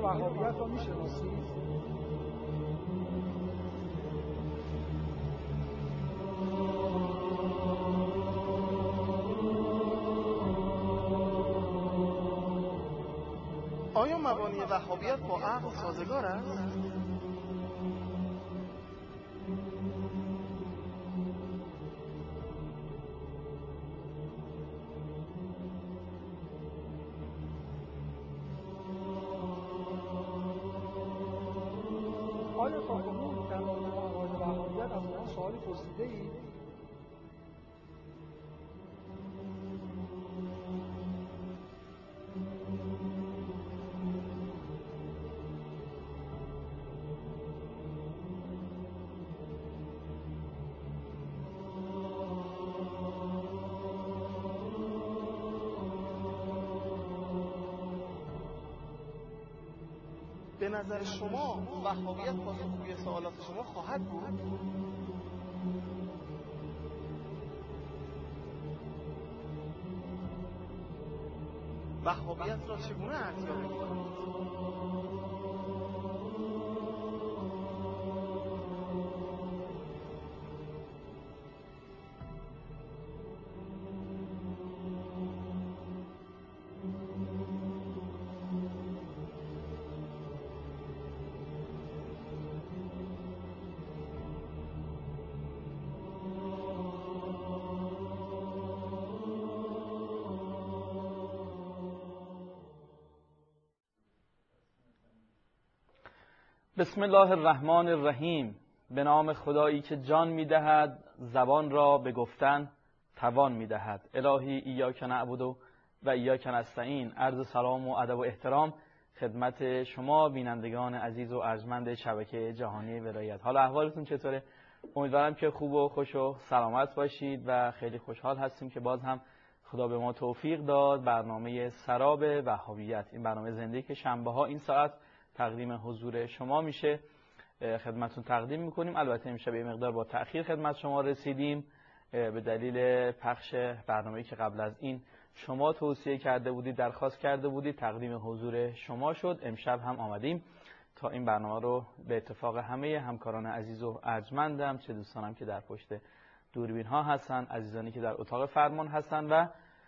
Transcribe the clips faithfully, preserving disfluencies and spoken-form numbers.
وهابیت را میشناسید؟ آیا مبانی وهابیت با عقل سازگار است؟ آیا تا کنون در مورد عقاید وهابیت از من سوالی پرسیده اید؟ به نظر شما وهابیت پاسخگوی سوالات شما خواهد بود؟ وهابیت را چگونه ارزیابی می‌کنید؟ بسم الله الرحمن الرحیم. به نام خدایی که جان می‌دهد، زبان را به گفتن توان می‌دهد. الهی ایاک نعبد و ایاک نستعین. عرض سلام و ادب و احترام خدمت شما بینندگان عزیز و ارجمند شبکه جهانی ولایت. حالا احوالتون چطوره؟ امیدوارم که خوب و خوش و سلامت باشید و خیلی خوشحال هستیم که باز هم خدا به ما توفیق داد برنامه سراب وهابیت، این برنامه زنده که شنبه‌ها این ساعت تقدیم حضور شما میشه، خدمتتون تقدیم میکنیم. البته امشب یه مقدار با تأخیر خدمت شما رسیدیم به دلیل پخش برنامه‌ای که قبل از این شما توصیه کرده بودید، درخواست کرده بودید، تقدیم حضور شما شد. امشب هم آمدیم تا این برنامه رو به اتفاق همه همکاران عزیز و ارجمندم، چه دوستانم که در پشت دوربین ها هستن، عزیزانی که در اتاق فرمان هستن و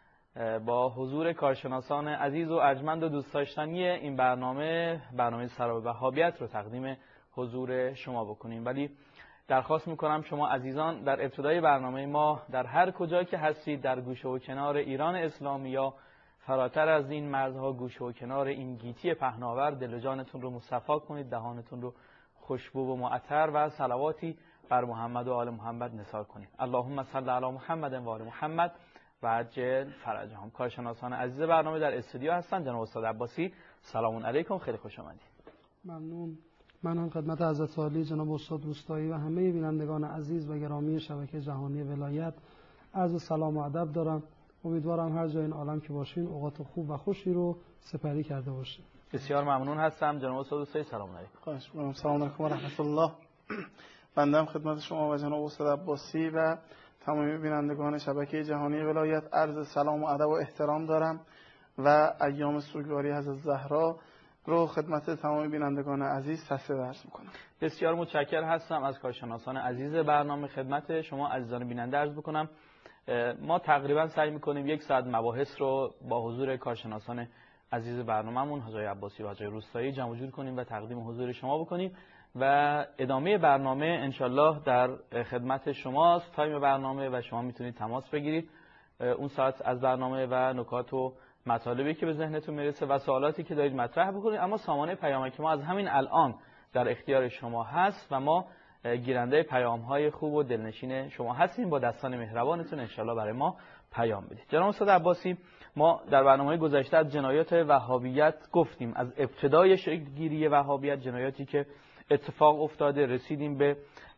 با حضور کارشناسان عزیز و ارجمند و دوست داشتنی این برنامه برنامه سراب وهابیت رو تقدیم حضور شما بکنیم. ولی درخواست میکنم شما عزیزان در ابتدای برنامه ما در هر کجا که هستید، در گوشه و کنار ایران اسلامی یا فراتر از این مرزها، گوشه و کنار این گیتی پهناور، دل و جانتون رو مصفا کنید، دهانتون رو خوشبو و معطر و صلواتی بر محمد و آل محمد نثار کنید. اللهم صل علی محمد و آل محمد و عجل فرجهم. کارشناسان عزیز برنامه در استودیو هستن. جناب استاد عباسی سلام علیکم، خیلی خوش آمدید. ممنون. من هم خدمت حضرت عالی جناب استاد روستایی و همه بینندگان عزیز و گرامی شبکه جهانی ولایت عرض سلام و ادب دارم. امیدوارم هر جای این عالم که باشین اوقات خوب و خوشی رو سپری کرده باشین. بسیار ممنون هستم. جناب استاد روستایی سلام علیکم. خواهش می‌کنم. سلام علیکم و رحمت الله. بنده خدمت شما و جناب استاد عباسی و تمامی بینندگان شبکه جهانی ولایت عرض سلام و ادب و احترام دارم و ایام سوگواری حضرت زهرا رو خدمت تمامی بینندگان عزیز تسلیت عرض می‌کنم. بسیار متشکرم هستم از کارشناسان عزیز برنامه. خدمت شما عزیزان بیننده عرض بکنم ما تقریبا سعی می‌کنیم یک ساعت مباحث رو با حضور کارشناسان عزیز برنامه‌مون حضرت عباسی و حضرت روستایی جمع جور کنیم و تقدیم حضور شما بکنیم و ادامه برنامه انشالله در خدمت شماست. تایم برنامه و شما میتونید تماس بگیرید اون ساعت از برنامه و نکات و مطالبی که به ذهنتون میرسه و سوالاتی که دارید مطرح بکنید. اما سامانه پیامک ما از همین الان در اختیار شما هست و ما گیرنده پیام‌های خوب و دلنشین شما هستیم. با دستان مهربانتون انشالله برای ما پیام بدید. جناب استاد عباسی، ما در برنامه گذشته از جنایات وهابیت گفتیم، از ابتدای شکل گیری وهابیت، جنایاتی که اتفاق افتاده، رسیدیم به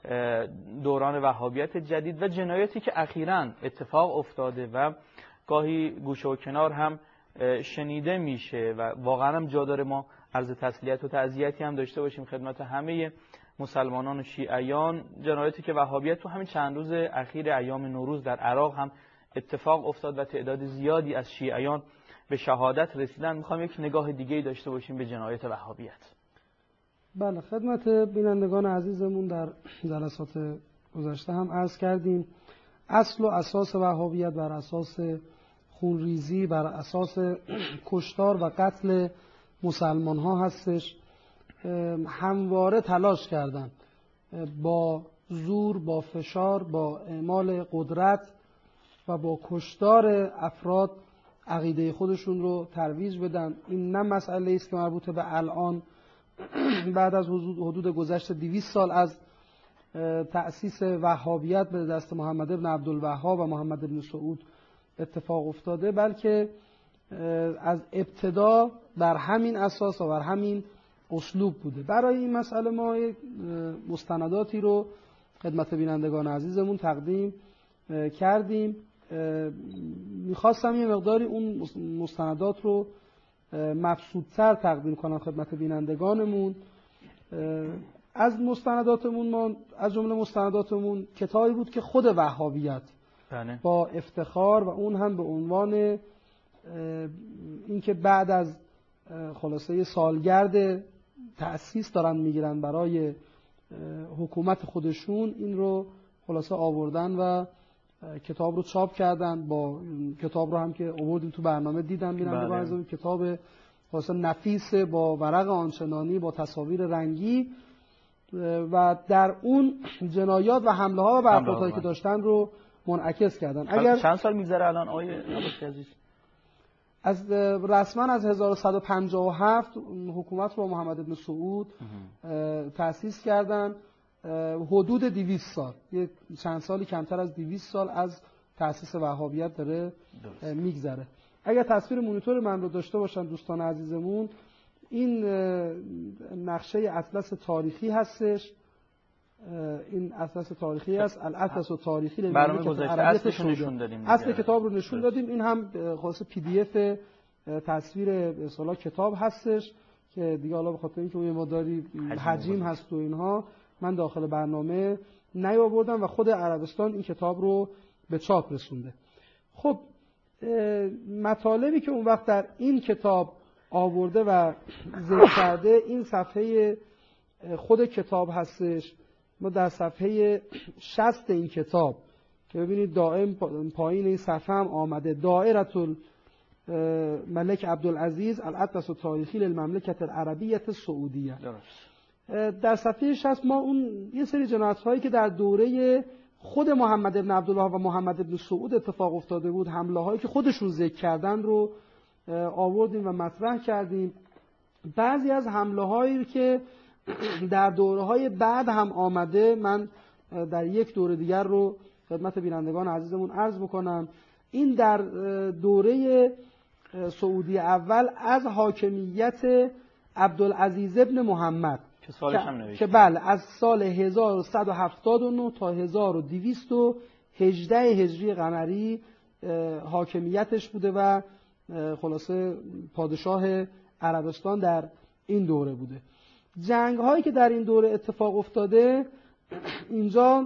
دوران وهابیت جدید و جنایاتی که اخیراً اتفاق افتاده و گاهی گوشه و کنار هم شنیده میشه و واقعاً هم جا داره ما عرض تسلیت و تعزیتی هم داشته باشیم خدمت همه مسلمانان و شیعیان. جنایاتی که وهابیت تو همین چند روز اخیر ایام نوروز در عراق هم اتفاق افتاد و تعداد زیادی از شیعیان به شهادت رسیدن. میخوام یک نگاه دیگه‌ای داشته باشیم به جنایت وهابیت. بله، خدمت بینندگان عزیزمون در جلسات گذشته هم عرض کردیم اصل و اساس وهابیت بر اساس خونریزی، بر اساس کشتار و قتل مسلمان ها هستش. همواره تلاش کردن با زور، با فشار، با اعمال قدرت و با کشتار افراد عقیده خودشون رو ترویج بدن. این نه مسئله است که مربوط به الان بعد از حدود گذشت دویست سال از تأسیس وهابیت به دست محمد ابن عبدالوهاب و محمد ابن سعود اتفاق افتاده، بلکه از ابتدا بر همین اساس و بر همین اسلوب بوده. برای این مسئله ما مستنداتی رو خدمت بینندگان عزیزمون تقدیم کردیم. میخواستم یه مقداری اون مستندات رو مبسوط‌تر تقدیم کنم خدمت بینندگانمون. از مستنداتمون ما از جمله مستنداتمون کتابی بود که خود وهابیت بله. با افتخار و اون هم به عنوان اینکه بعد از خلاصه سالگرد تأسیس دارن میگیرن برای حکومت خودشون، این رو خلاصه آوردن و کتاب رو چاپ کردن. با کتاب رو هم که آوردیم تو برنامه دیدن بیننده بله. کتاب خلاصه نفیس با ورق آنچنانی با تصاویر رنگی و در اون جنایات و حمله ها و برخوردهایی که داشتن رو منعکس کردن. اگر چند سال میگذره الان آیه عباسی عزیز؟ از رسما از هزار و صد و پنجاه و هفت حکومت رو محمد بن سعود تأسیس کردن. حدود دویست سال، یه چند سالی کمتر از دویست سال از تأسیس وهابیت داره میگذره. اگر تصویر مونیتور من رو داشته باشن دوستان عزیزمون، این نقشه اطلس تاریخی هستش. این اطلس تاریخی است، الاطلس التاریخی للمملکت العربیة السعودیة. اصل کتاب رو نشون دادیم. این هم خلاصه پی دی اف تصویر به اصطلاح کتاب هستش که دیگه حالا به خاطر اینکه اون مقداری حجم هست و اینها من داخل برنامه نیاوردم و خود عربستان این کتاب رو به چاپ رسونده. خب مطالبی که اون وقت در این کتاب آورده و ذکر کرده، این صفحه خود کتاب هستش. ما در صفحه شصت این کتاب که ببینید دائم پایین این صفحه هم آمده دائره الملک عبدالعزیز الاطلس التاریخی للمملکت العربیة السعودیة. در صفحه شصت ما اون یه سری جنایت‌هایی که در دوره خود محمد ابن عبدالوهاب و محمد ابن سعود اتفاق افتاده بود، حمله‌هایی که خودشون ذکر کردن رو آوردیم و مطرح کردیم. بعضی از حمله‌هایی که در دوره‌های بعد هم آمده، من در یک دوره دیگر رو خدمت بینندگان عزیزمون عرض بکنم. این در دوره سعودی اول از حاکمیت عبدالعزیز ابن محمد که سالش هم نوشته که بله از سال هزار و صد و هفتاد و نه تا هزار و دویست و هجده هجری قمری حاکمیتش بوده و خلاصه پادشاه عربستان در این دوره بوده. جنگ هایی که در این دوره اتفاق افتاده اینجا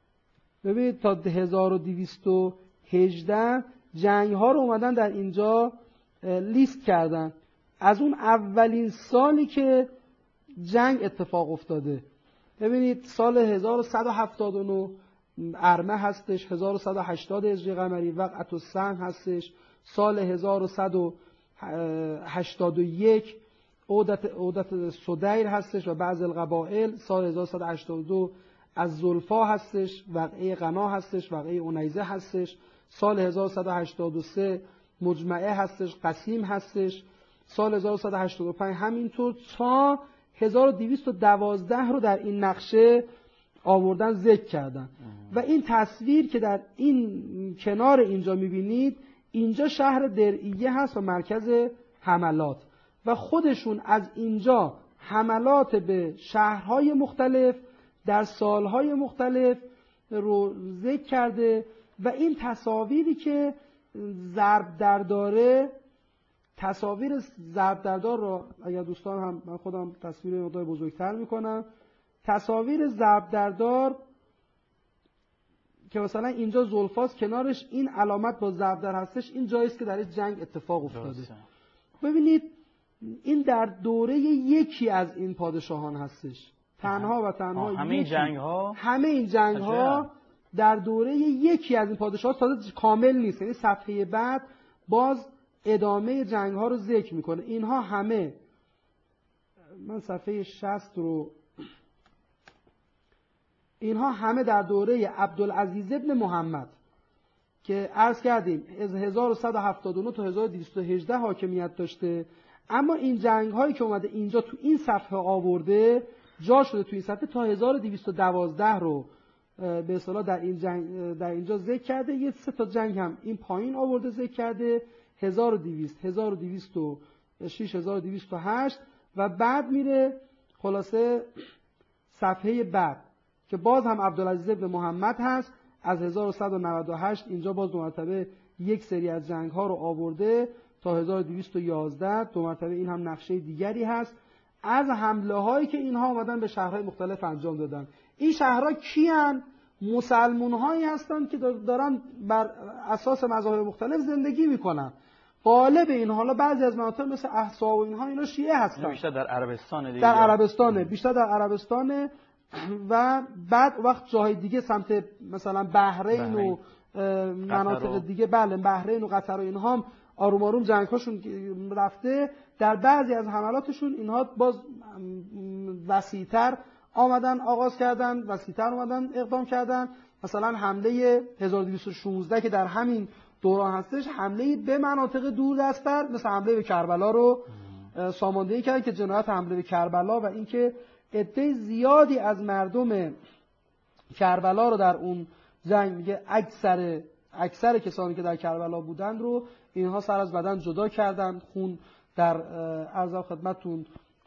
ببینید تا هزار و دویست و هجده جنگ ها رو اومدن در اینجا لیست کردن. از اون اولین سالی که جنگ اتفاق افتاده ببینید سال هزار و صد و هفتاد و نه ارمه هستش، هزار و صد و هشتاد هجری قمری وقعت السهم هستش، سال هزار و صد و هشتاد و یک عودت عودت صدیر هستش و بعض القبائل، سال هزار و صد و هشتاد و دو از زلفا هستش، وقعه قنا هستش، وقعه اونیزه هستش، سال هزار و صد و هشتاد و سه مجمعه هستش، قسیم هستش، سال هزار و صد و هشتاد و پنج همینطور تا هزار و دویست و دوازده رو در این نقشه آوردن ذکر کردن. و این تصویر که در این کنار اینجا میبینید، اینجا شهر درعیه هست و مرکز حملات و خودشون از اینجا حملات به شهرهای مختلف در سالهای مختلف رو ذکر کرده و این تصاویری که ضرب در داره، تصاویر ضرب در دار رو اگر دوستان هم من خودم تصویر مقدار بزرگتر میکنم، تصاویر ضرب در دار که مثلا اینجا زلفاس کنارش این علامت با ضرب در هستش، این جایی است که در جنگ اتفاق افتاده. درسته. ببینید این در دوره یکی از این پادشاهان هستش، تنها و تنها همه این جنگ ها همه این جنگ ها در دوره یکی از این پادشاهان، تازه کامل نیست، یعنی صفحه بعد باز ادامه جنگ ها رو ذکر میکنه. اینها همه، من صفحه شصت رو، اینها همه در دوره عبدالعزیز ابن محمد که عرض کردیم از هزار و صد و هفتاد و نه تا هزار و دویست و هجده حاکمیت داشته. اما این جنگ هایی که اومده اینجا تو این صفحه آورده جا شده تو این صفحه تا هزار و دویست و دوازده رو به اصطلاح در این جنگ در اینجا ذکر کرده. یه سه تا جنگ هم این پایین آورده ذکر کرده، هزار و دویست، هزار و دویست و شش، هزار و دویست و هشت و بعد میره خلاصه صفحه بعد که باز هم عبدالعزیز ابن محمد هست از هزار و صد و نود و هشت. اینجا باز دو مرتبه یک سری از جنگ ها رو آورده تا هزار و دویست و یازده، دو مرتبه این هم نقشه دیگری هست از حمله هایی که اینها اومدن به شهرهای مختلف انجام دادن. این شهرها کیان؟ مسلمون هایی هستن که دارن بر اساس مذاهب مختلف زندگی میکنن. غالب این حالا بعضی از مناطق مثل احسا و اینها اینا شیعه هستن، بیشتر در عربستان دیگه. در عربستانه، بیشتر در عربستانه و بعد وقت جاهای دیگه سمت مثلا بحرین و مناطق دیگه، بله بحرین و قطر و اینها هم آروم آروم جنگ‌هاشون رفته. در بعضی از حملاتشون اینها باز وسیع‌تر آمدن آغاز کردن، وسیع‌تر اومدن اقدام کردن. مثلا حمله هزار و دویست و شانزده که در همین دوران هستش، حمله به مناطق دوردست‌تر مثل حمله به کربلا رو ساماندهی کرد که جنایت حمله به کربلا و اینکه عده زیادی از مردم کربلا رو در اون جنگ، میگه اکثر اکثر کسانی که در کربلا بودن رو اینها سر از بدن جدا کردن، خون در عرضم خدمتتون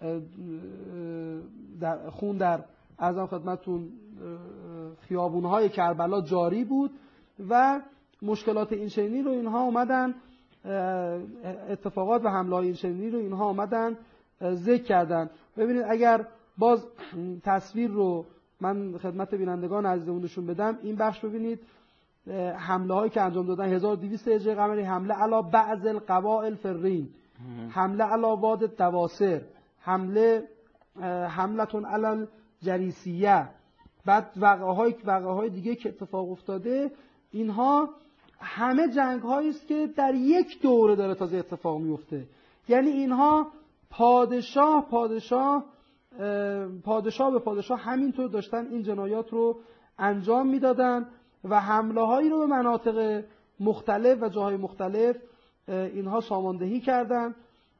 در خون در عرضم خدمتتون خیابون‌های کربلا جاری بود و مشکلات این چنینی رو اینها اومدن، اتفاقات و حمله‌های این چنینی رو اینها اومدن ذکر کردن. ببینید اگر باز تصویر رو من خدمت بینندگان عزیزمون نشون بدم، این بخش ببینید حمله هایی که انجام دادن هزار و دویست هجری قمری، حمله علی بعض القبائل فرین، حمله علی واد الدواسر، حمله حملتون علی الجریسیه، بعد وقایع وقایع دیگه که اتفاق افتاده، اینها همه جنگ هایی است که در یک دوره داره تازه اتفاق میفته. یعنی اینها پادشاه پادشاه پادشاه به پادشاه همینطور داشتن این جنایات رو انجام میدادن و حمله هایی رو به مناطق مختلف و جاهای مختلف اینها ساماندهی کردن.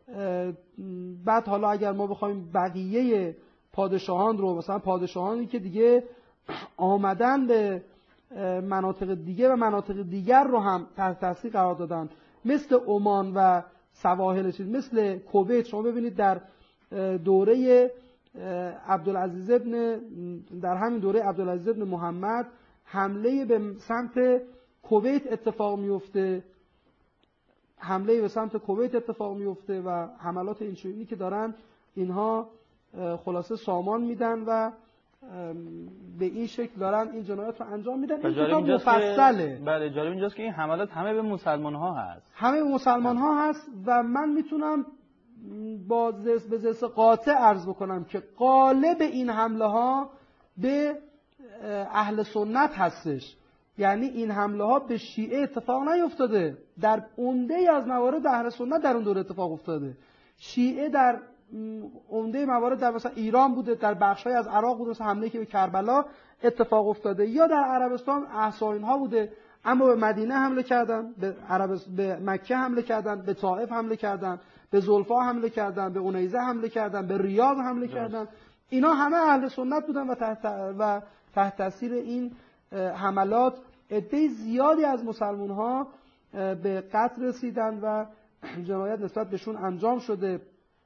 بعد حالا اگر ما بخوایم بقیه پادشاهان رو، مثلا پادشاهانی که دیگه آمدن به مناطق دیگه و مناطق دیگر رو هم تحت تاثیر قرار دادن، مثل عمان و سواحل چیز، مثل کویت. شما ببینید در دوره عبدالعزیز ابن در همین دوره عبدالعزیز ابن محمد حمله به سمت کویت اتفاق میفته، حمله به سمت کویت اتفاق میفته و حملات اینچنینی که دارن اینها خلاصه سامان میدن و به این شکل دارن این جنایات رو انجام میدن. این کتاب مفصله. بله، جالب اینجاست که این حملات همه به مسلمان ها هست، همه به مسلمان ها هست و من میتونم با به زس قاطع عرض بکنم که غالب این حمله ها به اهل سنت هستش. یعنی این حمله ها به شیعه اتفاق نیفتاده، در عمده از موارد اهل سنت در اون دوره اتفاق افتاده. شیعه در عمده موارد در مثلا ایران بوده، در بخشای از عراق بوده، مثلا حمله که به کربلا اتفاق افتاده، یا در عربستان احساین ها بوده اما به مدینه حمله کردن، به عربست... به مکه حمله کردن، به طائف حمله کردن، به زلفا حمله کردن، به عنیزه حمله کردن، به ریاض حمله کردن. اینا همه اهل سنت بودن و تحت و تحت تاثیر این حملات عده زیادی از مسلمان ها به قتل رسیدن و جنایت نسبت بهشون انجام شده.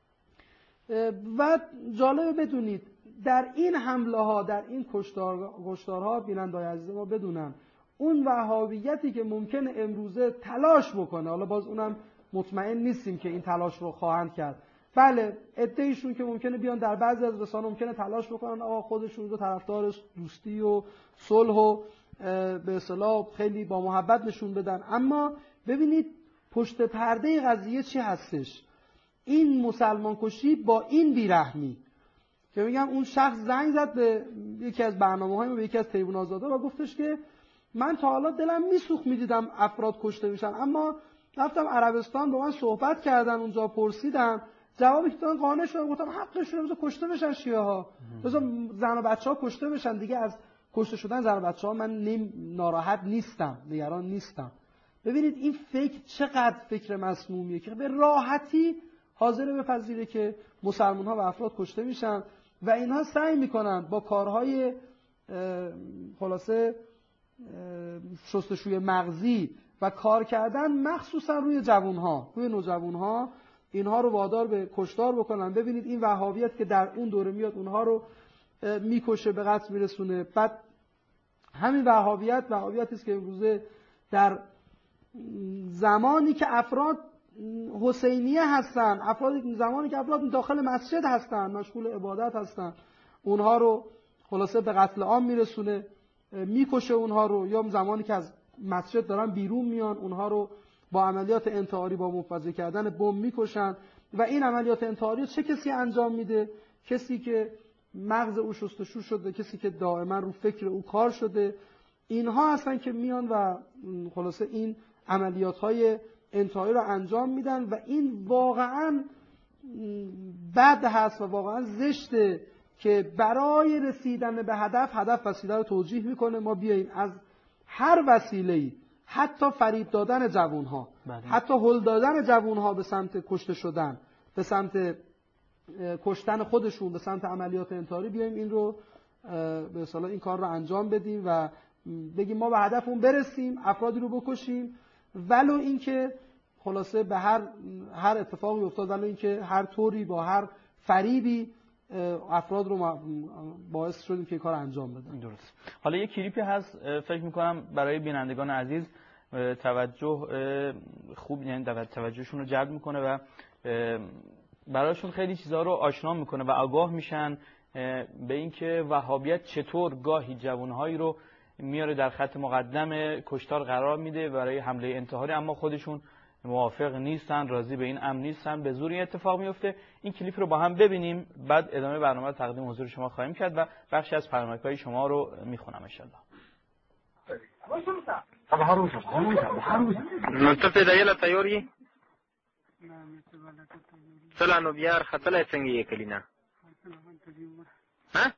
و جالبه بدونید در این حمله ها، در این کشتار کشتارها، بیننده‌های عزیز ما بدونن اون وهابیتی که ممکنه امروزه تلاش بکنه، حالا باز اونم مطمئن نیستیم که این تلاش رو خواهند کرد، بله عده‌ایشون که ممکنه بیان در بعضی از رسانه ممکنه تلاش بکنن آقا خودشون رو طرفدار دوستی و صلح و به اصطلاح خیلی با محبت نشون بدن. اما ببینید پشت پرده قضیه چی هستش. این مسلمان کشی با این بیرحمی که میگم اون شخص زنگ زد به یکی از برنامه‌های ما، به یکی از تریبون آزادا و گفتش که من تا حالا دلم میسوخت میدیدم افراد کشته میشن، اما رفتم عربستان با من صحبت کردن، اونجا پرسیدم، جوابی که دادن قانع شدم، گفتم حقشونه بذار کشته بشن شیعه ها، بذار زن و بچه‌ها کشته بشن دیگه. از کشته شدن زن و بچه‌ها من نیم ناراحت نیستم، نگران نیستم. ببینید این فکر چقدر فکر مسمومیه که به راحتی حاضر بپذیره که مسلمان‌ها و افراد کشته میشن و اینها سعی میکنن با کارهای خلاصه شستشوی مغزی و کار کردن مخصوصا روی جوانها، روی نوجوانها، اینها رو وادار به کشتار بکنن. ببینید این وهابیت که در اون دوره میاد اونها رو میکشه، به قتل میرسونه. بعد همین وهابیت وهابیتی است که امروزه در زمانی که افراد حسینیه هستن، افراد زمانی که افراد داخل مسجد هستن، مشغول عبادت هستن، اونها رو خلاصه به قتل عام میرسونه، میکشه اونها رو، یا زمانی که از مسجد دارن بیرون میان اونها رو با عملیات انتحاری، با منفجر کردن بمب میکشن. و این عملیات انتحاری چه کسی انجام میده؟ کسی که مغز او شستشو شده، کسی که دائما رو فکر او کار شده، اینها هستن که میان و خلاصه این عملیات های انتحاری رو انجام میدن و این واقعا بد هست و واقعا زشته که برای رسیدن به هدف هدف وسیله رو توجیه میکنه. ما بیاییم از هر وسیله‌ای، حتی فریب دادن جوانها، حتی هل دادن جوانها به سمت کشته شدن، به سمت کشتن خودشون، به سمت عملیات انتحاری، بیاییم این رو به اصطلاح این کار رو انجام بدیم و بگیم ما به هدفمون برسیم، افرادی رو بکشیم، ولو اینکه خلاصه به هر هر اتفاقی افتاد، ولو اینکه هر طوری با هر فریبی افراد رو باعث شدیم که کار انجام بدن. درست. حالا یه کلیپی هست فکر می‌کنم برای بینندگان عزیز توجه خوب، یعنی توجهشون رو جلب میکنه و برایشون خیلی چیزها رو آشنا میکنه و آگاه میشن به اینکه وهابیت چطور گاهی جوانهایی رو میاره در خط مقدم کشتار قرار میده برای حمله انتحاری، اما خودشون موافق نیستن، راضی به این امر نیستن، به زور این اتفاق میفته. این کلیپ رو با هم ببینیم، بعد ادامه برنامه رو تقدیم حضور شما خواهیم کرد و بخشی از پیامک‌های شما رو میخونم ان شاء الله. مصطفی دایله تیاری سلانو بیار خطلای څنګه یې کلینا ها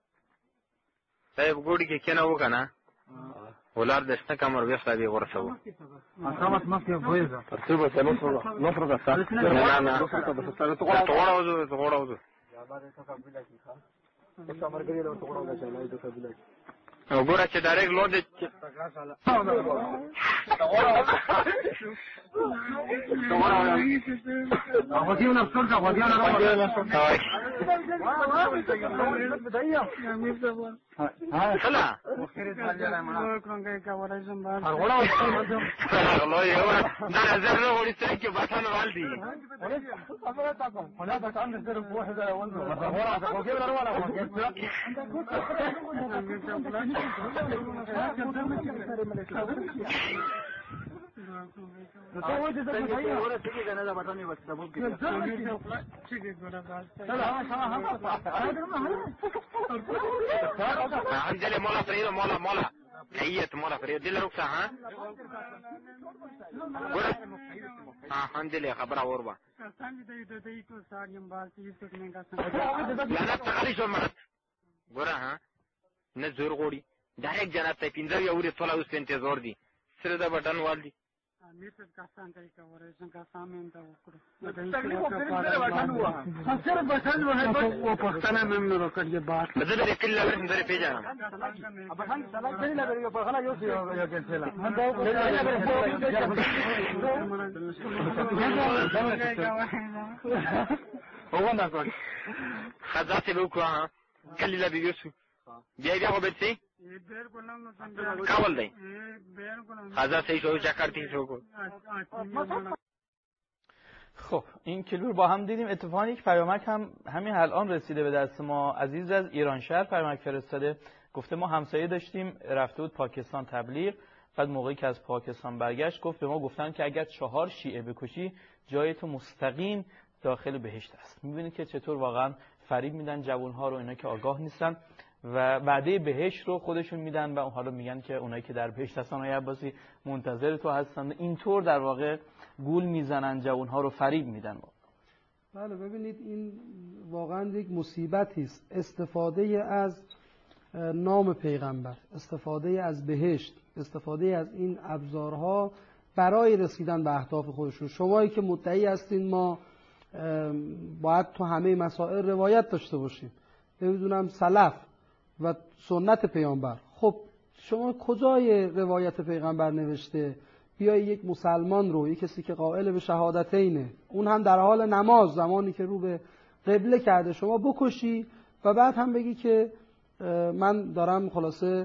صاحب ګوډی کې کنه وکنه ولار دشته کمر وسه دی ورسو اقامت مافیا بويزه ترتيبه ثلاثه نفر ده ساعه لا لا تغوړاو تغوړاو وګوره چې ډایرکټ لوډ دي غوډیونه څنګه غوډیونه راوړل ها خلا وخير تعالى معنا كونګه کاوړای زم باندې غوړاو الله یو دا زه نو وړي څنګه باسان والدي خبره تاسو ولا بس عندك صرف واحد اول غوړاو وګور ولا عندي مولا فريدة مولا مولا حيت مولا فريدة دي لروكسا ها ها عندي لي خبر اوربا لا لا تخلي شو مرت ګوره ها نه زور غوړي ډایرکټ جناب ته پینځه یوري ټول اوس انتظار دي سره دا بټن والدي امیر صاحب کاستان طریقه ورای څنګه سامین دا وکړو تکلیف په بټن وه سره بټن وه په پښتنه مې نو کړی بات مزه دې کله لرم درې پیژنم بټن سلام دې لګري په غلا یو څه یو کېسلا هو نه کوي خداتې وکړه کله لا بيوسو بیا بیا خو بچي بیر کوم نو څنګه کاول دی بیر کوم خزا سه شو چکرتی شو. خب این کلیپ رو با هم دیدیم. اتفاقا یک پیامک هم همین الان رسیده به دست ما. عزیز از ایران شهر پیامک فرستاده گفته ما همسایه داشتیم رفته بود پاکستان تبلیغ، بعد موقعی که از پاکستان برگشت گفت به ما گفتن که اگر چهار شیعه بکشی جای تو مستقیم داخل بهشت است. می‌بینید که چطور واقعا فریب میدن جوان‌ها رو، اینا که آگاه نیستن و وعده بهشت رو خودشون میدن و حالا میگن که اونایی که در بهشت هستن آقای عباسی منتظر تو هستن. اینطور در واقع گول میزنن جوان‌ها رو، فریب میدن. بله ببینید این واقعا یک مصیبتی است، استفاده از نام پیغمبر، استفاده از بهشت، استفاده از این ابزارها برای رسیدن به اهداف خودشون. شمایی که مدعی هستین ما باید تو همه مسائل روایت داشته باشیم، نمیدونم سلف و سنت پیامبر، خب شما کجای روایت پیغمبر نوشته بیای یک مسلمان رو، یک کسی که قائل به شهادتینه، اون هم در حال نماز زمانی که رو به قبله کرده، شما بکشی و بعد هم بگی که من دارم خلاصه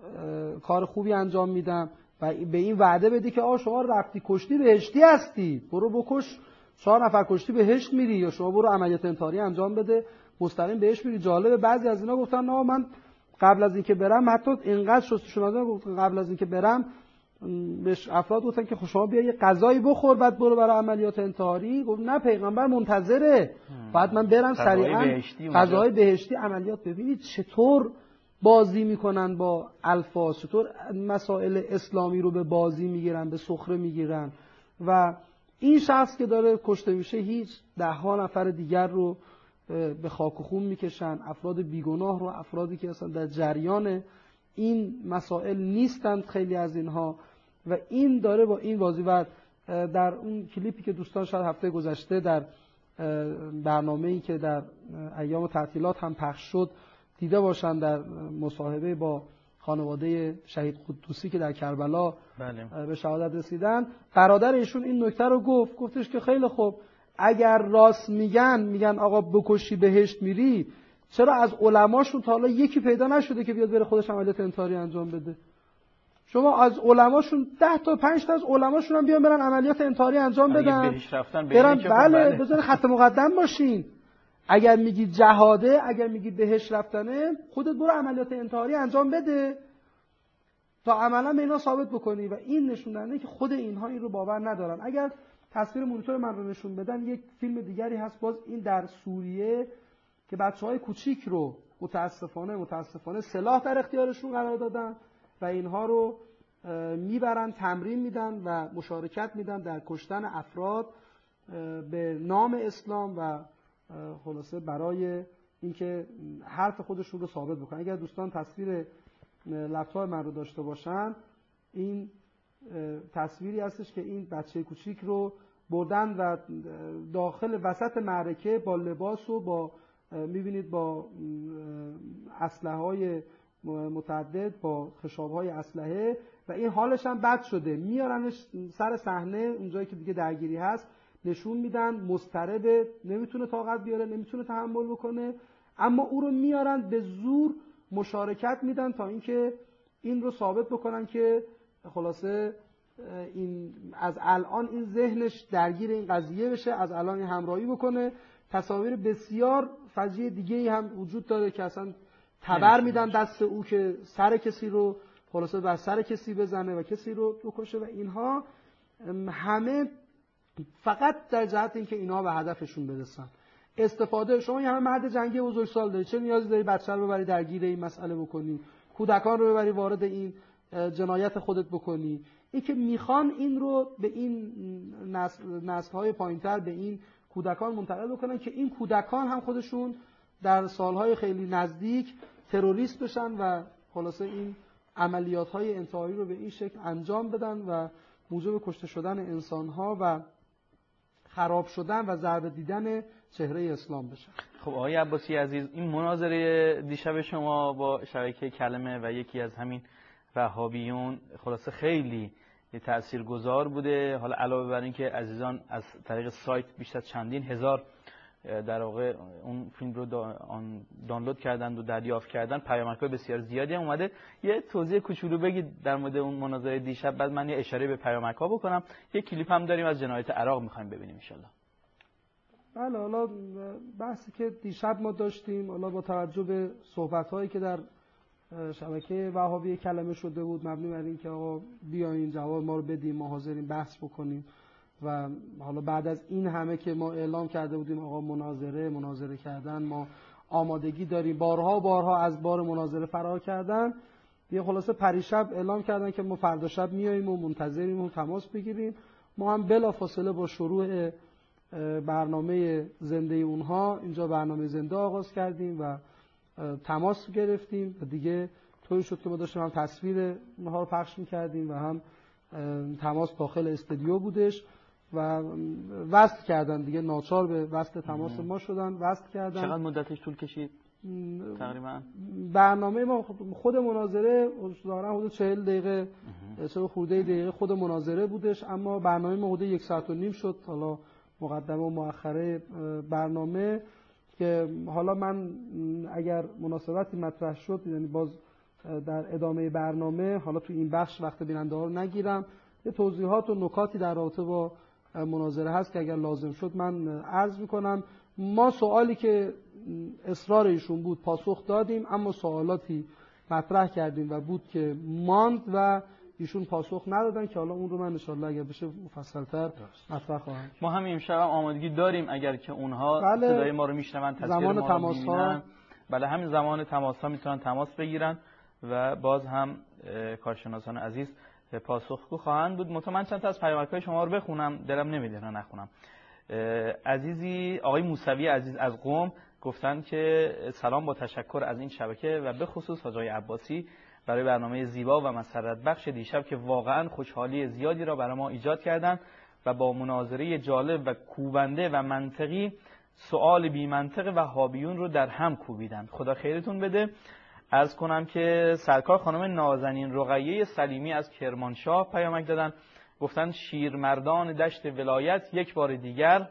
کار خوبی انجام میدم و به این وعده بدی که آ شما رفتی کشتی بهشتی هستی، برو بکش چهار نفر کشتی بهشت میری، یا شما برو عملیات انتحاری انجام بده مستقیم بهشت میری. جالبه بعضی از اینا گفتن نه من قبل از اینکه برم، حتی اینقدر شستشون دادن گفتن قبل از اینکه برم بهش افراد گفتن که شما بیا یه غذایی بخور بعد برو برای عملیات انتحاری. گفت نه پیغمبر منتظره، بعد من برم سریعا غذای بهشتی عملیات. ببینید چطور بازی میکنن با الفاظ، چطور مسائل اسلامی رو به بازی میگیرن، به سخره میگیرن و این شخص که داره کشته میشه هیچ ده ها نفر دیگر رو به خاک و خون میکشن، افراد بیگناه رو، افرادی که اصلا در جریان این مسائل نیستند خیلی از اینها، و این داره با این بازی. و در اون کلیپی که دوستان شاید هفته گذشته در برنامه‌ای که در ایام تعطیلات هم پخش شد دیده باشن، در مصاحبه با خانواده شهید قدوسی که در کربلا بله. به شهادت رسیدن، برادر ایشون این نکته رو گفت، گفتش که خیلی خوب اگر راست میگن میگن آقا بکشی بهشت میری، چرا از علماشون تا حالا یکی پیدا نشده که بیاد بره خودش عملیات انتحاری انجام بده؟ شما از علماشون ده تا پنج تا از علماشون هم بیان برن عملیات انتحاری انجام بدن، بهش رفتن برن بله بذارین خط مقدم باشین. اگر میگی جهاده، اگر میگی بهش رفتنه، خودت برو عملیات انتحاری انجام بده تا عملا به اینا ثابت بکنی. و این نشون دهنده که خود اینها این رو باور ندارن. اگر تصویر مونیتور من رو نشون بدن، یک فیلم دیگری هست باز این در سوریه که بچه‌های کوچیک رو متاسفانه متاسفانه سلاح در اختیارشون قرار دادن و اینها رو میبرن تمرین میدن و مشارکت میدن در کشتن افراد به نام اسلام و خلاصه برای اینکه حرف خودشون رو ثابت بکنن. اگر دوستان تصویر لپتاپ من رو داشته باشن، این تصویری هستش که این بچه کوچیک رو بردن و داخل وسط معرکه با لباس و با میبینید با اسلحه‌های متعدد، با خشاب‌های اسلحه، و این حالش هم بد شده، میارنش سر صحنه اونجایی که دیگه درگیری هست، نشون میدن مضطرب، نمیتونه طاقت بیاره، نمیتونه تحمل بکنه، اما او رو میارن به زور مشارکت میدن تا اینکه این رو ثابت بکنن که خلاصه این از الان این ذهنش درگیر این قضیه بشه، از الان این همراهی بکنه. تصاویر بسیار فجیع دیگه‌ای هم وجود داره که اصلا تبر میدن دست او که سر کسی رو خلاصه بر سر کسی بزنه و کسی رو بکشه و اینها همه فقط در جهت اینکه اینها به هدفشون برسن. استفاده شما یه همه مرد جنگی بزرگسال داری، چه نیازی داری بچه رو ببری درگیر این مسئله بکنی، کودکان رو ببری وارد این جنایت خودت بکنی؟ این که میخوان این رو به این نسل نسل‌های پایین‌تر به این کودکان منتقل بکنن که این کودکان هم خودشون در سالهای خیلی نزدیک تروریست بشن و خلاصه این عملیات‌های انتحاری رو به این شکل انجام بدن و موجب کشته شدن انسان‌ها و خراب شدن و ضربه دیدن چهره اسلام بشن. خب آقای عباسی عزیز، این مناظره دیشب شما با شبکه کلمه و یکی از همین وهابیون خلاصه خیلی تاثیرگذار بوده. حالا علاوه بر این که عزیزان از طریق سایت بیشتر چندین هزار در واقع اون فیلم رو دانلود کردن و دریافت کردن، پیامک‌های بسیار زیادی هم اومده. یه توضیح کوچولو بگید در مورد اون مناظره دیشب، بعد من یه اشاره به پیامک‌ها بکنم. یه کلیپ هم داریم از جنایت عراق می‌خوایم ببینیم ان شاءالله. بله، حالا بحثی که دیشب ما داشتیم، حالا با توجه به صحبت‌هایی که در شبکه وهابی کلمه شده بود، مبنی بر این که آقا بیاین جواب ما رو بدیم، ما حاضریم بحث بکنیم. و حالا بعد از این همه که ما اعلام کرده بودیم آقا مناظره مناظره کردن، ما آمادگی داریم، بارها بارها از بار مناظره فرار کردن، یه خلاصه پریشب اعلام کردن که ما فردا شب میاییم و منتظریم و تماس بگیریم. ما هم بلافاصله با شروع برنامه زنده اونها اینجا برنامه زنده آغاز کردیم و تماس گرفتیم و دیگه طوری شد که ما داشتیم هم تصویر اونها رو پخش میکردیم و هم تماس داخل استودیو بودش و وصل کردن دیگه، ناچار به وصل تماس ما شدن، وصل کردن. چقدر مدتش طول کشید تقریبا؟ برنامه ما خود مناظره ظاهرا حدود چهل دقیقه چهل خورده دقیقه خود مناظره بودش، اما برنامه ما حدود یک ساعت و نیم شد. حالا مقدمه و مؤخره برنامه که حالا من اگر مناسبتی مطرح شد، یعنی باز در ادامه برنامه، حالا تو این بخش وقت بیننده ها رو نگیرم، یه توضیحات و نکاتی در رابطه با مناظره هست که اگر لازم شد من عرض میکنم. ما سوالی که اصرار ایشون بود پاسخ دادیم، اما سوالاتی مطرح کردیم و بود که ماند و ایشون پاسخ ندادن که حالا اون رو من ان شاء الله اگر بشه مفصل‌تر مطرح خواهم. ما هم امشب هم آمادگی داریم اگر که اونها بله، صدای ما رو میشنون، تصویر زمان ما رو تماس میبینن، بله همین زمان تماس ها میتونن تماس بگیرن و باز هم کارشناسان عزیز پاسخگو خواهند بود. مطمئن من چند تا از پیامک‌های شما رو بخونم، دلم نمیده نخونم. عزیزی آقای موسوی عزیز از قم گفتن که سلام با تشکر از این شبکه و به خصوص حاج عباسی برای برنامه زیبا و مسرت بخش دیشب که واقعا خوشحالی زیادی را برای ما ایجاد کردند و با مناظره جالب و کوبنده و منطقی سوال بی منطق وهابیون رو در هم کوبیدند. خدا خیرتون بده. عرض کنم که سرکار خانم نازنین رقیه سلیمی از کرمانشاه پیامک دادن، گفتن شیرمردان دشت ولایت یک بار دیگر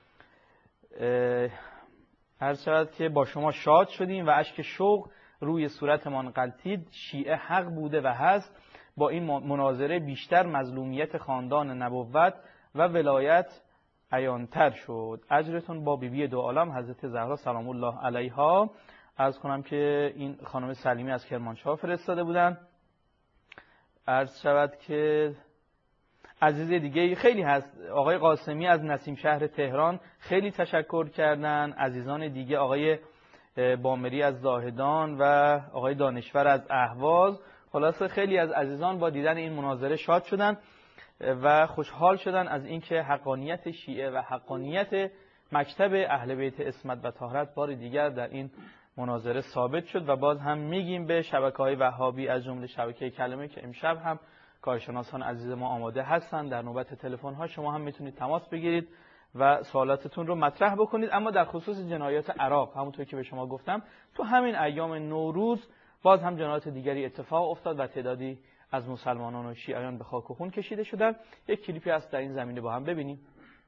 عرض شود که با شما شاد شدیم و اشک شوق روی صورتمان غلتید. شیعه حق بوده و هست، با این مناظره بیشتر مظلومیت خاندان نبوت و ولایت عیانتر شد. اجرتون با بیبی بی دو عالم حضرت زهرا سلام الله علیها. عرض کنم که این خانم سلیمی از کرمانشاه فرستاده بودن. عرض شود که عزیز دیگه خیلی هست، آقای قاسمی از نسیم شهر تهران خیلی تشکر کردن، عزیزان دیگه آقای بامری از زاهدان و آقای دانشور از اهواز. خلاصه خیلی از عزیزان با دیدن این مناظره شاد شدن و خوشحال شدن از اینکه حقانیت شیعه و حقانیت مکتب اهل بیت عصمت و طهارت بار دیگر در این مناظره ثابت شد. و باز هم میگیم به شبکه‌های وهابی از جمله شبکه کلمه که امشب هم کارشناسان عزیز ما آماده هستند، در نوبت تلفن ها شما هم میتونید تماس بگیرید و سوالاتتون رو مطرح بکنید. اما در خصوص جنایات عراق، همونطور که به شما گفتم، تو همین ایام نوروز باز هم جنایات دیگری اتفاق افتاد و تعدادی از مسلمانان و شیعیان به خاک و خون کشیده شدند. یک کلیپی هست در این زمینه با هم ببینیم.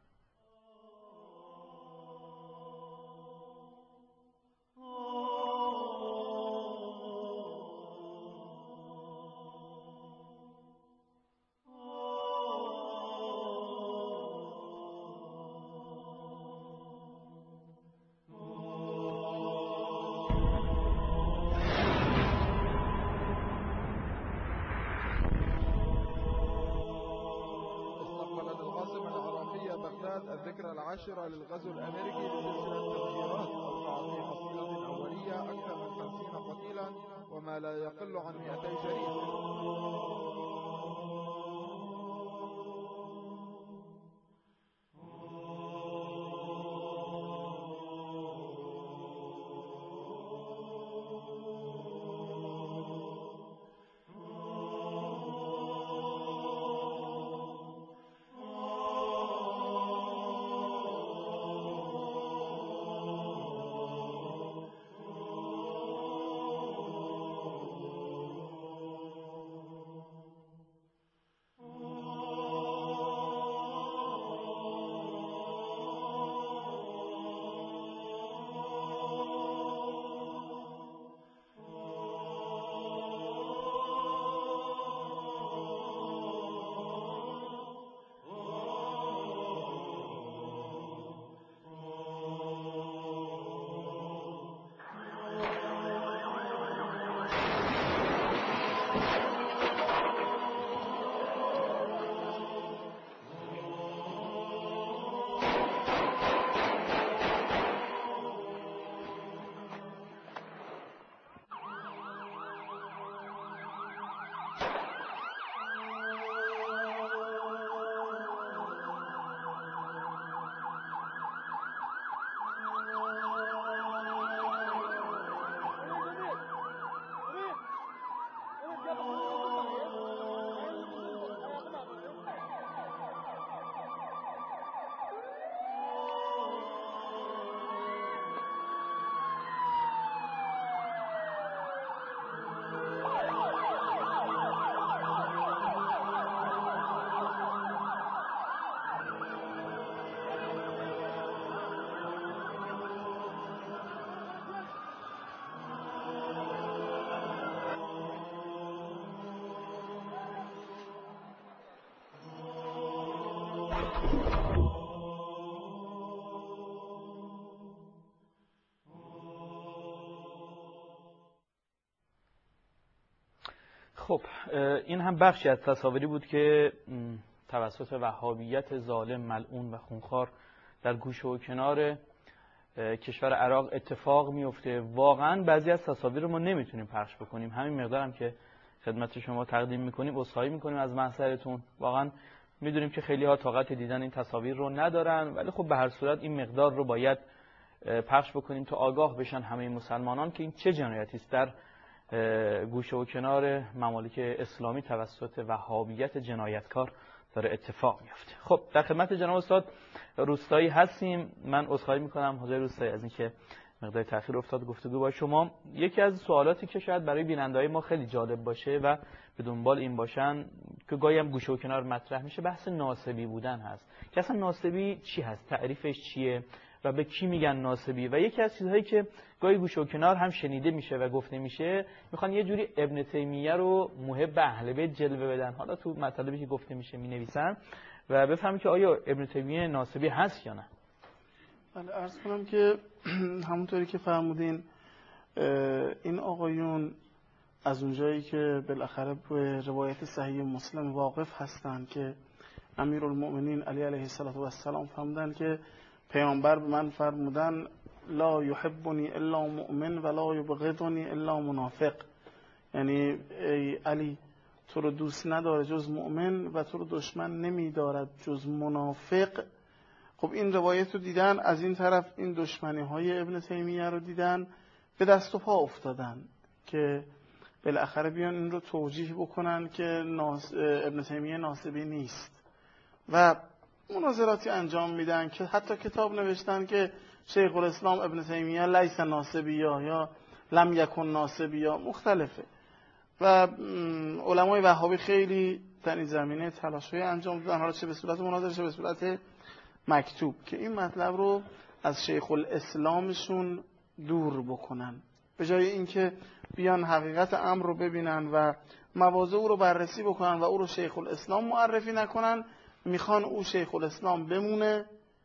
الذكرى العاشرة للغزو الأمريكي بسلسلة تفجيرات أوقعت في قصيدة أولية أكثر من خمسين قتيلا وما لا يقل عن مئتي شريف. خب این هم بخشی از تصاویری بود که توسط وهابیت ظالم ملعون و خونخوار در گوشه و کنار کشور عراق اتفاق میفته. واقعا بعضی از تصاویر رو ما نمیتونیم پخش بکنیم، همین مقدار هم که خدمت شما تقدیم میکنیم عذرخواهی میکنیم از محضرتون. واقعا میدونیم که خیلی ها طاقت دیدن این تصاویر رو ندارن، ولی خب به هر صورت این مقدار رو باید پخش بکنیم تا آگاه بشن همه مسلمانان که این چه جنایتی است در گوشه و کنار ممالک اسلامی توسط وهابیت جنایتکار داره اتفاق میفته. خب در خدمت جناب استاد روستایی هستیم. من عذرخواهی میکنم حاضر روستایی از اینکه مقدار تأخیر افتاد گفتگو با شما. یکی از سوالاتی که شاید برای بیننده‌های ما خیلی جالب باشه و به دنبال این باشن که گاهی هم گوشه و کنار مطرح میشه، بحث ناسبی بودن هست که اصلا ناسبی چی هست، تعریفش چیه و به کی میگن ناسبی. و یکی از چیزهایی که گاهی گوشه و کنار هم شنیده میشه و گفته میشه، میخوان یه جوری ابن تیمیه رو محب اهل بیت جلوه بدن. حالا تو مطالبی که گفته میشه مینویسن و بفهمید که آیا ابن تیمیه ناسبی هست یا نه. بله، عرض کنم که همونطوری که فرمودین این آقایون از اونجایی که بالاخره به روایت صحیح مسلم واقف هستند که امیرالمؤمنین علی علیه السلام فرمودن که پیامبر به من فرمودن لا یحبنی الا مؤمن و لا یبغضنی الا منافق، یعنی ای علی تو رو دوست نداره جز مؤمن و تو رو دشمن نمیدارد جز منافق. خب این روایت رو دیدن، از این طرف این دشمنی های ابن تیمیه رو دیدن، به دست و پا افتادن که بالاخره بیان این رو توجیه بکنن که ناس... ابن تیمیه ناسبی نیست و مناظراتی انجام میدن که حتی کتاب نوشتن که شیخ الاسلام ابن تیمیه لیس ناسبی یا یا لم یکن ناسبی یا مختلفه و علمای وهابی خیلی در این زمینه تلاش‌های انجام دادن، حالا چه به صورت مناظره چه به صورت مکتوب، که این مطلب رو از شیخ الاسلامشون دور بکنن، به جای اینکه بیان حقیقت امر رو ببینن و مواضع او رو بررسی بکنن و او رو شیخ الاسلام معرفی نکنن، میخوان او شیخ الاسلام بمونه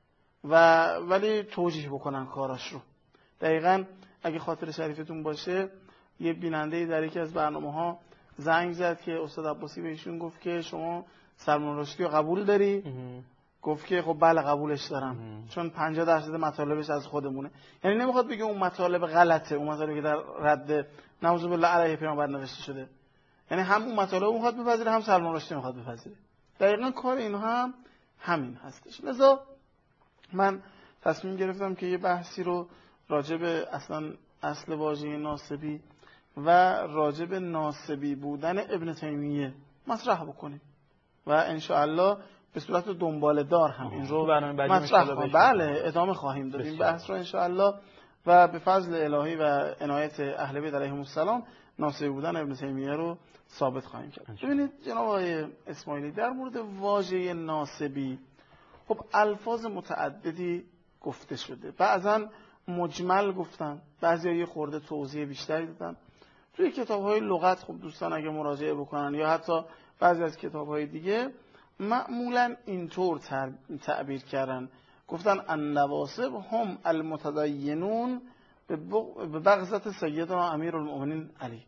و ولی توجیه بکنن کاراش رو. دقیقاً اگه خاطر شریفتون باشه یه بیننده‌ای در یکی از برنامه‌ها زنگ زد که استاد عباسی بهشون گفت که شما سلمان رشدی رو قبول داری؟ گفت که خب بله قبولش دارم چون پنجاه درصد مطالبش از خودمونه. یعنی نمیخواد بگه اون مطالب غلطه، اون مطالبی که در رد نعوذ بالله علیه پیامبر نوشته شده، یعنی هم اون مطالب میخواد بپذیره هم سلمان رشدی میخواد بپذیره. دقیقاً کار اینها هم همین هستش. لذا من تصمیم گرفتم که یه بحثی رو راجع به اصلا اصل واژه ناسبی و راجع به ناسبی بودن ابن تیمیه مطرح بکنیم و انشاءالله به صورت دنباله دار هم این رو مطرح کنیم. بله ادامه خواهیم داد این بحث رو انشاءالله و به فضل الهی و عنایت اهل بیت علیهم السلام ناسبی بودن ابن تیمیه رو ثابت خواهیم کرد. ببینید جناب آقای اسماعیلی، در مورد واژه ناسبی خب الفاظ متعددی گفته شده، بعضا مجمل گفتن، بعضی یه خورده توضیح بیشتری دادن. توی کتاب‌های لغت خب دوستان اگه مراجعه بکنن یا حتی بعضی از کتاب‌های دیگه معمولاً اینطور تعبیر کردن، گفتن النواصب هم المتدینون به بغضت سیدنا امیرالمؤمنین علی.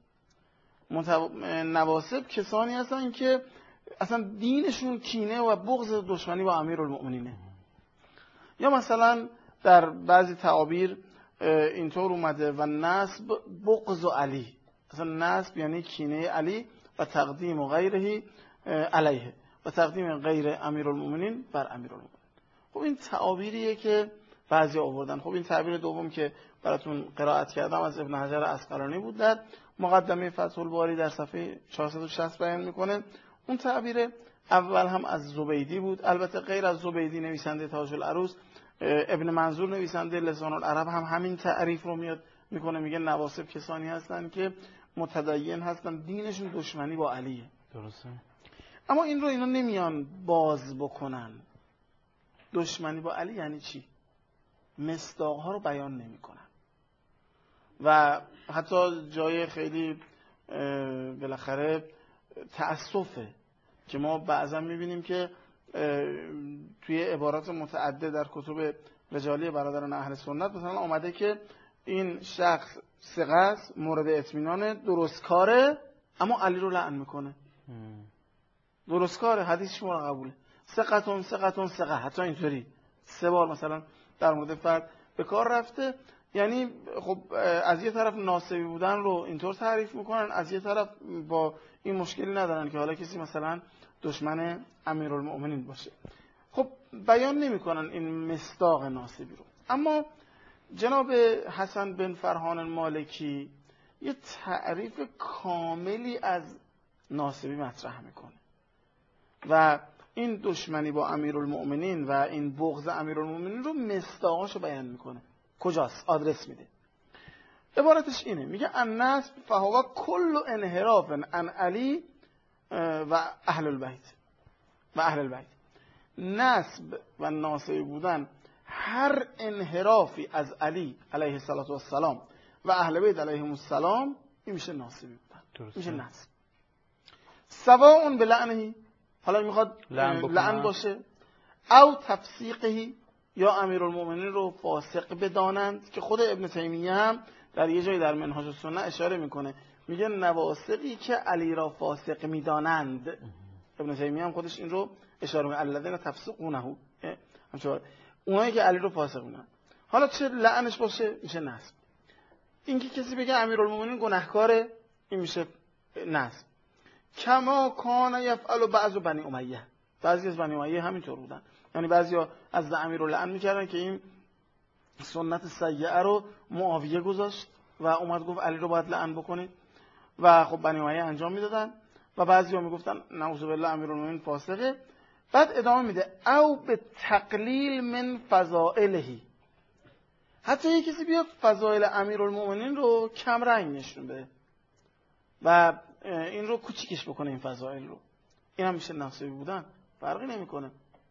نواصب کسانی هستن که اصلا دینشون کینه و بغض دشمنی با امیرالمؤمنینه. یا مثلا در بعضی تعابیر اینطور اومده و نسب بغض علی، اصلا نسب یعنی کینه علی و تقدیم و غیره علیه و تقدیم غیر امیرالمؤمنین بر امیرالمؤمنین. خب این تعابیریه که بعضی آوردن. خب این تعبیر دوم که براتون قرائت کردم از ابن حجر عسقلانی بود، در مقدمه فتح الباری در صفحه چهارصد و شصت بیان میکنه. اون تعبیر اول هم از زبیدی بود، البته غیر از زبیدی نویسنده تاج العروس ابن منظور نویسنده لسان العرب هم همین تعریف رو میاد میکنه، میگه نواصب کسانی هستن که متدین هستن، دینشون دشمنی با علیه. درسته. اما این رو اینا نمیان باز بکنن. دشمنی با علی یعنی چی؟ مصداق‌ها رو بیان نمیکنن و حتی جای خیلی بالاخره تأسفه که ما بعضا میبینیم که توی عبارات متعدد در کتب رجالی برادران اهل سنت مثلا آمده که این شخص ثقه است، مورد اطمینان، درست کاره، اما علی رو لعن میکنه. درست کاره، حدیثش مورد قبوله، ثقتون ثقتون ثقه، حتی اینطوری سه بار مثلا در مورد فرد به کار رفته. یعنی خب از یه طرف ناسبی بودن رو اینطور تعریف میکنن، از یه طرف با این مشکلی ندارن که حالا کسی مثلا دشمن امیرالمؤمنین باشه. خب بیان نمیکنن این مصداق ناسبی رو. اما جناب حسن بن فرهان المالکی یه تعریف کاملی از ناسبی مطرح میکنه و این دشمنی با امیرالمؤمنین و این بغض امیرالمؤمنین رو مصداقاشو بیان میکنه. کجاست؟ آدرس میده. عبارتش اینه، میگه النسب فهو کل انحراف عن علی و اهل البیت و اهل البیت. نسب و ناسبی بودن هر انحرافی از علی علیه السلام و اهل بیت علیهم السلام، این میشه ناسبی بودن، میشه نسب. سواء بلعنه، حالا میخواد لعن باشه، او تفسیقهی، یا امیرالمؤمنین رو فاسق بدانند، که خود ابن تیمیه هم در یه جایی در منهاج السنه اشاره میکنه، میگه نواسقی که علی را فاسق میدانند. ابن تیمیه هم خودش این رو اشاره میکنه، الذین تفسقونه، همچنین اونایی که علی رو فاسق میدونن. حالا چه لعنش باشه میشه نسب. اینکه کسی بگه امیرالمؤمنین گناهکاره، این میشه نسب. کما کان یفعل بعض بنی امیه، بعضی از بنی امیه همینطور بودن، یعنی بعضیا از امیر رو لعن میکردن که این سنت سیئه رو معاویه گذاشت و اومد گفت علی رو باید لعن بکنید و خب بنی امیه انجام میدادن، و بعضیا میگفتن نعوذ بالله امیرالمؤمنین فاسقه. بعد ادامه میده او به تقلیل من فضائله، حتی یک کسی بیاد فضائل امیرالمؤمنین رو کم رنگ نشون بده و این رو کوچیکش بکنه، این فضائل رو، این هم میشه ناسبی بودن، فرقی نمیکنه.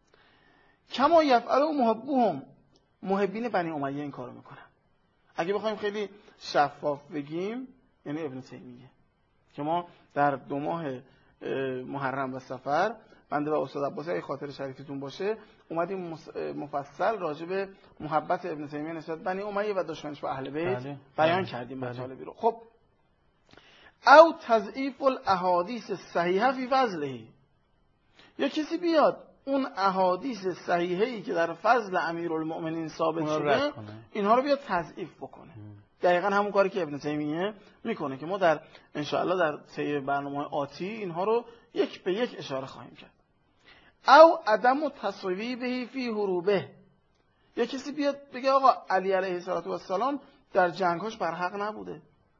کما یفعل محبوهم، محبین بنی امیه این کارو میکنن. اگه بخوایم خیلی شفاف بگیم، یعنی ابن تیمیه که ما در دو ماه محرم و صفر، بنده و استاد عباسی اگه خاطر شریفتون باشه اومدیم مفصل راجع به محبت ابن تیمیه نسبت بنی امیه و دشمنش با اهل بیت بله. بیان بله. کردیم مطالبی رو. خب او تضعیف الاحادیث صحیحه فی فضله، یا کسی بیاد اون احادیث صحیحه‌ای که در فضل امیرالمؤمنین ثابت شده اینها رو بیاد تضعیف بکنه. دقیقاً همون کاری که ابن تیمیه میکنه که ما در انشاءالله در طی برنامه آتی اینها رو یک به یک اشاره خواهیم کرد. او عدم تصویبه فی حروبه، یا کسی بیاد بگه آقا علی علیه السلام در جنگاش بر حق نبوده.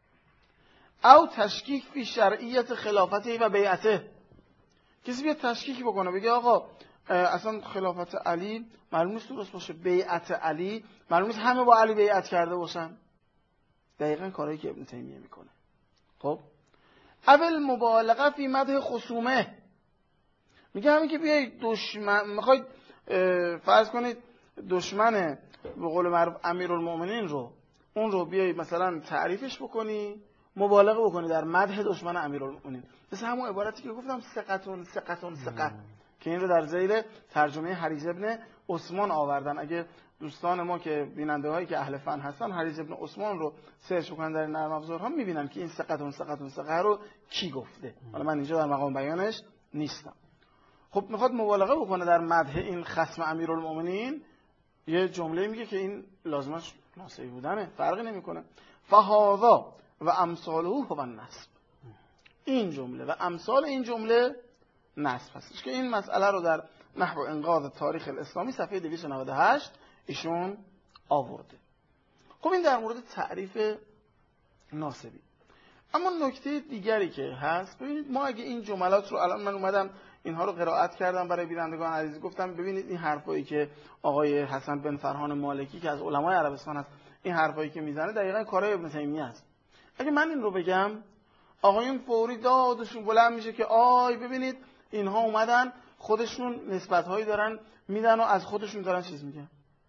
او تشکیک فی شرعیت خلافته و بیعته، کسی بیاد تشکیک بکنه بگه آقا اصلا خلافت علی معلوم نیست درست باشه، بیعت علی معلوم نیست همه با علی بیعت کرده باشن. دقیقاً کارهایی که ابن تیمیه میکنه. خب اول مبالغه فی مدح خصومه، میگه همین که بیای دشمن میخواید فرض کنید دشمن به قول معروف امیرالمؤمنین رو اون رو بیای مثلا تعریفش بکنی، مبالغه بکنی در مدح دشمن امیرالمؤمنین، مثل همون عبارتی که گفتم ثقتون ثقتون ثقت، که این رو در زیر ترجمه حریز ابن عثمان آوردن. اگه دوستان ما که بیننده هایی که اهل فن هستن حریز ابن عثمان رو سرچ بکنن در نرم افزارها میبینن که این ثقتون ثقتون ثقه رو کی گفته. حالا من اینجا در مقام بیانش نیستم. خب میخواد مبالغه بکنه در مدح این خصم امیرالمؤمنین، یه جمله میگه که این لازمش ناسبی بودنه، فرقی نمیکنه. فهذا و امثاله هو النسب، این جمله و امثال این جمله نسب هستش، که این مسئله رو در نحو انقاذ تاریخ الاسلامی صفحه دویست و نود و هشت ایشون آورده. خب این در مورد تعریف ناسبی. اما نکته دیگری که هست، ببینید ما اگه این جملات رو الان من اومدم اینها رو قرائت کردم برای بینندگان عزیز، گفتم ببینید این حرفایی که آقای حسن بن فرهان مالکی که از علمای عربستان هست این حرفایی که میزنه دقیقاً کارهای ابن تیمیه است. اگه من این رو بگم آقایون فوری دادشون بلند میشه که آی ببینید اینها اومدن خودشون نسبت‌هایی دارن میدن و از خودشون دارن چیز میگن.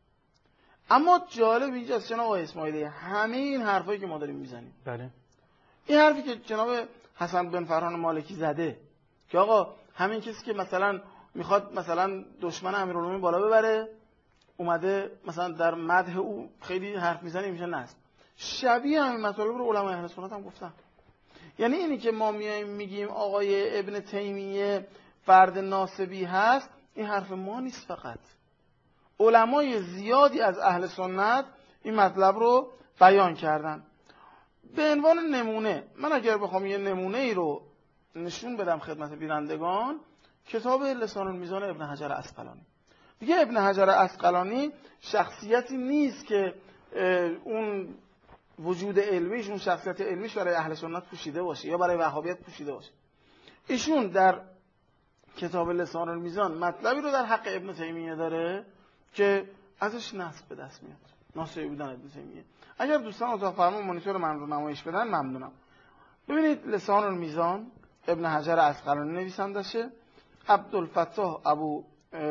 اما جالب اینجاست جناب آقای اسماعیلی، همه این حرفایی که ما داریم میزنیم، بله، این حرفی که جناب حسن بن فرهان مالکی زده که آقا همین کسی که مثلا میخواد مثلا دشمن امیرالمومنین بالا ببره، اومده مثلا در مدح او خیلی حرف میزنه، میشه نصب. شبیه همین مطالب رو علمای اهل سنت هم گفتن. یعنی اینی که ما میایم میگیم آقای ابن تیمیه فرد ناسبی هست، این حرف ما نیست. فقط علمای زیادی از اهل سنت این مطلب رو بیان کردن. به عنوان نمونه، من اگر بخوام یه نمونه ای رو نشون بدم خدمت بینندگان، کتاب لسان المیزان ابن حجر عسقلانی. دیگه ابن حجر عسقلانی شخصیتی نیست که اون وجود علمیش، اون شخصیت علمیش برای اهل سنت پوشیده باشه یا برای وهابیت پوشیده باشه. ایشون در کتاب لسان المیزان مطلبی رو در حق ابن تیمیه داره که ازش نسب به دست میاد، ناسبی بودن ابن تیمیه. اگر دوستان اتاق فرمان مانیتور من رو نمایش بدن ممنونم. ببینید لسان المیزان ابن حجر عسقلانی نویسندشه، عبدالفتاح ابو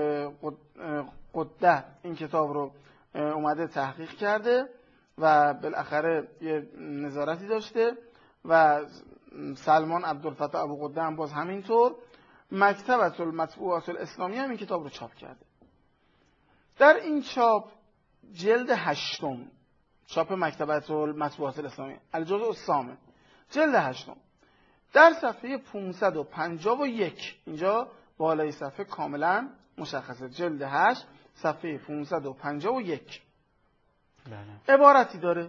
قده این کتاب رو اومده تحقیق کرده و بالاخره یه نظارتی داشته و سلمان عبدالفتاح ابو قده هم باز همینطور. مکتبة المطبوعات الاسلامی هم این کتاب رو چاپ کرده. در این چاپ جلد هشتم، چاپ مکتبة المطبوعات الاسلامی الجزء الثامن، جلد هشتم، در صفحه پانصد و پنجاه و یک، اینجا بالای صفحه کاملا مشخصه، جلد هشت صفحه پانصد و پنجاه و یک، عبارتی داره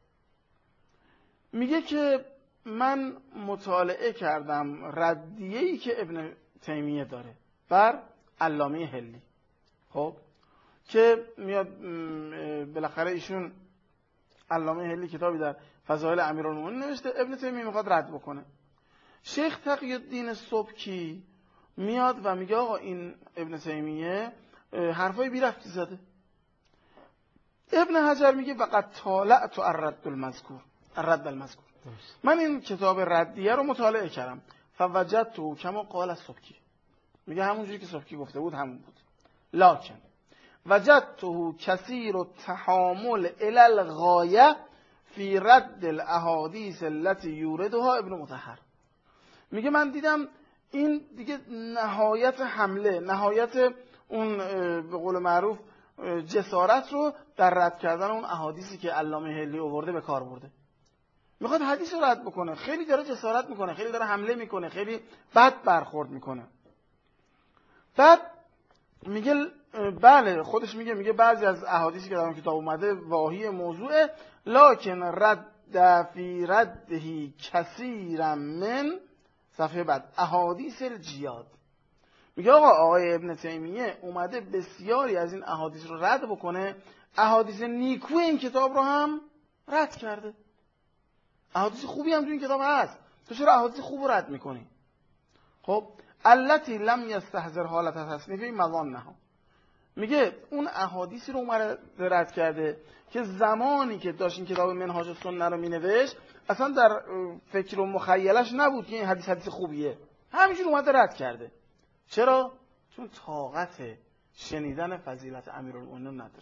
میگه که من مطالعه کردم ردیه‌ای که ابن تیمیه داره بر علامه هلی، خب که میاد بالاخره ایشون علامه هلی کتابی در فضائل امیرالمومنین نوشته، ابن تیمیه میخواد رد بکنه. شیخ تقی الدین سبکی میاد و میگه آقا این ابن تیمیه حرفای بی ربطی زده. ابن حجر میگه فقط طالعت الرد المذکور، الرد المذکور، من این کتاب ردیه رو مطالعه کردم، فوجدته کما قال السبکی، میگه همونجوری که سبکی گفته بود همون بود، لکن وجدته کثیر التحامل الی الغایه فی رد الاحادیث التي یوردها ابن مطهر. میگه من دیدم این دیگه نهایت حمله، نهایت اون به قول معروف جسارت رو در رد کردن اون احادیثی که علامه هلی آورده به کار برده. میخواد حدیث رو رد بکنه، خیلی داره جسارت میکنه، خیلی داره حمله میکنه، خیلی بد برخورد میکنه. بعد میگه بله، خودش میگه میگه بعضی از احادیثی که در اون کتاب اومده واهی موضوعه، لکن رد فی ردهی کثیرا من، صفحه بعد، احادیث الجیاد. میگه آقا آقای ابن تیمیه اومده بسیاری از این احادیث رو رد بکنه، احادیث نیکوی این کتاب رو هم رد کرده. احادیث خوبی هم تو این کتاب هست، تو چرا احادیث خوب رو رد میکنی؟ خب التی لم یستحضر حالت تصنیفی مظانها، میگه اون احادیثی رو اومده رد کرده که زمانی که داشت این کتاب منهاج السنه رو مینوشت اصلا در فکر و مخیلش نبود که این حدیث حدیث خوبیه، همینجور اومده رد کرده. چرا؟ چون طاقت شنیدن فضیلت امیرالمومنین نداره.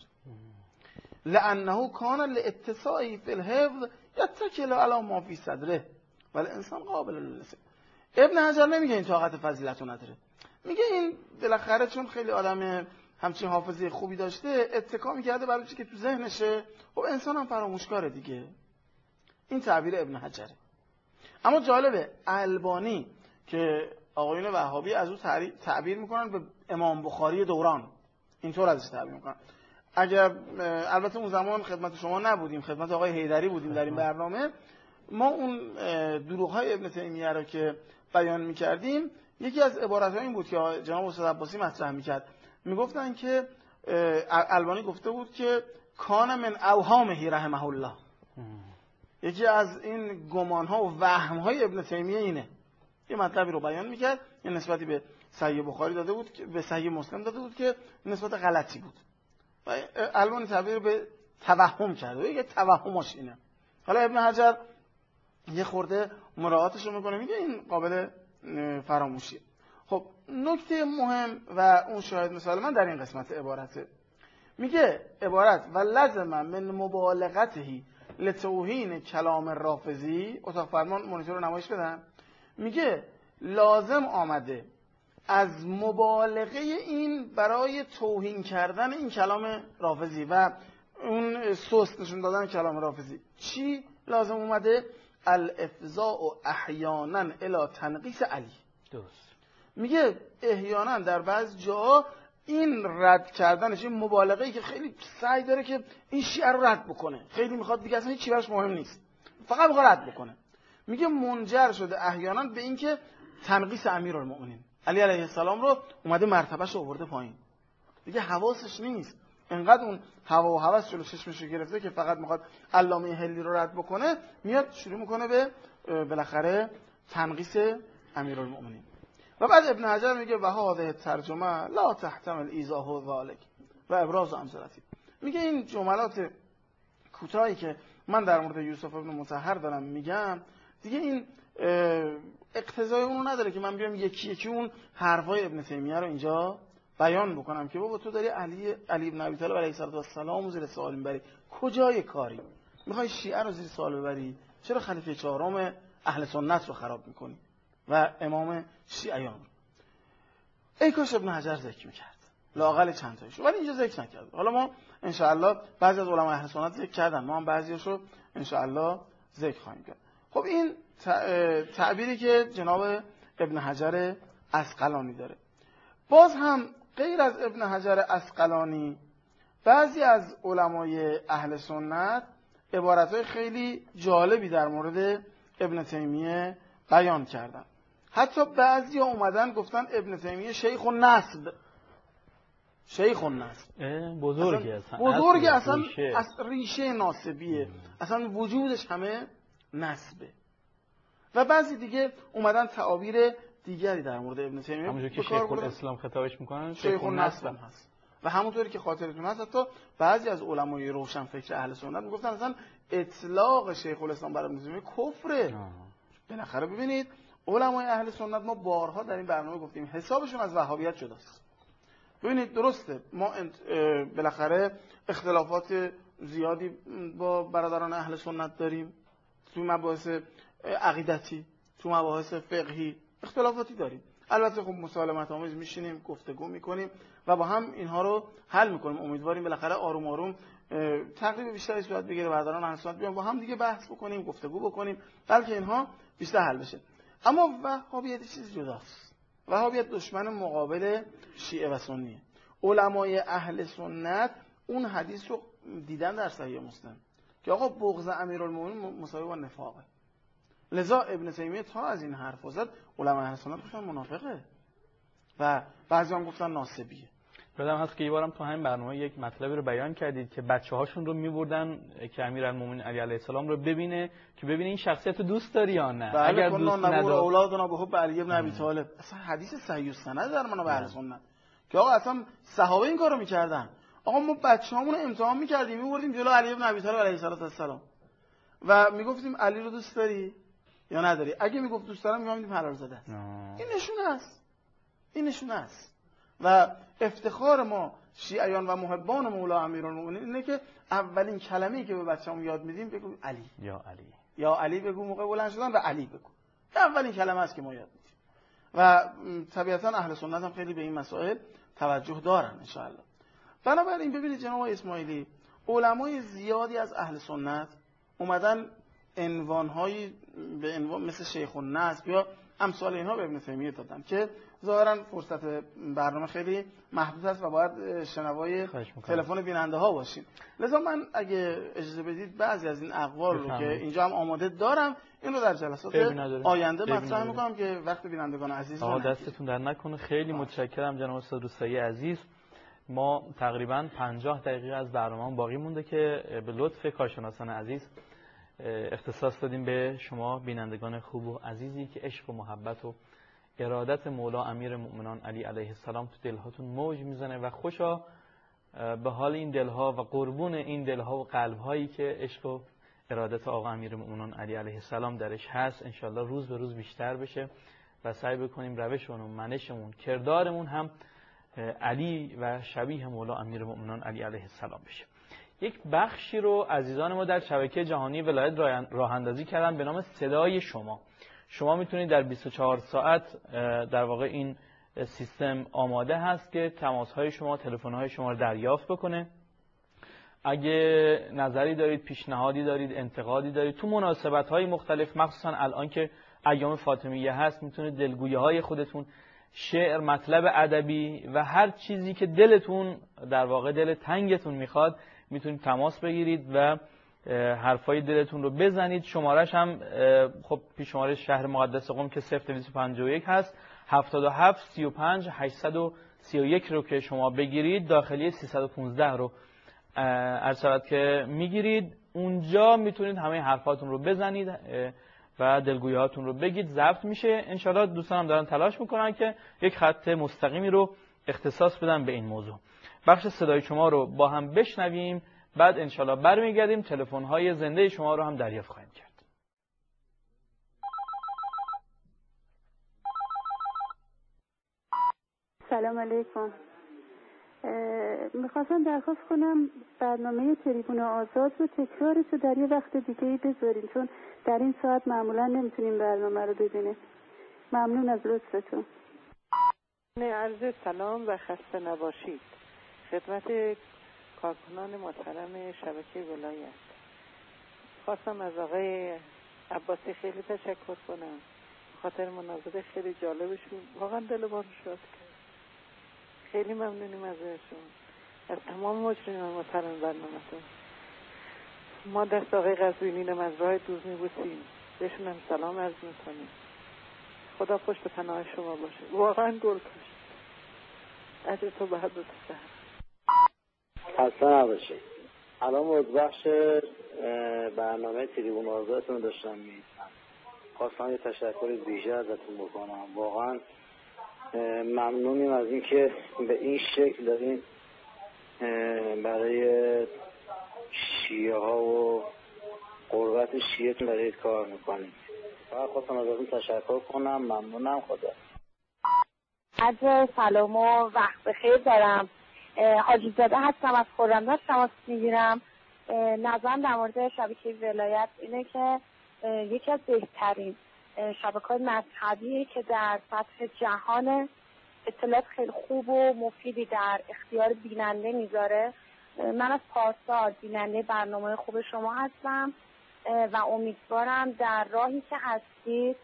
لانه کان لاتساعی فی الحفظ یتکل علی ما فی صدره والانسان قابل للنسیان. ابن حجر نمیگه این طاقت فضیلت رو نداره، میگه این بالاخره چون خیلی آدم همچین حافظه خوبی داشته اتکا میکرده برای چی که تو ذهنشه، و انسان هم فراموشکاره دیگه. این تعبیر ابن حجره. اما جالبه البانی که آقایون وهابی از او تعبیر میکنن به امام بخاری دوران، اینطور ازش تعبیر میکنن. اگر البته اون زمان خدمت شما نبودیم، خدمت آقای حیدری بودیم در این برنامه، ما اون دروغ‌های ابن تیمیه رو که بیان میکردیم، یکی از عبارات‌ها این بود که جناب استاد عباسی مطرح میکرد، میگفتن که البانی گفته بود که کان من اوهامه رحمه الله، یکی از این گمان‌ها و وهم‌های ابن تیمیه اینه. یه مطلبی رو بیان میکرد، یه نسبتی به صحیح بخاری داده بود، به صحیح مسلم داده بود که نسبت غلطی بود و البانی تعبیر به توهم کرده، یه توهمش اینه. حالا ابن حجر یه خورده مراعاتش رو میکنه، میگه این قابل فراموشیه. خب نکته مهم و اون شاهد مثال من در این قسمت عبارته، میگه عبارت و لازم من مبالغته لتوهین کلام رافضی، اتاق فرمان مانیتور رو نمایش بدن، میگه لازم آمده از مبالغه این برای توهین کردن این کلام رافضی و اون سست نشون دادن کلام رافضی چی لازم اومده؟ الافضاء احیانا الی تنقیص علی. درست. میگه احیانا در بعض جاها این رد کردنش، این مبالغه‌ای که خیلی سعی داره که این شیعه رو رد بکنه، خیلی میخواد دیگه اصلا هیچ چیزی براش مهم نیست، فقط میخواد رد بکنه، میگه منجر شده احیانا به این که تنقیص امیرالمؤمنین علی علیه السلام رو اومده مرتبهش رو آورده پایین، دیگه حواسش نیست، انقدر اون هوا و هوس جلو چشمش رو گرفته که فقط میخواد علامه هلی رو رد بکنه، میاد شروع میکنه به بالاخره تنقیص امیرالمؤمنین. و بعد ابن حجر میگه و هذه ترجمه لا تحتمل ایضاح ذلک و ابراز امثلتی. میگه این جملات کوتاهی که من در مورد یوسف ابن مطهر دارم میگم دیگه این اقتضای اونو نداره که من بیام یکی یکی اون حرفای ابن تیمیه رو اینجا بیان بکنم که بابا تو داری علی علی ابن ابی طالب علیه السلام زیر سوال میبری، کجای کاری میخوای شیعه رو زیر سوال ببری؟ چرا خلیفه چهارم اهل سنت رو خراب میکنی و امام شیعیان؟ ای کاش ابن حجر ذکر میکرد، لااقل چند تایشو، ولی اینجا ذکر نکرد. حالا ما ان شاء الله بعضی از علما اهل سنت ذکر کردن، ما هم بعضیاشو ان شاء الله ذکر خواهیم کرد. خب این تعبیری که جناب ابن حجر عسقلانی داره، باز هم غیر از ابن حجر عسقلانی بعضی از علمای اهل سنت عبارتهای خیلی جالبی در مورد ابن تیمیه بیان کردن. حتی بعضی ها اومدن گفتن ابن تیمیه شیخ النسب، شیخ النسب بزرگی اصلا بزرگی اصلا ریشه, اصلا ریشه ناسبیه، اصلا وجودش همه نسبه. و بعضی دیگه اومدن تعابیر دیگری در مورد ابن تیمیه همونجور که شیخ الاسلام خطابش میکنن شیخ النسب هم هست. و همونطوری که خاطرتون هست حتی بعضی از علمای روشن فکر اهل سنت میگفتن اصلا اطلاق شیخ الاسلام بر ابن تیمیه کفره. بالاخره ببینید علمای اهل سنت، ما بارها در این برنامه گفتیم حسابشون از وهابیت جداست. ببینید درسته ما بالاخره اختلافات زیادی با برادران اهل سنت داریم، تو مباحث عقیدتی، تو مباحث فقهی اختلافاتی داریم، البته خب مسالمت آمیز میشینیم، گفتگو میکنیم و با هم اینها رو حل میکنیم. امیدواریم بالاخره آروم آروم تقریبا بیشتری صورت بگیره، برادران اهل سنت بیان با هم دیگه بحث بکنیم، گفتگو بکنیم، بلکه اینها بیشتر حل بشه. اما وهابیت چیز جداست. وهابیت دشمن مقابل شیعه و سنیه. علمای اهل سنت اون حدیث رو دیدن در صحیح مسلم که آقا بغض امیرالمومنین مساوی با نفاقه. لذا ابن تیمیه تا از این حرف زد علمای اهل سنت گفتن منافقه و بعضی هم گفتن ناسبیه. یادم هست که یه بارم تو همین برنامه یک مطلبی رو بیان کردید که بچه‌هاشون رو می‌بردن که امیرالمومنین علی علیه السلام رو ببینه که ببینه این شخصیت رو دوست داری یا نه. اگر دوست نداره اولادنا به حب علی ابن ابی طالب، اصلا حدیث صحیح السند در منابع اهل سنت که آقا اصلا صحابه این کارو می‌کردن. آقا ما بچه‌هامون رو امتحان می‌کردیم، می‌بردیم جلو علی ابن ابی طالب علیه السلام و میگفتیم علی رو دوست داری یا نداری؟ اگه میگفت دوست دارم میگفتیم حلال زاده است. این نشونه است. این نشونه است. و افتخار ما شیعیان و محبان مولا امیرالمومنین اینه که اولین کلمه‌ای که به بچه‌مون یاد میدیم بگو علی. یا علی. یا علی بگو موقع بلند شدن و علی بگو. اولین کلمه است که ما یاد میدیم. و طبیعتاً اهل سنت هم خیلی به این مسائل توجه دارن ان شاء الله. بنابراین ببینید جناب اسماعیلی، علمای زیادی از اهل سنت اومدن عنوان‌هایی به عنوان مثل شیخ النسب یا امثال اینها به ابن تیمیه دادن که ظاهراً فرصت برنامه خیلی محدود است و باید شنوای تلفن بیننده ها باشیم. لذا من اگه اجازه بدید بعضی از این اقوال رو که اینجا هم آماده دارم این رو در جلسات آینده مطرح میکنم که وقت بینندگان عزیز رو دستتون در نکنه. خیلی متشکرم جناب استاد روستایی عزیز. ما تقریباً پنجاه دقیقه از برنامه باقی مونده که به لطف کارشناسان عزیز اختصاص دادیم به شما بینندگان خوب و عزیزی که عشق و محبت و ارادت مولا امیر مؤمنان علی علیه السلام تو دلهاتون موج میزنه و خوشا به حال این دلها و قربون این دلها و قلبهایی که عشق و ارادت آقا امیر مؤمنان علی علیه السلام درش هست انشالله روز به روز بیشتر بشه و سعی بکنیم روشمون و منشمون کردارمون هم علی و شبیه مولا امیر مؤمنان علی علیه السلام بشه. یک بخشی رو عزیزان ما در شبکه جهانی ولایت راه اندازی کردن به نام صدای شما. شما میتونید در بیست و چهار ساعت در واقع این سیستم آماده هست که تماس‌های شما، تلفن‌های شما رو دریافت بکنه. اگه نظری دارید، پیشنهادی دارید، انتقادی دارید تو مناسبت‌های مختلف، مخصوصا الان که ایام فاطمیه هست، میتونید دلگویی‌های خودتون، شعر، مطلب ادبی و هر چیزی که دلتون، در واقع دل تنگتون میخواد، میتونید تماس بگیرید و حرفای دلتون رو بزنید. شمارش هم خب پیش شماره شهر مقدس قم که صفر دویست و پنجاه و یک هست، هفتاد و هفت سی و پنج هشتصد و سی و یک رو که شما بگیرید، داخلی سیصد و پانزده رو ارشد که میگیرید، اونجا میتونید همه حرفاتون رو بزنید و دلگویی‌هاتون رو بگید. ضبط میشه. انشالله دوستانم دارن تلاش میکنن که یک خط مستقیمی رو اختصاص بدن به این موضوع. بخش صدای شما رو با هم بشنویم، بعد انشالله برمیگردیم تلفن‌های زنده شما رو هم دریافت خواهیم کرد. سلام علیکم. میخواستم درخواست کنم برنامه تریبون آزاد رو تکرارش رو در یه وقت دیگه بذاریم، چون در این ساعت معمولا نمیتونیم برنامه رو ببینیم. ممنون از لطفتون. عرض سلام و خسته نباشید خدمت کارکنان محترم شبکه ولایت. خواستم از آقای عباسی خیلی تشکر کنم خاطر مناظره خیلی جالبشون، واقعا دل ما رو شاد کرد. خیلی ممنونیم ازشون، از تمام مجرمین محترم برنامه‌تون. ما دست آقای قزوینی رو از راه دور می‌بوسیم، بهشون هم سلام عرض می‌کنیم. خدا پشت پناه شما باشه. واقعا گل کاشت. اجر تو به حضرت سهر. خسته نباشید. الان مدبخش برنامه تریبون آزادتون داشتم می‌دیدم. خواستم یه تشکر ویژه ازتون بکنم. واقعا ممنونیم از اینکه به این شکل دارین برای شیعه ها و قربت شیعه برای کار میکنیم. فقط خواستم ازتون تشکر کنم. ممنونم. خدا. عرض سلام و وقت بخیر دارم. حاجی زاده هستم از خرمدار تماس میگیرم. نظرم در مورد شبکه ولایت اینه که یکی از بهترین شبکه‌های مذهبی که در سطح جهان اطلاعات خیلی خوب و مفیدی در اختیار بیننده میذاره. من از پارسال بیننده برنامه خوب شما هستم و امیدوارم در راهی که هستید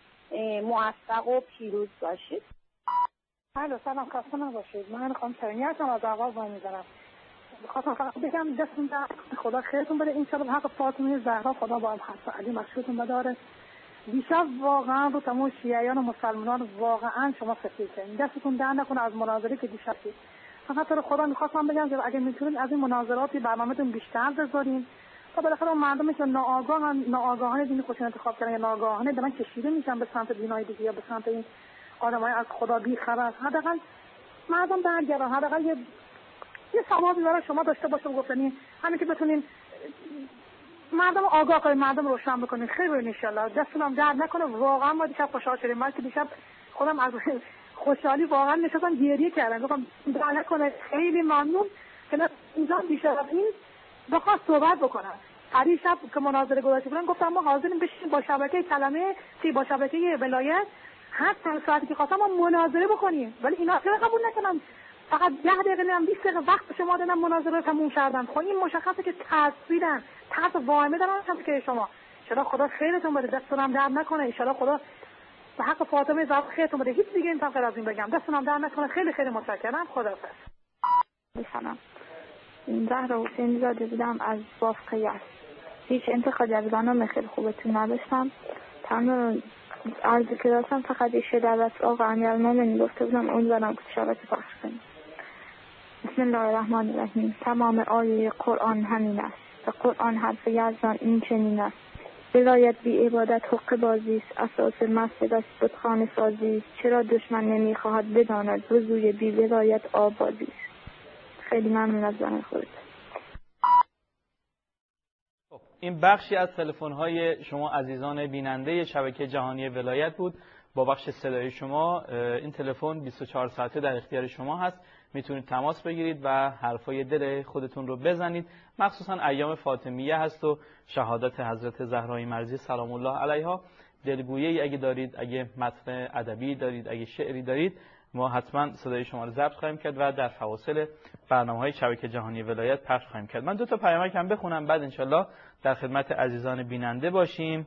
موفق و پیروز باشید. الو سلام، خسته نباشید. من خانم ترینی هستم از آغاز وای می‌ذارم. می‌خواستم فقط بگم دستتون در خدا خیرتون بده. ان شاءالله حق فاطمه زهرا خدا با هم هست. علی مشکورتون بداره. دیشب واقعا رو تمام شیعیان و مسلمانان واقعا شما ستیز کردین. دستتون در نکنه از مناظره که دیشب شد. فقط تو خدا می‌خواستم بگم که اگه می‌تونید از این مناظراتی برنامه‌تون بیشتر بذارین تا بالاخره مردمی که ناآگاه ناآگاهانه دین خودشون انتخاب کردن یا ناآگاهانه دارن کشیده میشن به سمت دینای دیگه یا به سمت این آدمای از خدا بی خبر، حداقل مردم برگردن، حداقل یه یه ثوابی برای شما داشته باشه و گفتنی همین که بتونین مردم آگاه کنین، مردم روشن بکنین. خیلی ان شاءالله. دستتون هم درد نکنه. واقعا ما دیشب خوشحال شدیم. من که دیشب خودم از خوشحالی واقعا نشستم گریه کردم. گفتم درد نکنه. خیلی ممنون که اینجا دیشب این بخواد صحبت بکنم. هر شب که مناظره گذاشته بودن گفتم ما حاضریم بشیم با شبکه کلمه سی با شبکه ولایت هر چند ساعتی که خواستم ما مناظره بکنیم، ولی اینا چرا قبول نکنن؟ فقط ده دقیقه نمیدونم بیست دقیقه وقت به شما دادم مناظره رو تموم کردم. خب این مشخصه که ترسیدن، ترس واهمه دارن هم که شما. ان خدا خیرتون بده، دستتون هم درد نکنه. ان شاءالله خدا به حق فاطمه زهرا خیرتون بده. هیچ دیگه نمیتونم غیر از این بگم. دستتون هم درد نکنه. خیلی خیلی متشکرم. خداحافظ. سلام. زهرا حسینی زاده بودم از بافقه است. هیچ انتقادی از برنامه خیلی خوبتون نداشتم. تمام عرضی که داشتم فقط یه دعوت آقا امیرالمومنین گفته بودم امیدوارم که شبکه پخش کنیم. بسم الله الرحمن الرحیم. تمام آیه قرآن همین است. و قرآن حرف یزدان این چنین است. ولایت بی عبادت حق بازی است. اساس مسجد است بتخانه سازی است. چرا دشمن نمیخواهد بداند وضوی بی ولایت آبادی است. خیلی ممنون از زن خودت. این بخشی از تلفن‌های شما عزیزان بیننده شبکه جهانی ولایت بود. با بخش صدای شما این تلفن بیست و چهار ساعته در اختیار شما هست. میتونید تماس بگیرید و حرفای دل خودتون رو بزنید. مخصوصا ایام فاطمیه هست و شهادت حضرت زهرای مرضی سلام الله علیها. دلگویی اگه دارید، اگه متن ادبی دارید، اگه شعری دارید، ما حتما صدای شما رو ضبط خواهیم کرد و در فواصل برنامه‌های شبکه جهانی ولایت پخش خواهیم کرد. من دو تا پیامک هم بخونم بعد انشالله در خدمت عزیزان بیننده باشیم.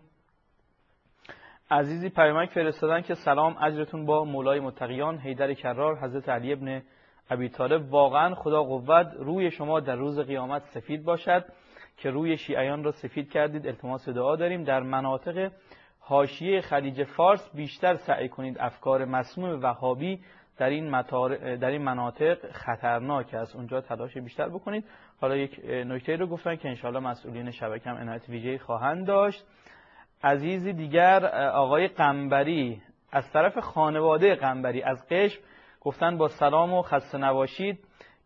عزیزی پیامک فرستادن که سلام، اجرتون با مولای متقیان حیدر کرار حضرت علی ابن ابی طالب. واقعا خدا قوت روی شما در روز قیامت سفید باشد که روی شیعیان را سفید کردید. التماس دعا داریم. در مناطق حاشیه خلیج فارس بیشتر سعی کنید. افکار مسموم وهابی در این مطار... در این مناطق خطرناک است. اونجا تلاش بیشتر بکنید. حالا یک نکته رو گفتن که انشالله مسئولین شبکه هم عنایت ویژه‌ای خواهند داشت. عزیزی دیگر آقای قنبری از طرف خانواده قنبری از قشم گفتن با سلام و خسته نباشید.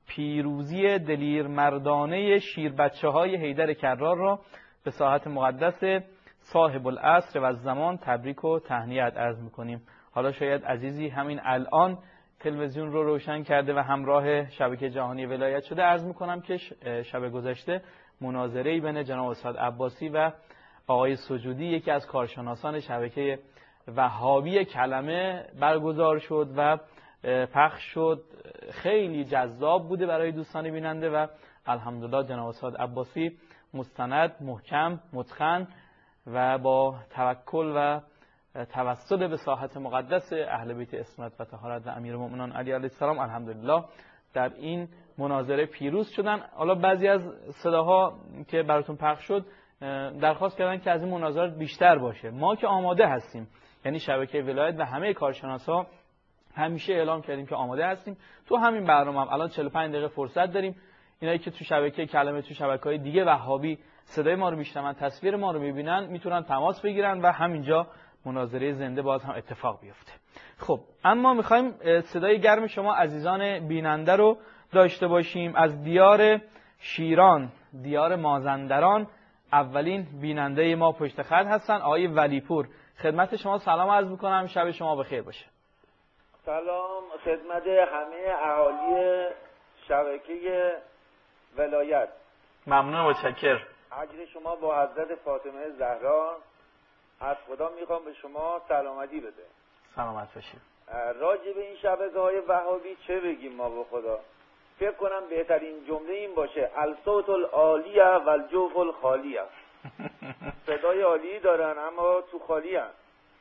پیروزی دلیر مردانه شیر بچه های حیدر کرار را به ساحت مقدس صاحب العصر و زمان تبریک و تهنیت عرض میکنیم. حالا شاید عزیزی همین الان تلویزیون رو روشن کرده و همراه شبکه جهانی ولایت شده. عرض میکنم که شب گذشته مناظره‌ای بین جناب استاد عباسی و آقای سجودی یکی از کارشناسان شبکه وهابی کلمه برگزار شد و پخش شد. خیلی جذاب بوده برای دوستان بیننده و الحمدلله جناب استاد عباسی مستند، محکم، متقن و با توکل و توسل به ساحت مقدس اهل بیت عصمت و طهارت و امیرالمؤمنین علی علیه السلام الحمدلله در این مناظره پیروز شدن. حالا بعضی از صداها که براتون پخش شد درخواست کردن که از این مناظرات بیشتر باشه. ما که آماده هستیم، یعنی شبکه ولایت و همه کارشناسا همیشه اعلام کردیم که آماده هستیم. تو همین برنامه هم الان چهل و پنج دقیقه فرصت داریم. اینایی که تو شبکه کلمه تو شبکه‌های دیگه وهابی صدای ما رو میشنون، تصویر ما رو میبینن، میتونن تماس بگیرن و همینجا مناظره زنده باز هم اتفاق بیفته. خب اما میخوایم صدای گرم شما عزیزان بیننده رو داشته باشیم. از دیار شیران، دیار مازندران اولین بیننده ما پشت خط هستن آقای ولیپور. خدمت شما سلام عرض میکنم، شب شما بخیر باشه. سلام خدمت همه اهالی شبکه ولایت. ممنون و متشکر. اجر شما با حضرت فاطمه زهرا. از خدا میخوام به شما سلامتی بده. سلامت باشید. راجع به این شبکه های وهابی چه بگیم ما به خدا؟ فکر کنم بهترین جمله این باشه الصوت العالیه و الجوف الخالیه. صدای عالی دارن اما تو خالی هن.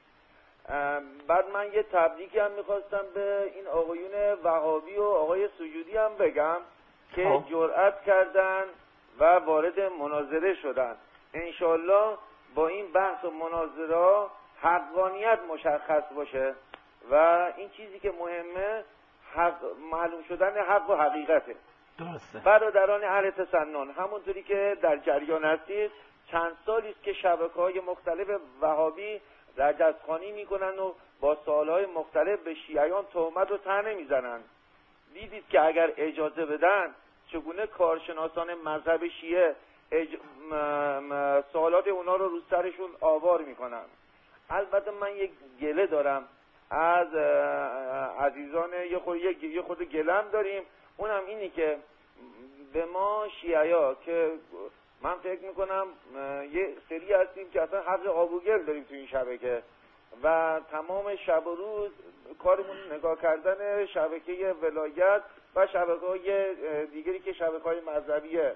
بعد من یه تبریکی هم میخواستم به این آقایون وهابی و آقای سجودی هم بگم که جرأت کردن و وارد مناظره شدن. انشالله با این بحث و مناظره حقانیت مشخص باشه و این چیزی که مهمه حق معلوم شدن حق و حقیقته. درسته. برادران اهل تسنن همونطوری که در جریان هستید چند سالی است که شبکه‌های مختلف وهابی رجزخوانی میکنن و با سوالهای مختلف به شیعیان تهمت و طعنه میزنن. دیدید که اگر اجازه بدن چگونه کارشناسان مذهب شیعه اج... م... م... سوالات اونا رو رو سرشون آوار میکنن. البته من یک گله دارم از عزیزان، یه خود یه خود گلم داریم، اونم اینی که به ما شیعیا که من فکر میکنم یه سری هستیم که اصلا حق آب و گل داریم تو این شبکه و تمام شب و روز کارمون نگاه کردن شبکه ولایت و شبکه‌های دیگری که شبکه‌های مذهبیه.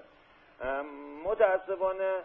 متاسفانه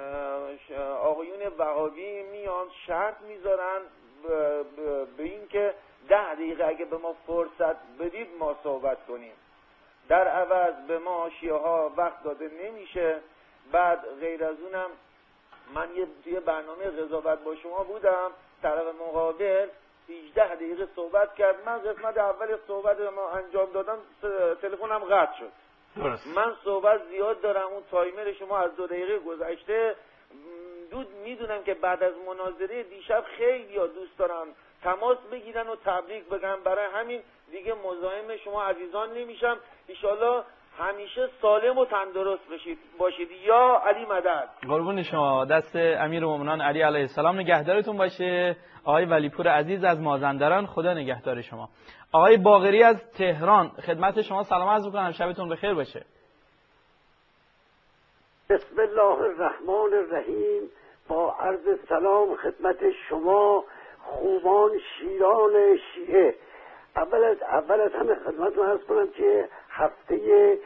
آقایون وهابی میان شرط میذارن به این که ده دقیقه اگه به ما فرصت بدید ما صحبت کنیم، در عوض به ما شیعه ها وقت داده نمیشه. بعد غیر از اونم من یه توی برنامه قضاوت با شما بودم، طرف مقابل هجده دقیقه صحبت کرد. من قسمت اول صحبت ما انجام دادم تلفنم قطع شد. درست. من صحبت زیاد دارم، اون تایمر شما از دو دقیقه گذشته. دود میدونم که بعد از مناظره دیشب خیلی ها دوست دارن تماس بگیرن و تبریک بگن، برای همین دیگه مزاحم شما عزیزان نمیشم. انشالله همیشه سالم و تندرست بشید باشید. یا علی مدد. قربون شما. دست امیرالمؤمنین علی علیه السلام نگهدارتون باشه. آقای ولیپور عزیز از مازندران، خدا نگهدار شما. آقای باقری از تهران، خدمت شما سلام عرض می‌کنم، شبتون بخیر باشه. بسم الله الرحمن الرحیم. با عرض سلام خدمت شما خوبان شیران شیعه. اول از اول از همه خدمتتون عرض کنم که هفته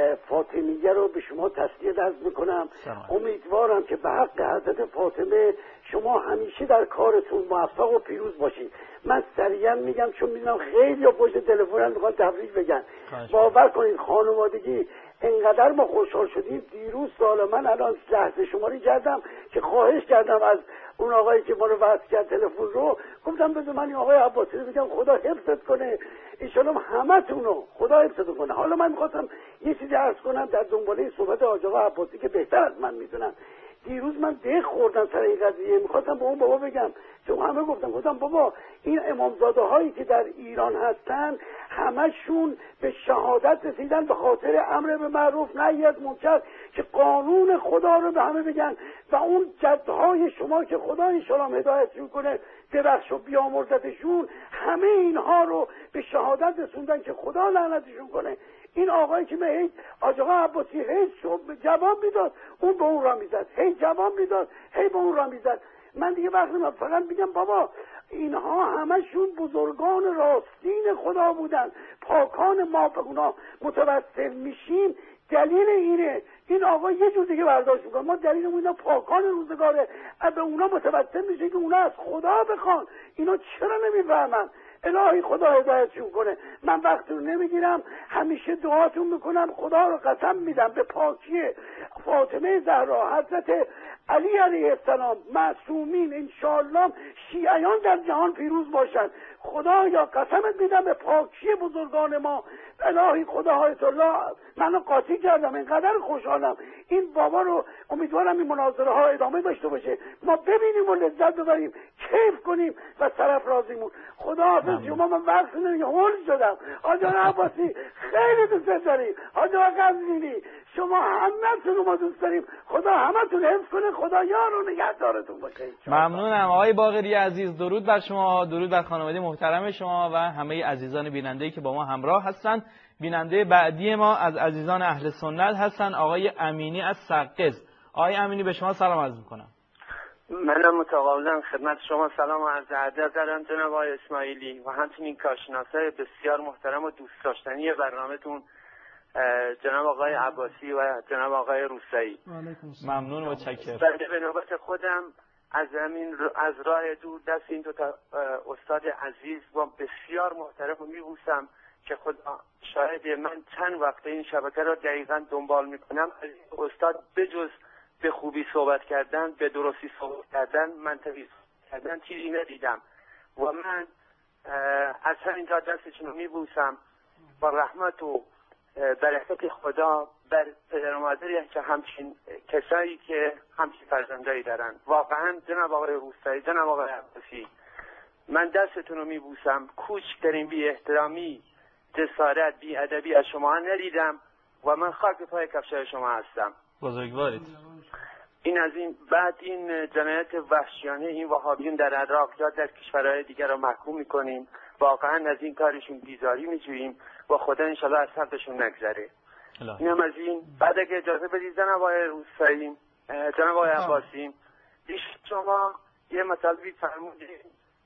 فاطمیه رو به شما تسلیت عرض میکنم. امیدوارم که به حق حضرت فاطمه شما همیشه در کارتون موفق و پیروز باشید. من سریعا میگم چون میدونم خیلی پشت تلفن میخوان تبریک بگن. باور کنید خانوادگی انقدر ما خوشحال شدیم. دیروز سال من الان لحظه شماری کردم که خواهش کردم از اون آقایی که ما رو وصل کرد تلفن رو، گفتم بذار من این آقای عباسی رو بگم خدا حفظت کنه، ان شاءالله همتون رو خدا حفظت کنه. حالا من می‌خواستم یه چیزی عرض کنم در دنباله صحبت حاج آقا عباسی که بهتر از من میدونن. دیروز من دق خوردم سر این قضیه، می‌خواستم به اون بابا بگم، چون همه گفتم گفتم بابا این امامزاده هایی که در ایران هستن همشون به شهادت رسیدن به خاطر امر به معروف نهی از منکر که قانون خدا رو به همه بگن و اون جدهای شما که خدا انشاءالله هدایتشون کنه ببخش و بیامرزتشون، همه اینها رو به شهادت رسوندن که خدا لعنتشون کنه. این آقایی که به حاج آقا عباسی هی جواب میداد اون به اون را میزد، هی جواب میداد هی به اون را میزد. من دیگه وقتی من فقط میگم بابا اینها همشون بزرگان راستین خدا بودن، پاکان ما به اونا متوسل میشیم. دلیل اینه این آقا یه جور دیگه برداشت میکنه، ما دلیل اینا پاکان روزگاره به اونا متوسل میشه که اونا از خدا بخوان. اینا چرا نمیفهمن؟ الهی خدا هدایتشون کنه. من وقت رو نمیگیرم، همیشه دعاتون میکنم. خدا رو قسم میدم به پاکی فاطمه زهرا، حضرت علی علیه السلام، معصومین، انشاءالله شیعیان در جهان پیروز باشن. خدا یا قسمت میدم به پاکی بزرگان ما. الهی خدا آیت الله منو قاطی کردم، اینقدر خوشحالم. این بابا رو امیدوارم این مناظره ها ادامه داشته باشه، ما ببینیم و لذت ببریم، کیف کنیم و طرف راضیمون. خدا حافظ شما. من وقت نمیگه هول شدم. حاج آقا عباسی خیلی دوست داریم، حاج آقا قزوینی شما همتون رو ما دوست داریم. خدا همتون حفظ کنه، خدا یار و نگهدارتون باشه. ممنونم آقای باقری عزیز. درود بر شما، درود بر خانواده محترم شما و همه عزیزان بیننده‌ای که با ما همراه هستند. بیننده بعدی ما از عزیزان اهل سنت هستن آقای امینی از سقز. آقای امینی به شما سلام عرض می‌کنم. منم متقابلا خدمت شما سلام و عرض ادب دارم جناب آقای اسماعیلی و همچنین کارشناسای بسیار محترم و دوست داشتنی برنامه‌تون جناب آقای عباسی و جناب آقای روسایی. ممنون و متشکرم. بنده به نوبت خودم از همین از راه دور دست این دو تا استاد عزیز و بسیار محترم میبوسم که خدا شاهد. من چند وقت این شبکه را دقیقاً دنبال میکنم. استاد بجز به خوبی صحبت کردن، به درستی صحبت کردن، منطقی کردن چیزی ندیدم و من از همین تا دستشون رو میبوسم با رحمت و برکت خدا بر پدر و مادری که همچین کسایی که همچین فرزندایی دارن. واقعا جناب آقای روستایی، جناب آقای عباسی، من دستتون رو میبوسم. کوچکترین بی احترامی، جسارت، بی ادبی از شما ندیدم و من خاک پای کفشای شما هستم. بزرگوارید. این از این بعد این جنایت وحشیانه این وهابیون در عراق یا در کشورهای دیگر رو محکوم میکنیم. واقعا از این کارشون بیزاری میجوییم و خدا انشالله از حقشون نگذره. اینم از این. بعد اگه اجازه بدید جناب آقای روستایی، جناب آقای عباسی، شما یه مطالبی فرمودین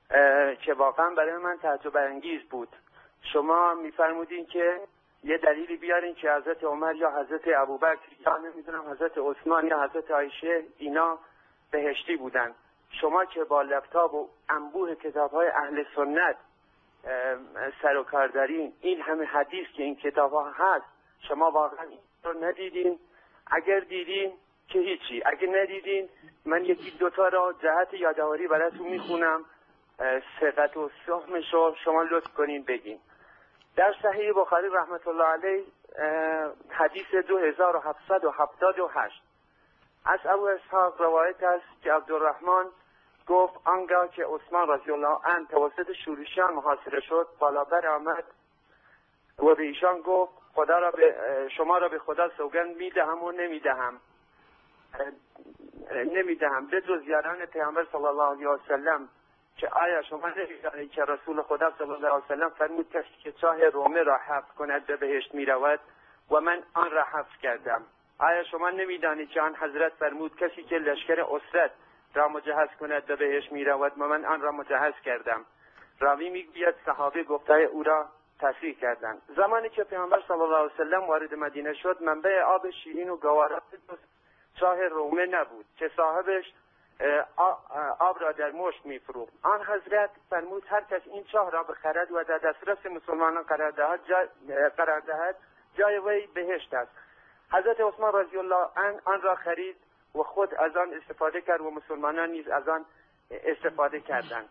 که واقعا برای من تعجب انگیز بود. شما میفرمودین که یه دلیلی بیارین که حضرت عمر یا حضرت ابوبکر یا نمیدونم حضرت عثمان یا حضرت عایشه اینا بهشتی بودن. شما که با لپتاپ و انبوه کتاب‌های اهل سنت سر و کار دارین، این همه حدیث که این کتاب‌ها هست، شما واقعا این رو ندیدین؟ اگر دیدین که هیچی، اگر ندیدین من یکی دوتا را جهت یادآوری براتون میخونم، ثقت و سهمش رو شما لطف کنین بگین. در صحیح بخاری رحمت الله علیه حدیث دو هزار و هفتصد و هفتاد و هشت از ابو اسحاق روایت است که عبدالرحمن گفت آنگاه که عثمان رضی الله عنه توسط شورشیان محاصره شد بالا بر آمد و به ایشان گفت خدا را به شما را به خدا سوگند میدهم و نمیدهم نمیدهم به جز یاران پیامبر صلی الله علیه و سلم که آیا شما نمی‌دانید که رسول خدا صلی الله علیه و سلم فرمود کسی که چاه رومه را حفظ کند به بهشت می‌رود و من آن را حفظ کردم. آیا شما نمی‌دانید که آن حضرت فرمود کسی که لشکر اسرت را مجهز کند به بهشت می‌رود و من آن را مجهز کردم. راوی میگوید صحابه گفته او را تصحیح کردند. زمانی که پیامبر صلی الله علیه و سلم وارد مدینه شد، منبع آب شیرین و گوارا چاه رومه نبود که صاحبش آب را در مشت میفروخت. آن حضرت فرمود هر کس این چاه را بخرد و در دسترس مسلمانان قرار دهد جای, قرار دهد جای وی بهشت است. حضرت عثمان رضی الله عنه آن را خرید و خود از آن استفاده کرد و مسلمانان نیز از آن استفاده کردند.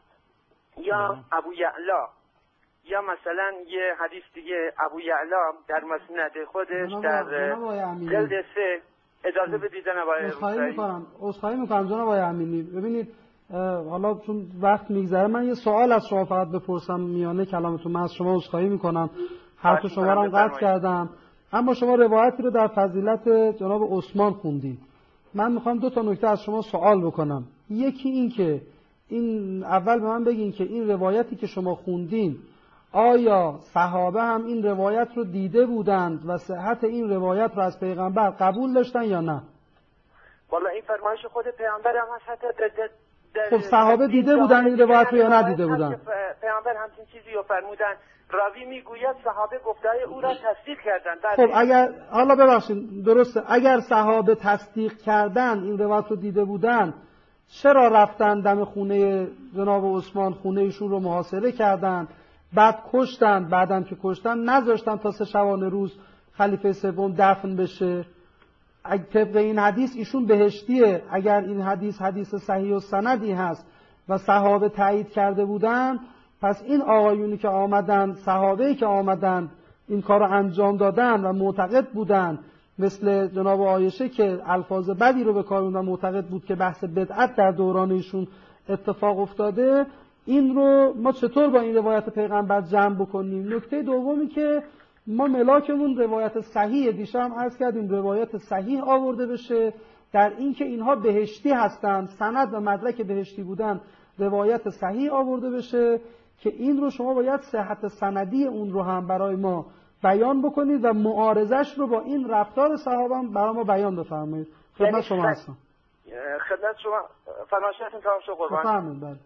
یا ابو یعلا، یا مثلا یه حدیث دیگه ابو یعلا در مسند خودش در جلد سه، اجازه بدید جناب آقای عذرخواهی میکنم عذرخواهی میکنم جناب آقای امینی. ببینید حالا چون وقت میگذره من یه سوال از شما فقط بپرسم میانه کلامتون. من از شما عذرخواهی میکنم، حرف شما رو قطع کردم، اما شما روایتی رو در فضیلت جناب عثمان خوندید. من میخوام دو تا نکته از شما سوال بکنم. یکی این که این اول به من بگین که این روایتی که شما خوندین آیا صحابه هم این روایت رو دیده بودند و صحت این روایت رو از پیغمبر قبول داشتن یا نه؟ والا این فرمایش خود پیغمبر هم هست. حتی خب صحابه دیده بودن این روایت رو یا ندیده بودن؟ پیغمبر همچین چیزی رو فرمودن. راوی میگوید صحابه گفته او را تصدیق کردند. خب اگر حالا ببخشید درسته، اگر صحابه تصدیق کردن این روایت رو دیده بودن، چرا رفتن دم خونه جناب عثمان، خونه ایشون رو محاصره کردن، بعد کشتن، بعدم که کشتن نذاشتن تا سه شبانه روز خلیفه سوم دفن بشه؟ اگه طبق این حدیث ایشون بهشتیه. اگر این حدیث حدیث صحیح و سندی هست و صحابه تایید کرده بودن، پس این آقایونی که آمدن، صحابه‌ای که آمدن این کار رو انجام دادن و معتقد بودن، مثل جناب عایشه که الفاظ بدی رو به کار بردن، معتقد بود که بحث بدعت در دوران ایشون اتفاق افتاده، این رو ما چطور با این روایت پیغمبر جمع بکنیم؟ نکته دومی که ما ملاکمون روایت صحیح، دیشب هم عرض کردیم روایت صحیح آورده بشه در این که اینها بهشتی هستن، سند و مدرک بهشتی بودن، روایت صحیح آورده بشه که این رو شما باید صحت سندی اون رو هم برای ما بیان بکنید و معارضش رو با این رفتار صحابه هم برای ما بیان بفرمایید. خدمت شما هستم. خدمت شما فرمایشتون تمام شد قربان. بفرمایید. بله.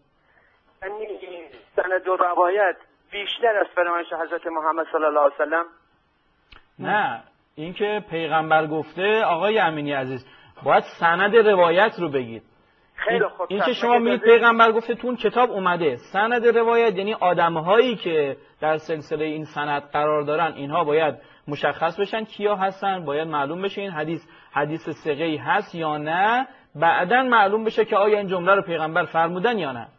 یعنی سند و روایت بیشتر از فرمایش حضرت محمد صلی الله علیه و سلم؟ نه، این که پیغمبر گفته آقای امینی عزیز باید سند روایت رو بگید. خیلی خوب. این که شما میگید پیغمبر گفته تو اون کتاب اومده، سند روایت یعنی آدم‌هایی که در سلسله این سند قرار دارن اینها باید مشخص بشن کیا هستن، باید معلوم بشه این حدیث حدیث ثقه‌ای هست یا نه، بعداً معلوم بشه که آیا این جمله رو پیغمبر فرمودن یا نه.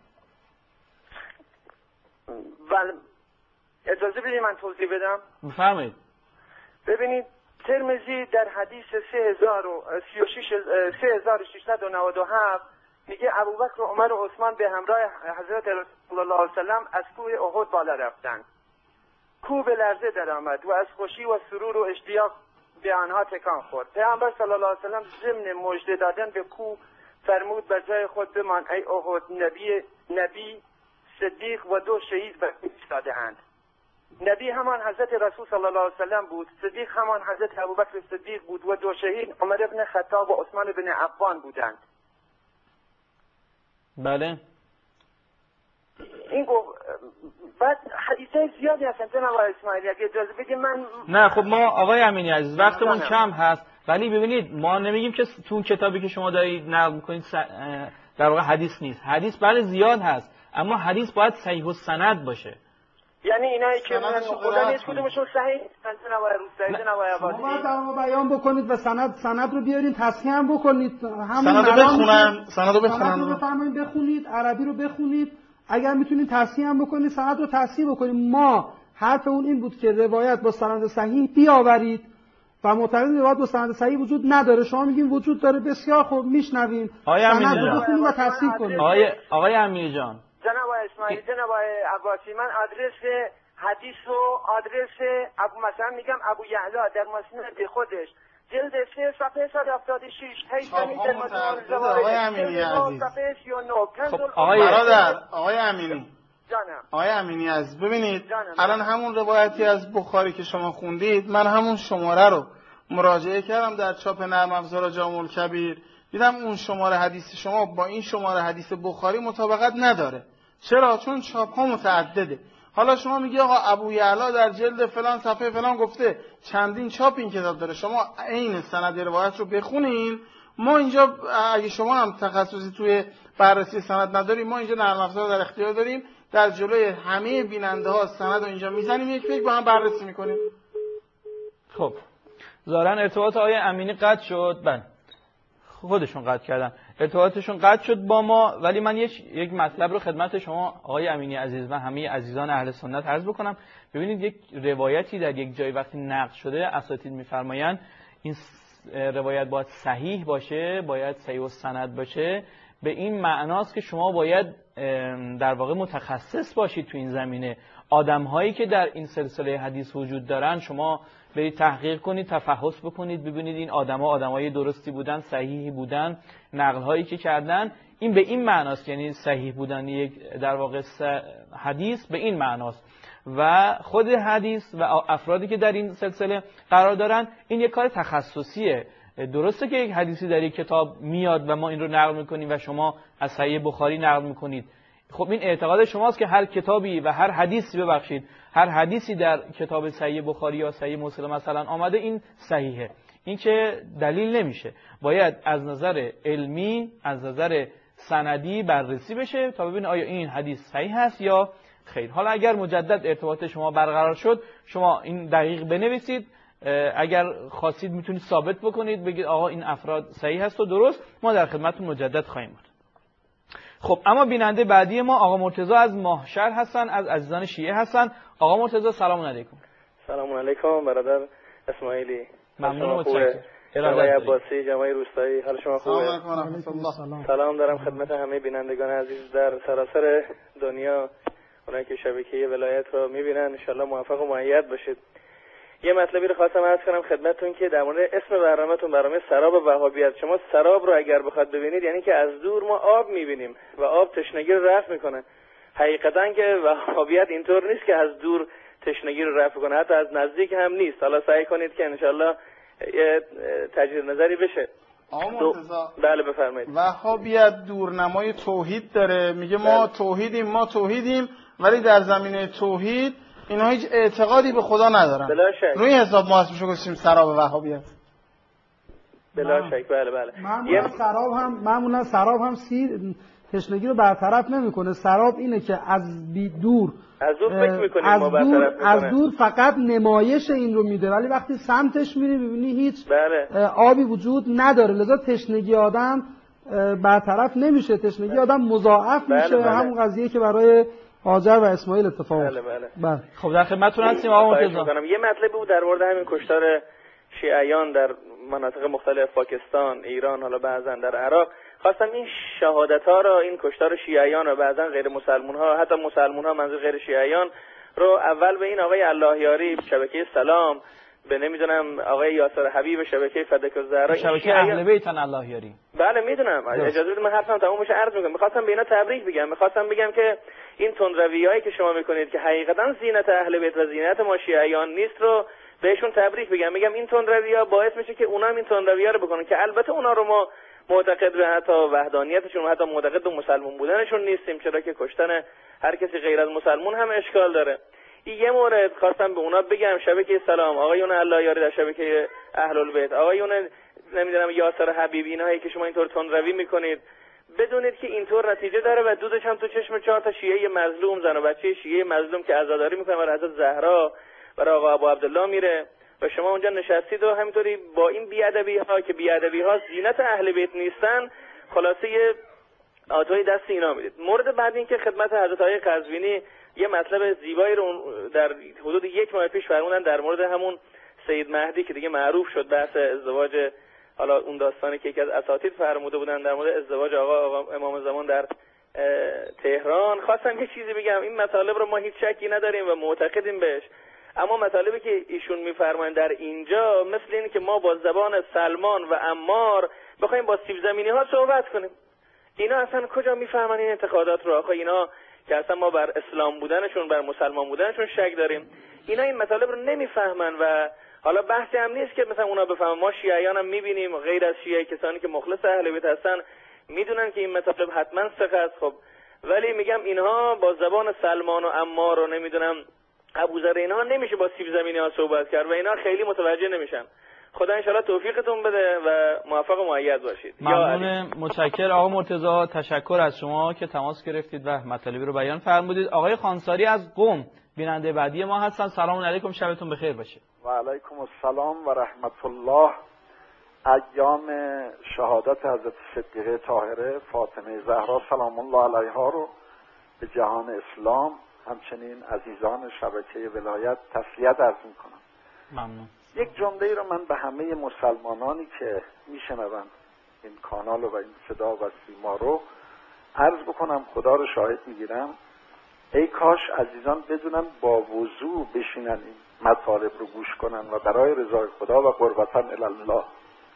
بله اجازه بدید من توضیح بدم. بفرمایید. ببینید ترمذی در حدیث سه هزار و ششصد و نود و هفت میگه ابوبکر و عمر و عثمان به همراه حضرت رسول الله علیه و سلم از کوه احد بالا رفتند. کوه به لرزه درآمد و از خوشی و سرور و اشتیاق به آنها تکان خورد. پیامبر صلی الله علیه و سلم ضمن مژده دادن به کوه فرمود بر جای خود بمان ای احد، نبی نبی صدیق و دو شهید بر ایستاده اند. نبی همان حضرت رسول صلی الله علیه و سلم بود، صدیق همان حضرت ابوبکر صدیق بود و دو شهید عمر ابن خطاب و عثمان بن عفان بودند. بله. این گفت بعد حدیثه زیادی هستن جناب اسماعیلی اگه اجازه بدید من. نه خب ما آقای امینی عزیز وقتمون کم هست، ولی ببینید ما نمیگیم که تو اون کتابی که شما دارید نقل می‌کنید در واقع حدیث نیست. حدیث بله زیاد هست، اما حدیث باید صحیح و سند باشه. یعنی اینایی که من خدا هیچ کدومشون صحیح نیستن جناب روستایی جناب عباسی. شما باید در ما بیان بکنید و سند سند رو بیارین تصحیح هم بکنید. همون سند رو بخونن، سند رو بخونن. سند رو بفرمایید بخونید، عربی رو بخونید. اگر میتونید تصحیح هم بکنید سند رو تصحیح بکنید. ما حرف اون این بود که روایت با سند صحیح بیاورید و معتقد روایت با سند صحیح وجود نداره. شما میگین وجود داره، بسیار خوب میشنویم. سند رو بخونید و تصحیح کنید. آقای آقای امیر جان، جناب اسماعیلی، جناب عباسی، من آدرس حدیث و آدرس ابو مثلا میگم ابو یعلا در مسند خودش جلد سه صفحه صد و هفتاد و شش هیثمی در مجموع الزوائد جلد صفحه سی و نه. خب آقای برادر آقای امینی جانم آقای امینی از ببینید الان همون روایتی از بخاری که شما خوندید من همون شماره رو مراجعه کردم در چاپ نرم افزار جامع الکبیر، دیدم اون شماره حدیث شما با این شماره حدیث بخاری مطابقت نداره. چرا؟ چون چاپ ها متعدده. حالا شما میگی آقا ابو یعلا در جلد فلان صفحه فلان گفته چندین چاپ این کتاب داره، شما عین سند روایت رو بخونین. ما اینجا اگه شما هم تخصصی توی بررسی سند نداریم، ما اینجا نرم افزار در اختیار داریم، در جلوی همه بیننده ها سند رو اینجا میزنیم، یک یک با هم بررسی میکنیم. خب ظاهرا ارتباط آقای امینی قطع شد. بله خودشون قطع کردن، ارتباطشون قطع شد با ما. ولی من یک یک مطلب رو خدمت شما آقای امینی عزیز و همه عزیزان اهل سنت عرض بکنم. ببینید یک روایتی در یک جای وقتی نقد شده، اساتید میفرمایند این روایت باید صحیح باشه، باید صحیح السند باشه. به این معناست که شما باید در واقع متخصص باشید تو این زمینه. آدم‌هایی که در این سلسله حدیث وجود دارن شما برید تحقیق کنید، تفحص بکنید، ببینید این آدم‌ها آدمای درستی بودن، صحیحی بودن، نقل‌هایی که کردن. این به این معناست، یعنی صحیح بودن یک در واقع حدیث به این معناست. و خود حدیث و افرادی که در این سلسله قرار دارن این یک کار تخصصیه. درسته که یک حدیثی در یک کتاب میاد و ما این رو نقل میکنیم و شما از صحیح بخاری نقل میکنید. خب این اعتقاد شماست که هر کتابی و هر حدیثی ببخشید هر حدیثی در کتاب صحیح بخاری یا صحیح مسلم مثلا آمده این صحیحه. این که دلیل نمیشه. باید از نظر علمی، از نظر سندی بررسی بشه تا ببینید آیا این حدیث صحیح است یا خیر. حالا اگر مجدد ارتباط شما برقرار شد، شما این دقیق بنویسید. اگر خواستید میتونید ثابت بکنید، بگید آقا این افراد صحیح هست و درست، ما در خدمتتون مجدد خواهیم بود. خب اما بیننده بعدی ما آقا مرتضی از ماهشهر هستن، از عزیزان شیعه هستن. آقا مرتضی سلام علیکم. سلام علیکم برادر اسماعیلی. ممنون و متشکرم. جناب عباسی، جناب روستایی، حال شما خوبه؟ سلام. سلام دارم خدمت همه بینندگان عزیز در سراسر دنیا، اونایی که شبکه ولایت رو میبینن. ان شاءالله موفق و مؤید باشید. یه مطلبی رو خواستم عرض کنم خدمتتون که در مورد اسم برنامه‌تون، برنامه سراب وهابیت. شما سراب رو اگر بخواد ببینید یعنی که از دور ما آب میبینیم و آب تشنگی رو رفع میکنه. حقیقتا که وهابیت اینطور نیست که از دور تشنگی رو رفع کنه، حتی از نزدیک هم نیست. حالا سعی کنید که انشالله یه تجدید نظری بشه. آقا مرتضی بله بفرمایید. وهابیت دورنمای توحید داره، میگه ما توحیدیم ما توحیدیم ولی در زمینه توحید اینا هیچ اعتقادی به خدا ندارن. بلا شک. روی حساب ما اسمشو گذاشتیم سراب وهابیت. بلا شک. بله بله. معمولا سراب هم معمولا سراب هم سیر تشنگی رو برطرف نمیکنه. سراب اینه که از بی دور از دور فکر میکنیم از ما دور برطرف میکنه. از دور فقط نمایش این رو میده، ولی وقتی سمتش میری ببینی هیچ بله. آبی وجود نداره. لذا تشنگی آدم برطرف نمیشه، تشنگی بله. آدم مضاعف بله میشه. بله. همون قضیه که برای هاجر و اسماعیل اتفاق بله بله. بله. خب در خدمتتون هستیم آقا مرتضی. یه مطلبی بود در مورد همین کشتار شیعیان در مناطق مختلف پاکستان، ایران، حالا بعضا در عراق. خواستم این شهادت ها را، این کشتار شیعیان و بعضا غیر مسلمون ها، حتی مسلمون ها منظور غیر شیعیان رو، اول به این آقای الله یاری شبکه سلام، به نمیدونم آقای یاسر حبیب شبکه فدک الزهرا، شبکه اهل بیتن الله یاری. بله میدونم. اجازه بدید من حرفم تموم بشه عرض میکنم. میخواستم به اینا تبریک بگم. میخواستم بگم که این تندرویایی که شما میکنید که حقیقتا زینت اهل بیت و زینت ما شیعیان نیست رو بهشون تبریک بگم. میگم این تندرویا باعث میشه که اونا هم این تندرویا رو بکنن که البته اونا رو ما معتقد به حتی وحدانیتشون و حتی معتقد به مسلمان بودنشون نیستیم، چرا که کشتن هر کسی غیر از مسلمان هم اشکال داره. این یه مورد خواستم به اونا بگم. شبکه سلام، آقایون الله یاری در شبکه اهل البیت، آقایون نمیدونم یاسر حبیب، اینایی که شما اینطور تندروی میکنید، بدونید که اینطور نتیجه داره و دودش هم تو چشم چهار تا شیعه مظلوم، زن و بچه شیعه مظلوم که عزاداری میکنن برای حضرت زهرا، برای آقا ابو عبدالله میره و شما اونجا نشستید و همینطوری با این بیادبی ها که بیادبی ها زینت اهل بیت نیستن، خلاصه یه آتای دست اینا میدید. مورد بعد این که خدمت حضرت آقای قزوینی یه مطلب زیبایی رو در حدود یک ماه پیش فرمودن در مورد همون سید مهدی که دیگه معروف شد، بحث ازدواج، حالا اون داستانی که یکی از اساتید فرموده بودن در مورد ازدواج آقا, آقا امام زمان در تهران. خواستم یه چیزی بگم. این مطالب رو ما هیچ شکی نداریم و معتقدیم بهش، اما مطالبی که ایشون میفرمایند در اینجا مثل این که ما با زبان سلمان و عمار بخوایم با سیب زمینی ها صحبت کنیم. اینا اصلا کجا میفهمن این انتقادات رو؟ آخه اینا که اصلا ما بر اسلام بودنشون، بر مسلمان بودنشون شک داریم، اینا این مطالب رو نمیفهمن. و حالا بحثی هم نیست که مثلا اونا بفهمن. ما شیعیان هم میبینیم غیر از شیعه کسانی که مخلص اهل بیت هستن میدونن که این مطالب حتما ثقه است. خب ولی میگم اینها با زبان سلمان و عمار و نمیدونم ابوذر اینها نمیشه با سیب زمینی ها صحبت کرد و اینا خیلی متوجه نمیشن. خدا انشالله توفیقتون بده و موفق و مؤید باشید. ممنون، متشکر آقا مرتضی، تشکر از شما که تماس گرفتید و مطالبی رو بیان فرمودید. آقای خانساری از قم بیننده بعدی ما هستن. سلام علیکم، شبتون بخیر باشه. و علیکم السلام و رحمت الله. ایام شهادت حضرت صدیقه طاهره فاطمه زهرا سلام الله علیها رو به جهان اسلام همچنین عزیزان شبکه ولایت تسلیت عرض میکنم. ممنون. یک جمله رو من به همه مسلمانانی که میشنوند این کانال و این صدا و سیما رو عرض بکنم، خدا رو شاهد میگیرم، ای کاش عزیزان بدونن با وضوع بشینن این مطالب رو گوش کنن و برای رضای خدا و قربتن الله.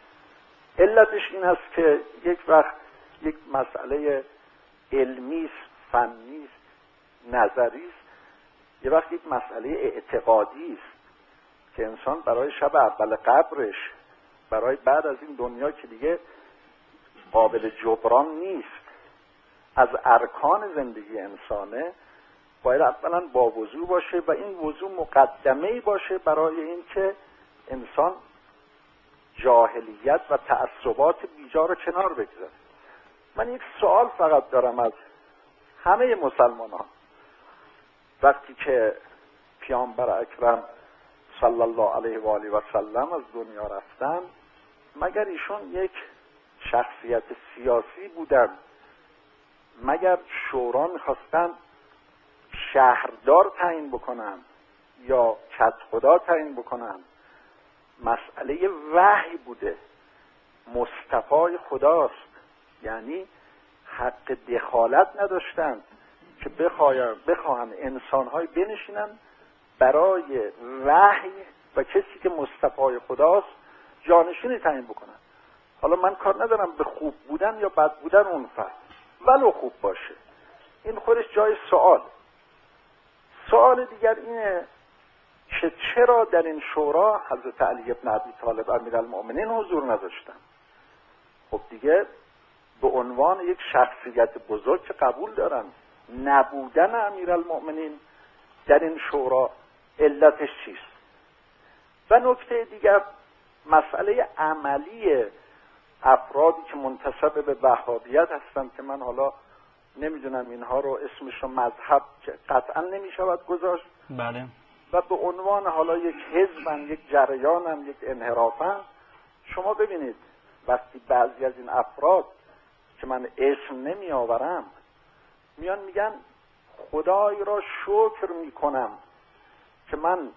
علتش این است که یک وقت یک مسئله علمی است، فنی است، نظری است، یک وقت یک مسئله اعتقادی است که انسان برای شب اول قبرش، برای بعد از این دنیا که دیگه قابل جبران نیست، از ارکان زندگی انسانه، باید اولا با وضوع باشه و این وضوع مقدمه‌ای باشه برای این که انسان جاهلیت و تعصبات بیجا رو کنار بگذاره. من یک سوال فقط دارم از همه مسلمانان. وقتی که پیامبر اکرم صلی الله علیه و آله و سلم از دنیا رفتن، مگر ایشون یک شخصیت سیاسی بودن؟ مگر شورا میخواستن شهردار تعیین بکنن یا کدخدا تعیین بکنن؟ مسئله وحی بوده، مصطفی خداست، یعنی حق دخالت نداشتن که بخواهن بخواهن انسان‌های بنشینن برای وحی و کسی که مصطفی خداست جانشینی تعیین بکنن. حالا من کار ندارم به خوب بودن یا بد بودن اون فرد، ولو خوب باشه، این خودش جای سوال. سوال دیگر اینه که چرا در این شورا حضرت علی بن ابی طالب امیرالمؤمنین حضور نداشتن؟ خب دیگه به عنوان یک شخصیت بزرگ که قبول دارن، نبودن امیرالمؤمنین در این شورا علتش چیست؟ و نکته دیگر مسئله عملی افرادی که منتسب به وهابیت هستند که من حالا نمیدونم اینها رو اسمش رو مذهب قطعا نمیشود گذاشت، بله، و به عنوان حالا یک حزبن، یک جریانن، یک انحرافن. شما ببینید وقتی بعضی از این افراد که من اسم نمی آورم میان میگن خدای را شکر میکنم که من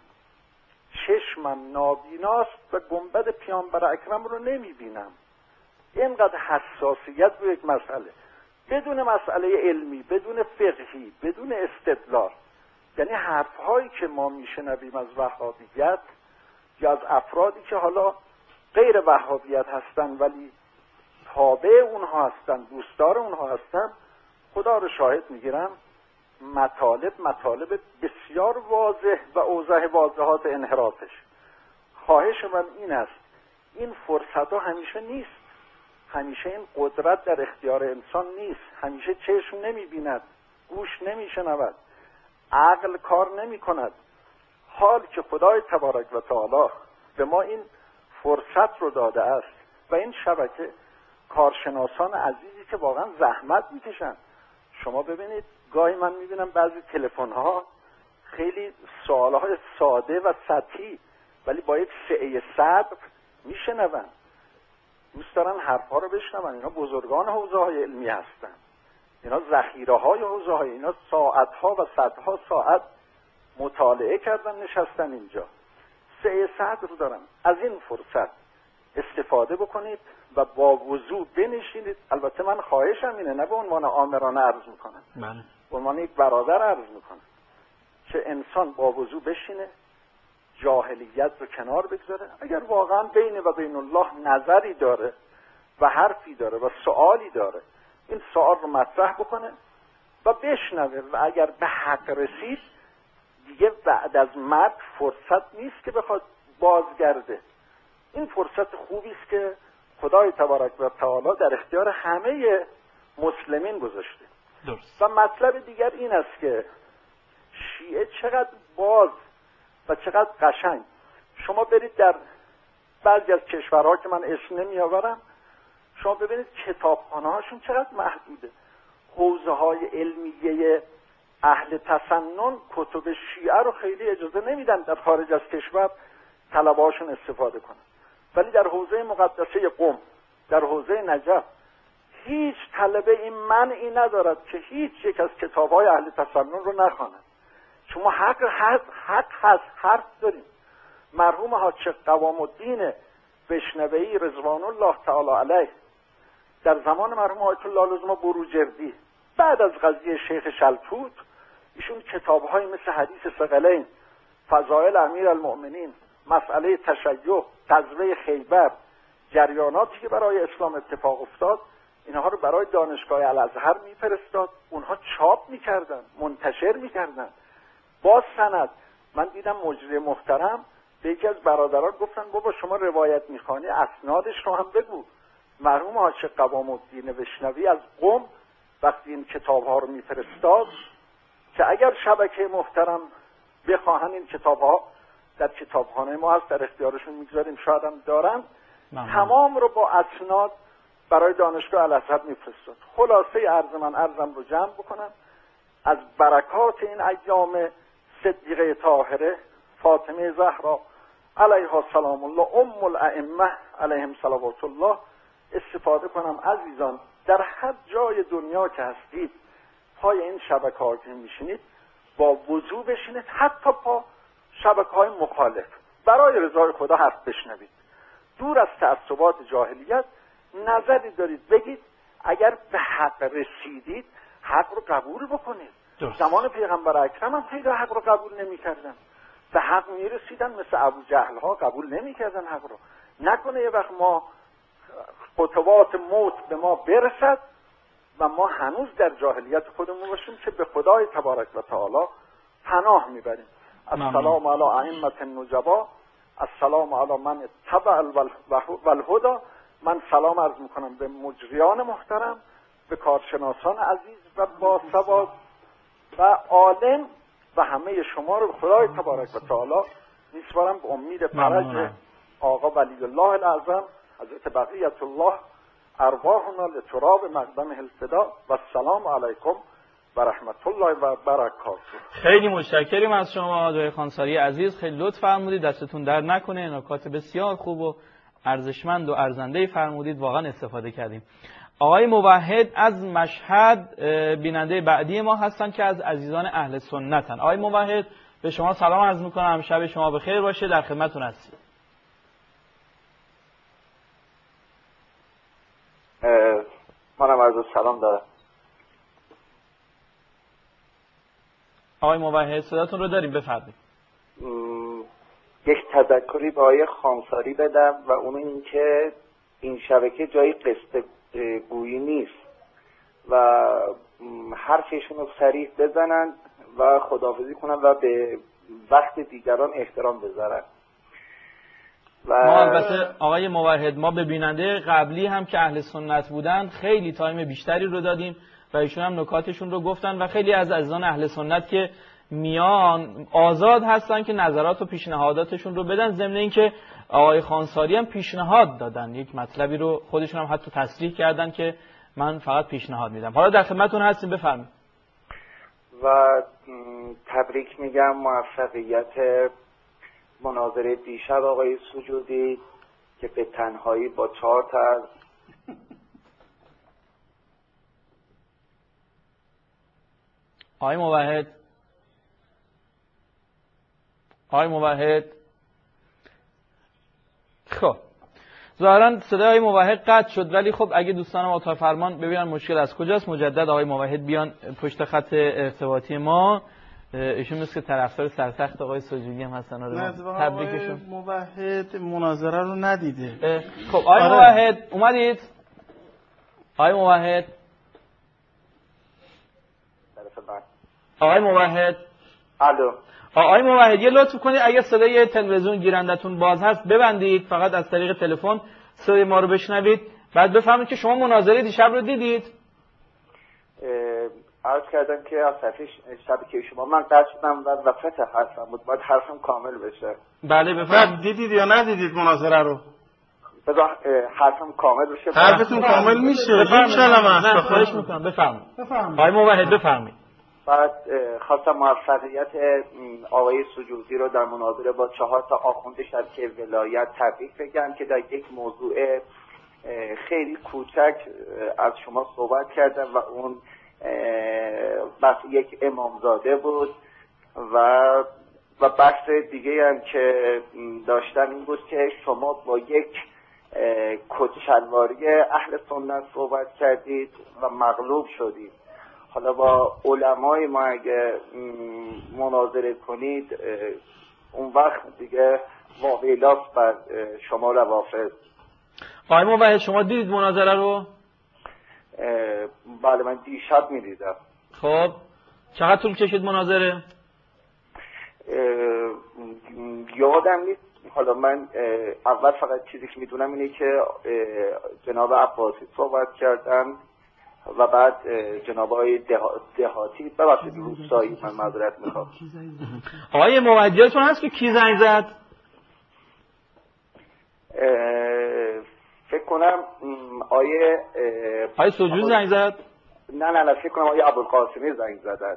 چشمم نابیناست و گنبد پیامبر اکرم رو نمیبینم. اینقدر حساسیت به یک مسئله، بدون مسئله علمی، بدون فقهی، بدون استدلال. یعنی حرفهایی که ما میشنویم از وهابیت یا از افرادی که حالا غیر وهابیت هستن ولی تابع اونها هستن، دوستدار اونها هستن، خدا رو شاهد میگیرم مطالب مطالب بسیار واضح و اوضح واضحات انحرافش. خواهش من این است، این فرصت ها همیشه نیست، همیشه این قدرت در اختیار انسان نیست، همیشه چشم نمیبیند، گوش نمیشنود، عقل کار نمی کند. حال که خدای تبارک و تعالی به ما این فرصت رو داده است و این شبکه کارشناسان عزیزی که واقعا زحمت میکشن. شما ببینید گاهی من میبینم بعضی تلفن ها خیلی سوالهای ساده و سطحی ولی با یک سعه صدر میشنون، دوست دارن حرفها رو بشنون. اینا بزرگان حوزه های علمی هستن، اینا ذخیره های حوزه های، اینا ساعت ها و صدها ساعت مطالعه کردن نشستن اینجا، سعه صدر رو دارن. از این فرصت استفاده بکنید و با وضوع بنشینید. البته من خواهشم اینه، نه به عنوان آمرانه عرض میکنم، بله، به عنوان یک برادر عرض میکنم که انسان با وضوع بشینه، جاهلیت رو کنار بگذاره. اگر واقعا بین و بین الله نظری داره و حرفی داره و سوالی داره، این سوال رو مطرح بکنه و بشنوه و اگر به حق رسید دیگه بعد از مرگ فرصت نیست که بخواد بازگرده. این فرصت خوبی است که خدای تبارک و تعالی در اختیار همه مسلمین گذاشته. درست. و مطلب دیگر این است که شیعه چقدر باز و چقدر قشنگ. شما برید در بعضی از کشورها که من اسم نمیآورم، شما ببینید کتابخانه هاشون چقدر محدوده. حوزه های علمیه اهل تسنن کتب شیعه رو خیلی اجازه نمیدن در خارج از کشور طلبه هاشون استفاده کنن، ولی در حوزه مقدسه قم، در حوزه نجف، هیچ طلبه این منعی ندارد که هیچ یک از کتاب های اهل تسنن رو نخواند. شما حق هست، حق هست، حرف داریم. مرحوم حاج قوام الدین بشنوی رضوان الله تعالی علیه در زمان مرحوم آیت الله العظمی بروجردی بعد از قضیه شیخ شلتوت ایشون کتاب‌های مثل حدیث ثقلین، فضائل امیر المؤمنین، مسئله تشیع، غزوه خیبر، جریاناتی که برای اسلام اتفاق افتاد، اینها رو برای دانشگاه الازهر میفرستاد، اونها چاپ میکردن، منتشر میکردن با سند. من دیدم مجری محترم به یکی از برادران گفتن بابا شما روایت میخوانی اسنادش رو هم بگو. مرحوم حاج قوام الدین بشنوی از قم وقتی این کتاب ها رو میفرستاد که اگر شبکه محترم بخواهن این کتاب ها در کتابخانه ما هست، در اختیارشون میگذاریم، شاید هم دارن، تمام رو با اسناد برای دانشگاه الازهر میفرستاد. خلاصه عرض من عرضم رو جمع بکنم، از برکات این ایام صدیقه طاهره فاطمه زهرا علیها سلام الله ام الائمه علیهم صلوات الله استفاده کنم. عزیزان در هر جای دنیا که هستید پای این شبکه‌ها که میشینید با وضو بشینید، حتی پا شبکه‌های مخالف، برای رضای خدا حرف بشنوید، دور از تعصبات جاهلیت. نظری دارید بگید، اگر به حق رسیدید حق رو قبول بکنید. درست. زمان پیغمبر اکرم هم خیلی حق رو قبول نمی‌کردن، به حق میرسیدن، مثل ابو جهل ها قبول نمی‌کردن حق رو. نکنه یه وقت ما خطوات موت به ما برسد و ما هنوز در جاهلیت خودمون باشیم که به خدای تبارک و تعالی پناه میبریم. السلام علی ائمه النجبا، السلام علی من اتبع الهدى. من سلام عرض میکنم به مجریان محترم، به کارشناسان عزیز و باسواد و عالم و همه شما رو به خدای تبارک و تعالی میسپارم به امید فرج آقا ولی الله الاعظم حضرت بقیت الله ارواحنا لتراب مقدم الفدا و السلام علیکم و رحمت الله و برکاته. خیلی متشکریم از شما آقای خانساری عزیز، خیلی لطف فرمودید، دستتون در نکنه، نکات بسیار خوب و ارزشمند و ارزنده فرمودید، واقعا استفاده کردیم. آقای موحد از مشهد بیننده بعدی ما هستن که از عزیزان اهل سنتن. آقای موحد به شما سلام عرض میکنم، شب شما بخیر باشه، در خدمتتون هستیم. منم عرض سلام دارم. آقای موحد صداتون رو داریم، بفرمایید. یک تذکری به آقای خانساری بدم و اون این که این شبکه جای قصه گویی نیست و حرفشون رو صریح بزنن و خداحافظی کنن و به وقت دیگران احترام بذارن. و ما البته آقای موحد ما به بیننده قبلی هم که اهل سنت بودن خیلی تایم بیشتری رو دادیم و ایشون هم نکاتشون رو گفتن و خیلی از عزیزان اهل سنت که میان آزاد هستن که نظرات و پیشنهاداتشون رو بدن، ضمن اینکه آقای خانساری هم پیشنهاد دادن، یک مطلبی رو خودشون هم حتی تصریح کردن که من فقط پیشنهاد میدم. حالا در خدمتتون هستیم، بفرمایید. و تبریک میگم موفقیت مناظره دیشب آقای سجودی که به تنهایی با چهار تا از آقای موحد آقای موحد خب ظاهرا صدای موحد قطع شد، ولی خب اگه دوستان ما اتاق فرمان ببینن مشکل از کجاست، مجدد آقای موحد بیان پشت خط ارتباطی ما. ایشون مثل طرفدار سرسخت آقای سجودی هم هستن. آره تبریکشون. موحد مناظره رو ندیده. خب آقای آره. موحد اومدید؟ آقای موحد آقای موحد الو آقای موحد یه لطف کنید اگه صدای تلویزیون گیرندتون باز هست ببندید، فقط از طریق تلفن صدای ما رو بشنوید، بعد بفهمید که شما مناظره دیشب رو دیدید. عرض کردم که از طرف شبکه شما من قطع شدم و وسط حرفم بود، باید حرفم کامل بشه. بله بفرمایید. دیدید یا ندیدید مناظره رو؟ بذار حرفم کامل بشه. حرفتون کامل میشه. یک کلمه است. خواهش میکنم بفرمایید. آقای موحد بفرمایید. بعد خواستم موفقیت آقای سجودی رو در مناظره با چهار تا آخوند شبکه ولایت تبریک بگم که در یک موضوع خیلی کوچک از شما صحبت کردم و اون بحث یک امامزاده بود و و بحث دیگه هم که داشتم این بود که شما با یک کچلواری اهل سنت صحبت کردید و مغلوب شدید. حالا با علمای ما اگه مناظره کنید اون وقت دیگه واقعیلاف بر شما روافض. آقای موحد شما دیدید مناظره رو؟ بله من دیشب میدیدم. خب چقدر طول کشید مناظره؟ یادم نیست. حالا من اول فقط چیزی که میدونم اینه که جناب عباسی صحبت کردن و بعد جناب های دهاتی ببخشید روستایی، من معذرت میخوام. آقای موحد یادتون هست که کی زنگ زد؟ فکر کنم آیه آیه سجود زنگ زد؟ نه نه نه فکر کنم آیه ابوالقاسمی زنگ زدن.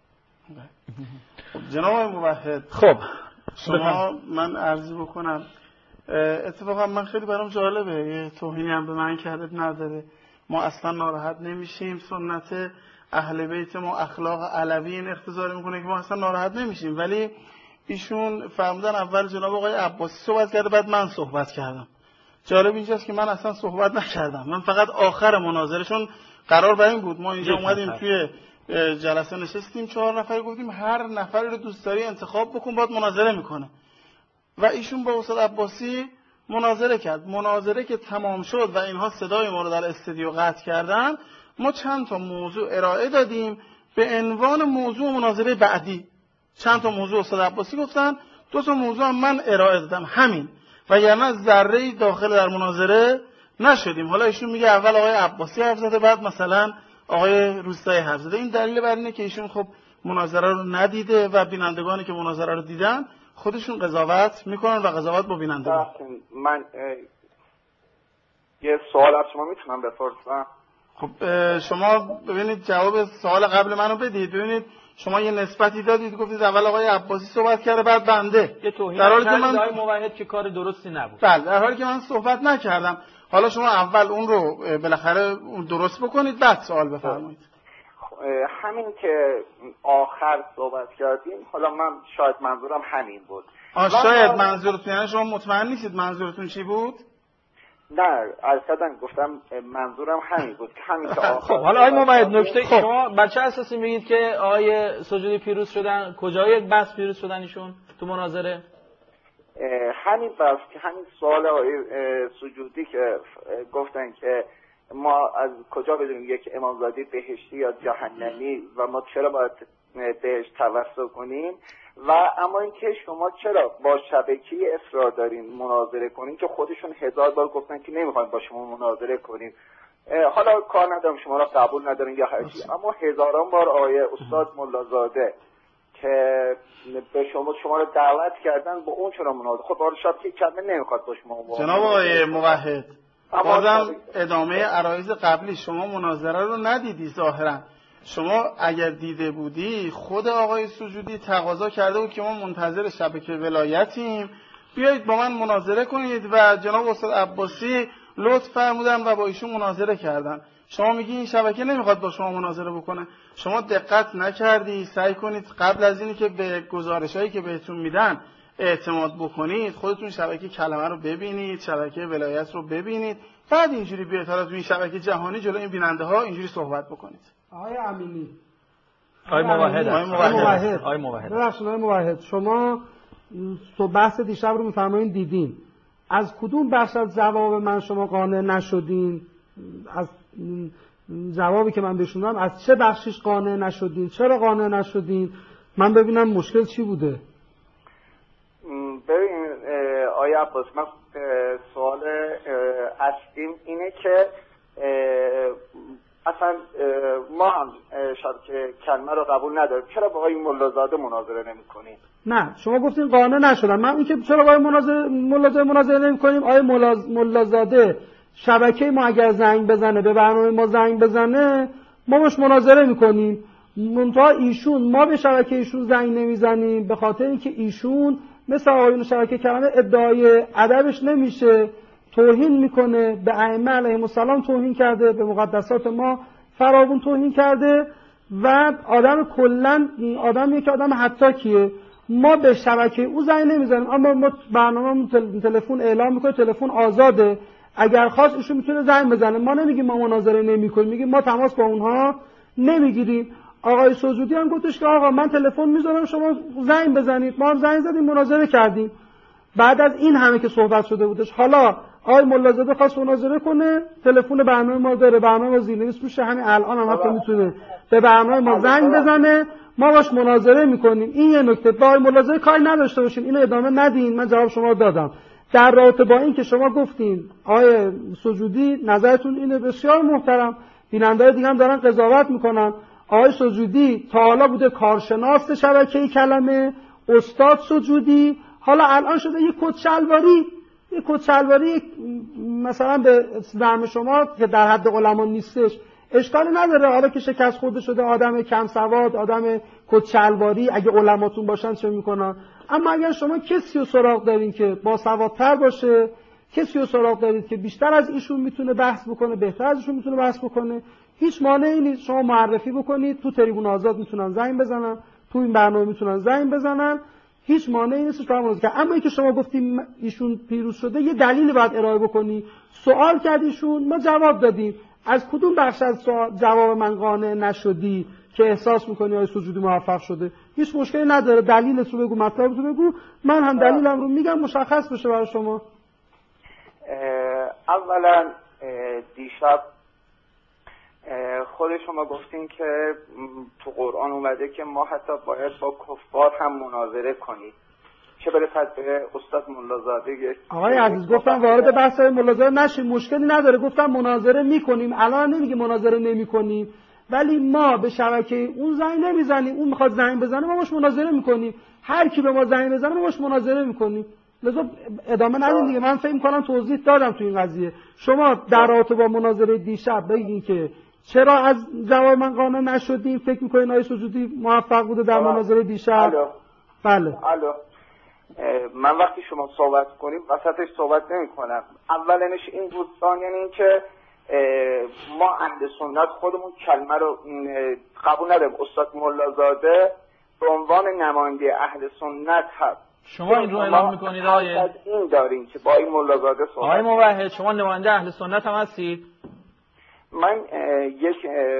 جناب موحد خب شما من عرضی بکنم اتفاقا من خیلی برام جالبه، یه توهینی هم به من کرده نداره. ما اصلا ناراحت نمیشیم، سنت اهل بیت ما اخلاق علوی این اقتضا میکنه که ما اصلا ناراحت نمیشیم، ولی ایشون فرمودن اول جناب آقای عباسی صحبت کرده بعد من صحبت کردم. جالب اینجاست که من اصلا صحبت نکردم، من فقط آخر مناظرشون قرار بر این بود ما اینجا اومدیم توی جلسه نشستیم چهار نفر گفتیم هر نفر رو دوست داری انتخاب بکن باید مناظره میکنه و ایشون با استاد عباسی مناظره کرد. مناظره که تمام شد و اینها صدای ما رو در استودیو قطع کردن، ما چند تا موضوع ارائه دادیم به عنوان موضوع مناظره بعدی. چند تا موضوع استاد عباسی گفتن، دو تا موضوع هم من ارائه دادم، همین، و یعنی ذره‌ای داخل در مناظره نشدیم. حالا ایشون میگه اول آقای عباسی حرف زده بعد مثلا آقای روستایی حرف زده. این دلیل بر اینه که ایشون خب مناظره رو ندیده و بینندگانی که مناظره رو دیدن خودشون قضاوت میکنن و قضاوت با بینندگان. من یه سوال از شما میتونم بپرسم؟ خب شما ببینید جواب سوال قبل منو بدید. ببینید شما یه نسبتی دادید گفتید اول آقای عباسی صحبت کرده بعد بنده، یه توهین در حالی که من من موحد که کار درستی نبود. بله در حالی که من صحبت نکردم. حالا شما اول اون رو بالاخره درست بکنید بعد سوال بفرمایید. همین که آخر صحبت کردیم، حالا من شاید منظورم همین بود. آه شاید منظورتون، یعنی شما مطمئن نیستید منظورتون چی بود؟ نه اصلا گفتم منظورم همین بود که همین که آخر. خب حالا آقای موحد نکته خب. شما بر چه اساسی میگید که آقای سجودی پیروز شدن؟ کجای بحث پیروز شدن ایشون تو مناظره؟ همین بحث که همین سوال آقای سجودی که گفتن که ما از کجا بدونیم یک امامزاده بهشتی یا جهنمی و ما چرا باید بهش توسل کنیم، و اما اینکه شما چرا با شبکه اصرار دارین مناظره کنین که خودشون هزار بار گفتن که نمیخوایم با شما مناظره کنیم. حالا کار ندارم شما را قبول ندارین یا هرچی، اما هزاران بار آقای استاد ملازاده که به شما شما رو دعوت کردن با اون چرا مناظره، خب آره شبکه کلمه نمیخواد با شما مناظره. جناب آقای موحد بازم ادامه عرایض قبلی، شما مناظره رو ندیدی ظاهرا. شما اگر دیده بودی خود آقای سجودی تقاضا کرده بود که ما منتظر شبکه ولایتیم بیایید با من مناظره کنید و جناب استاد عباسی لطف فرمودن و با ایشون مناظره کردن. شما میگی این شبکه نمیخواد با شما مناظره بکنه. شما دقت نکردی. سعی کنید قبل از اینی که به گزارشایی که بهتون میدن اعتماد بکنید خودتون شبکه کلمه رو ببینید، شبکه ولایت رو ببینید، بعد اینجوری بیاید حالا تو این شبکه جهانی جلوی این بیننده ها اینجوری صحبت بکنید. آقای امینی، آقای موحد، آقای موحد، آقای موحد، ببخشید آقای موحد، شما تو بحث دیشب رو میفرمایید دیدین، از کدوم بخش از جواب من شما قانع نشدین؟ از جوابی که من بشنوم از چه بخشش قانع نشدین؟ چرا قانع نشدین؟ من ببینم مشکل چی بوده. ببین آیا عباس، من سوال اصلیم اینه که اصلا ما هم شبکه کلمه رو قبول نداریم، چرا با آقای ملازاده مناظره نمی‌کنید؟ نه شما گفتین قانع نشدم. من این که چرا با آقای مناظره ملازاده مناظره نمی‌کنیم، آقای ملازاده شبکه ما اگر زنگ بزنه، به برنامه ما زنگ بزنه، ما باش مناظره می‌کنیم. منتها ایشون، ما به شبکه ایشون زنگ نمیزنیم به خاطر اینکه ایشون مثل آقایون شبکه کلمه ادعای ادبش نمیشه، توهین میکنه، به ائمه علیهم السلام توهین کرده، به مقدسات ما فراوون توهین کرده و آدم کلا آدمیه که آدم حتاکیه. ما به شبکه او زنگ نمیزنیم، اما ما برنامه‌مون تلفن اعلام میکنه تلفن آزاده، اگر خواست ایشون میتونه زنگ بزنه. ما نمیگیم ما مناظره نمیکنیم، میگیم ما تماس با اونها نمیگیریم. آقای سوزودی هم گفتش که آقا من تلفن میذارم شما زنگ بزنید، ما هم زنگ زدیم مناظره کردیم. بعد از این همه که صحبت شده بودش، حالا آقای ملازاده خواست مناظره کنه، تلفن برنامه ما داره، برنامه ما زیرنویس روشه، همین الان هم حتی میتونه به برنامه ما زنگ بزنه، ما باش مناظره میکنیم. این یه نکته. با آقای ملازاده کاری نداشته باشین، اینو ادامه ندین، من جواب شما دادم. در رابطه با این که شما گفتین آقای سوزودی نظرتون اینه، بسیار محترم، بیننده‌های دیگه هم دارن قضاوت میکنن. آقای سجودی تا حالا بوده کارشناس شبکه کلمه، استاد سجودی، حالا الان شده یک کت شلواری، یک کت شلواری مثلا به زعم شما که در حد علما نیستش اشکالی نداره. حالا که شکست خورده شده، آدم کم سواد، آدم کت شلواری، اگه علماتون باشن چه میکنن؟ اما اگر شما کسی رو سراغ دارین که با سوادتر باشه، کسی رو سراغ دارید که بیشتر از ایشون میتونه بحث بکنه، بهتر از ایشون میتونه بحث بکنه، هیچ مانعی نیست شما معرفی بکنید. تو تریبون آزاد میتونن زنگ بزنن، تو این برنامه میتونن زنگ بزنن، هیچ مانعی نیست فرمودید که. اما اینکه شما گفتیم ایشون پیروز شده، یه دلیلی باید ارائه بکنی. سوال کردیشون، ما جواب دادیم. از کدوم بخش از سوال جواب من قانع نشدی که احساس میکنی آقای سجودی موفق شده؟ هیچ مشکلی نداره، دلیلت رو بگو، مطلبت رو بگو، من هم دلیلم رو میگم، مشخص بشه برای شما. اولا دیشب خود شما گفتین که تو قرآن اومده که ما حتی باید با کفار هم مناظره کنیم، چه برسد به استاد ملازاده. آقای عزیز گفتم وارد بحث ملازره نشیم، مشکلی نداره، گفتم مناظره میکنیم، الان نمیگه مناظره نمیکنیم، ولی ما به شبکه اون زنگ نمیزنیم، اون میخواد زنگ بزنه ما باش مناظره میکنیم، هر کی به ما زنگ بزنه ما باش مناظره میکنیم. لذا ادامه ندین دیگه. من فکر می‌کنم توضیح دادم تو این قضیه. شما در رابطه با مناظره دیشب بگین که چرا از جواب من قانع نشدین، فکر می‌کنین آقای سجودی موفق بوده در مناظره دیشب؟ الو. بله. الو. من وقتی شما صحبت کنیم وسطش صحبت نمی‌کنم. اولنش این دوستان، یعنی این که ما اهل سنت خودمون کلمه رو قبول نداریم. استاد ملازاده به عنوان نماینده اهل سنت هست. شما این رو اعلام میکنید آقای این دارین که با این ملازاده صحبت. آقای موحد شما نماینده اهل سنت هم هستید؟ من یک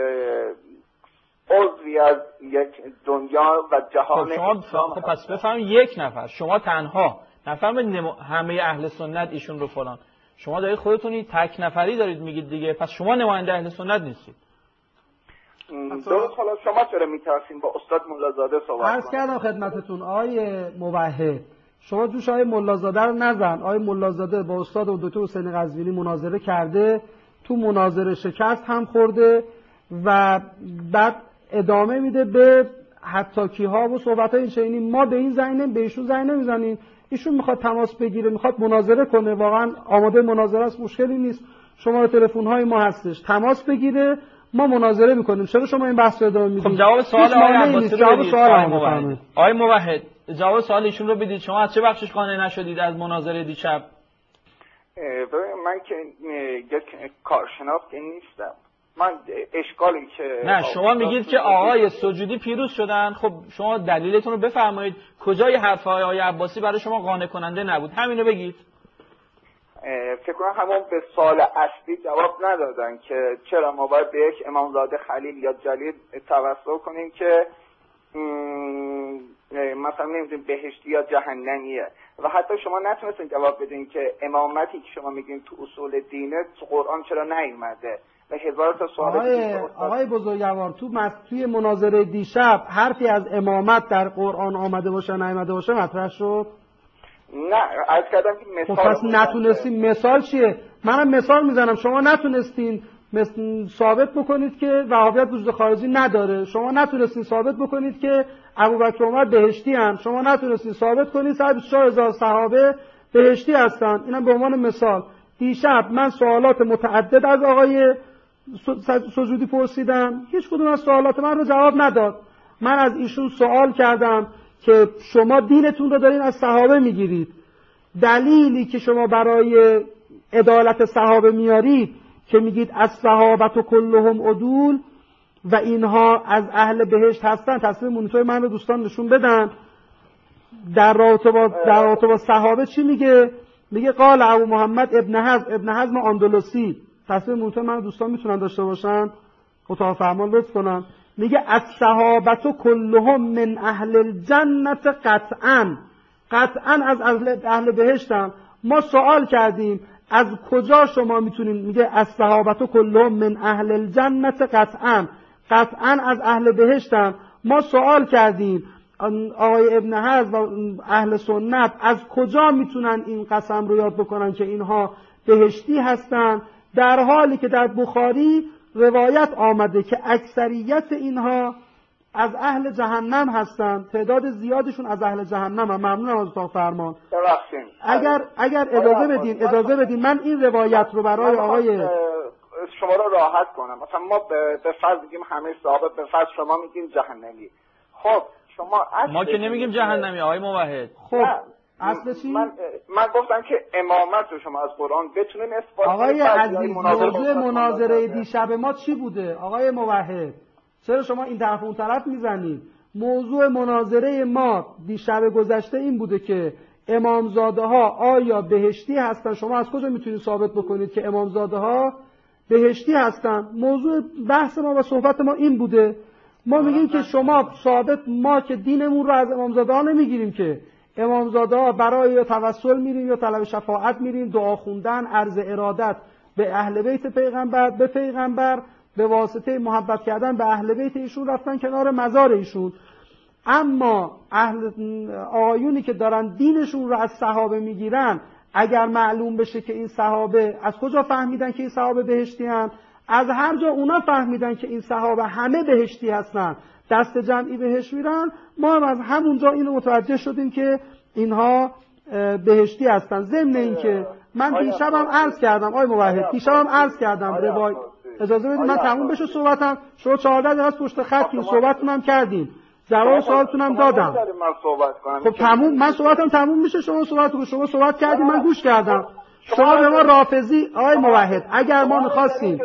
عضوی از یک دنیا و جهان خب شما خب پس بفهم یک نفر، شما تنها نفهم نم... همه اهل سنت ایشون رو فلان، شما دارید خودتونی تک نفری دارید میگید دیگه، پس شما نماینده اهل سنت نیستید. درست. حالا شما چرا میترسین با استاد ملازاده صحبت کنید؟ عرض کردم خدمتتون آقای موحد، شما جوش آقای ملازاده رو نزن. آقای ملازاده با استاد دکتر حسین قزوینی مناظره کرده، تو مناظره شکست هم خورده و بعد ادامه میده به حتاکی ها و صحبت های این چنینی. ما به این زنگ نمی به ایشون زنگ نمیزنیم، ایشون میخواد تماس بگیره، میخواد مناظره کنه، واقعا آماده مناظره است، مشکلی نیست. شما تلفن های ما هستش، تماس بگیره، ما مناظره میکنیم. چرا شما این بحث رو ادامه میدید؟ خب جواب سوال آقای عباسی رو بدید. آقای موحد جواب سوال ایشون رو بدید. شما از چه بخشش قانع نشدید از مناظره دیشب؟ من که یک کارشناس که نیستم، من اشکالی که نه شما میگید که آقای سجودی پیروز شدن، خب شما دلیلتون رو بفرمایید. کجای حرفهای آقای عباسی برای شما قانع کننده نبود؟ همینو بگید. فکر کنم همون به سوال اصلی جواب ندادن که چرا ما باید به یک امامزاده خلیل یا جلیل توسل کنیم که مثلا نمیدونیم بهشتی یا جهنمیه، و حتی شما نتونستین جواب بدین که امامتی که شما میگین تو اصول دینه تو قرآن چرا نیومده و هزار تا سوال. آقای, آقای بزرگوار تو توی مناظره دیشب حرفی از امامت در قرآن آمده باشه نیامده باشه مطرح شد؟ نه، عرض کردم که مثال. پس نتونستین. مثال چیه؟ منم مثال میزنم، شما نتونستین. مثل ثابت بکنید که وهابیت وجود خارجی نداره. شما نتونستین ثابت بکنید که ابوبکر و عمر بهشتی ان. شما نتونستین ثابت کنید صد و بیست و چهار هزار صحابه بهشتی هستن. اینم به عنوان مثال. دیشب من سوالات متعدد از آقای سجودی پرسیدم، هیچ کدوم از سوالات من رو جواب نداد. من از ایشون سوال کردم که شما دینتون رو دارین از صحابه میگیرید، دلیلی که شما برای عدالت صحابه میارید که میگید از صحابت و کلهم عدول و اینها از اهل بهشت هستن، تصویر مونیتور من رو دوستان نشون بدن. در رابطه با در رابطه با صحابه چی میگه؟ میگه قال ابو محمد ابن حزم ابن حزم اندلسی. تصویر مونیتور من رو دوستان میتونن داشته باشن، اتاق فرمان لطف کنن. میگه از صحابت و کلهم من اهل الجنت قطعا قطعا از اهل, اهل بهشتن. ما سوال کردیم از کجا شما میتونید، میگه از صحابت و کلهم من اهل الجنت قطعا قطعا از اهل بهشتن. ما سوال کردیم آقای ابن حزم و اهل سنت از کجا میتونن این قسم رو یاد بکنن که اینها بهشتی هستن، در حالی که در بخاری روایت آمده که اکثریت اینها از اهل جهنم هستن، تعداد زیادشون از اهل جهنم هم. ممنونم از اتاق فرمان. اگر اگر اجازه بدین اجازه بدین من این روایت رو برای آقای شما رو راحت کنم. مثلا ما به فرض میگیم همه صحابه، به فرض شما میگین جهنمی. خب شما ما که نمیگیم جهنمی آقای موحد. خب اصل چی؟ من من گفتم که امامت رو شما از قرآن بتونین اثبات کنید. آقای عزیز موضوع مناظره دیشب ما چی بوده آقای موحد؟ چرا شما این طرف اون طرف میزنید؟ موضوع مناظره ما دیشب گذشته این بوده که امامزاده ها آیا بهشتی هستن؟ شما از کجا میتونید ثابت بکنید که امامزاده ها بهشتی هستن؟ موضوع بحث ما و صحبت ما این بوده. ما میگیم که شما ثابت، ما که دینمون رو از امامزاده ها نمیگیریم که امامزاده ها برای یا توسل میریم یا طلب شفاعت میریم، دعا خوندن، عرض ارادت به اهل بیت پیغمبر، به پیغمبر به واسطه محبت کردن به اهل بیت ایشون رفتن کنار مزار ایشون. اما اهل آیونی که دارن دینشون رو از صحابه میگیرن، اگر معلوم بشه که این صحابه از کجا فهمیدن که این صحابه بهشتی هستن؟ از هر جا اونا فهمیدن که این صحابه همه بهشتی هستن، دست جمعی بهش میرن. ما هم از همونجا اینو متوجه شدیم که اینها بهشتی هستن. ضمن این که من دیشبم عرض کردم آقای موحد، دیشبم عرض کردم روایت، اجازه بدید من تموم بشه صحبتم. شما چهارده دقیقه پشت خط صحبتتون هم کردین، جواب سوالتون هم دادم. خب تموم، من صحبتم تموم میشه، شما صحبت کنید. شما صحبت کردین من گوش کردم. شما به ما رافضی آقای موحد، اگر ما می‌خواستیم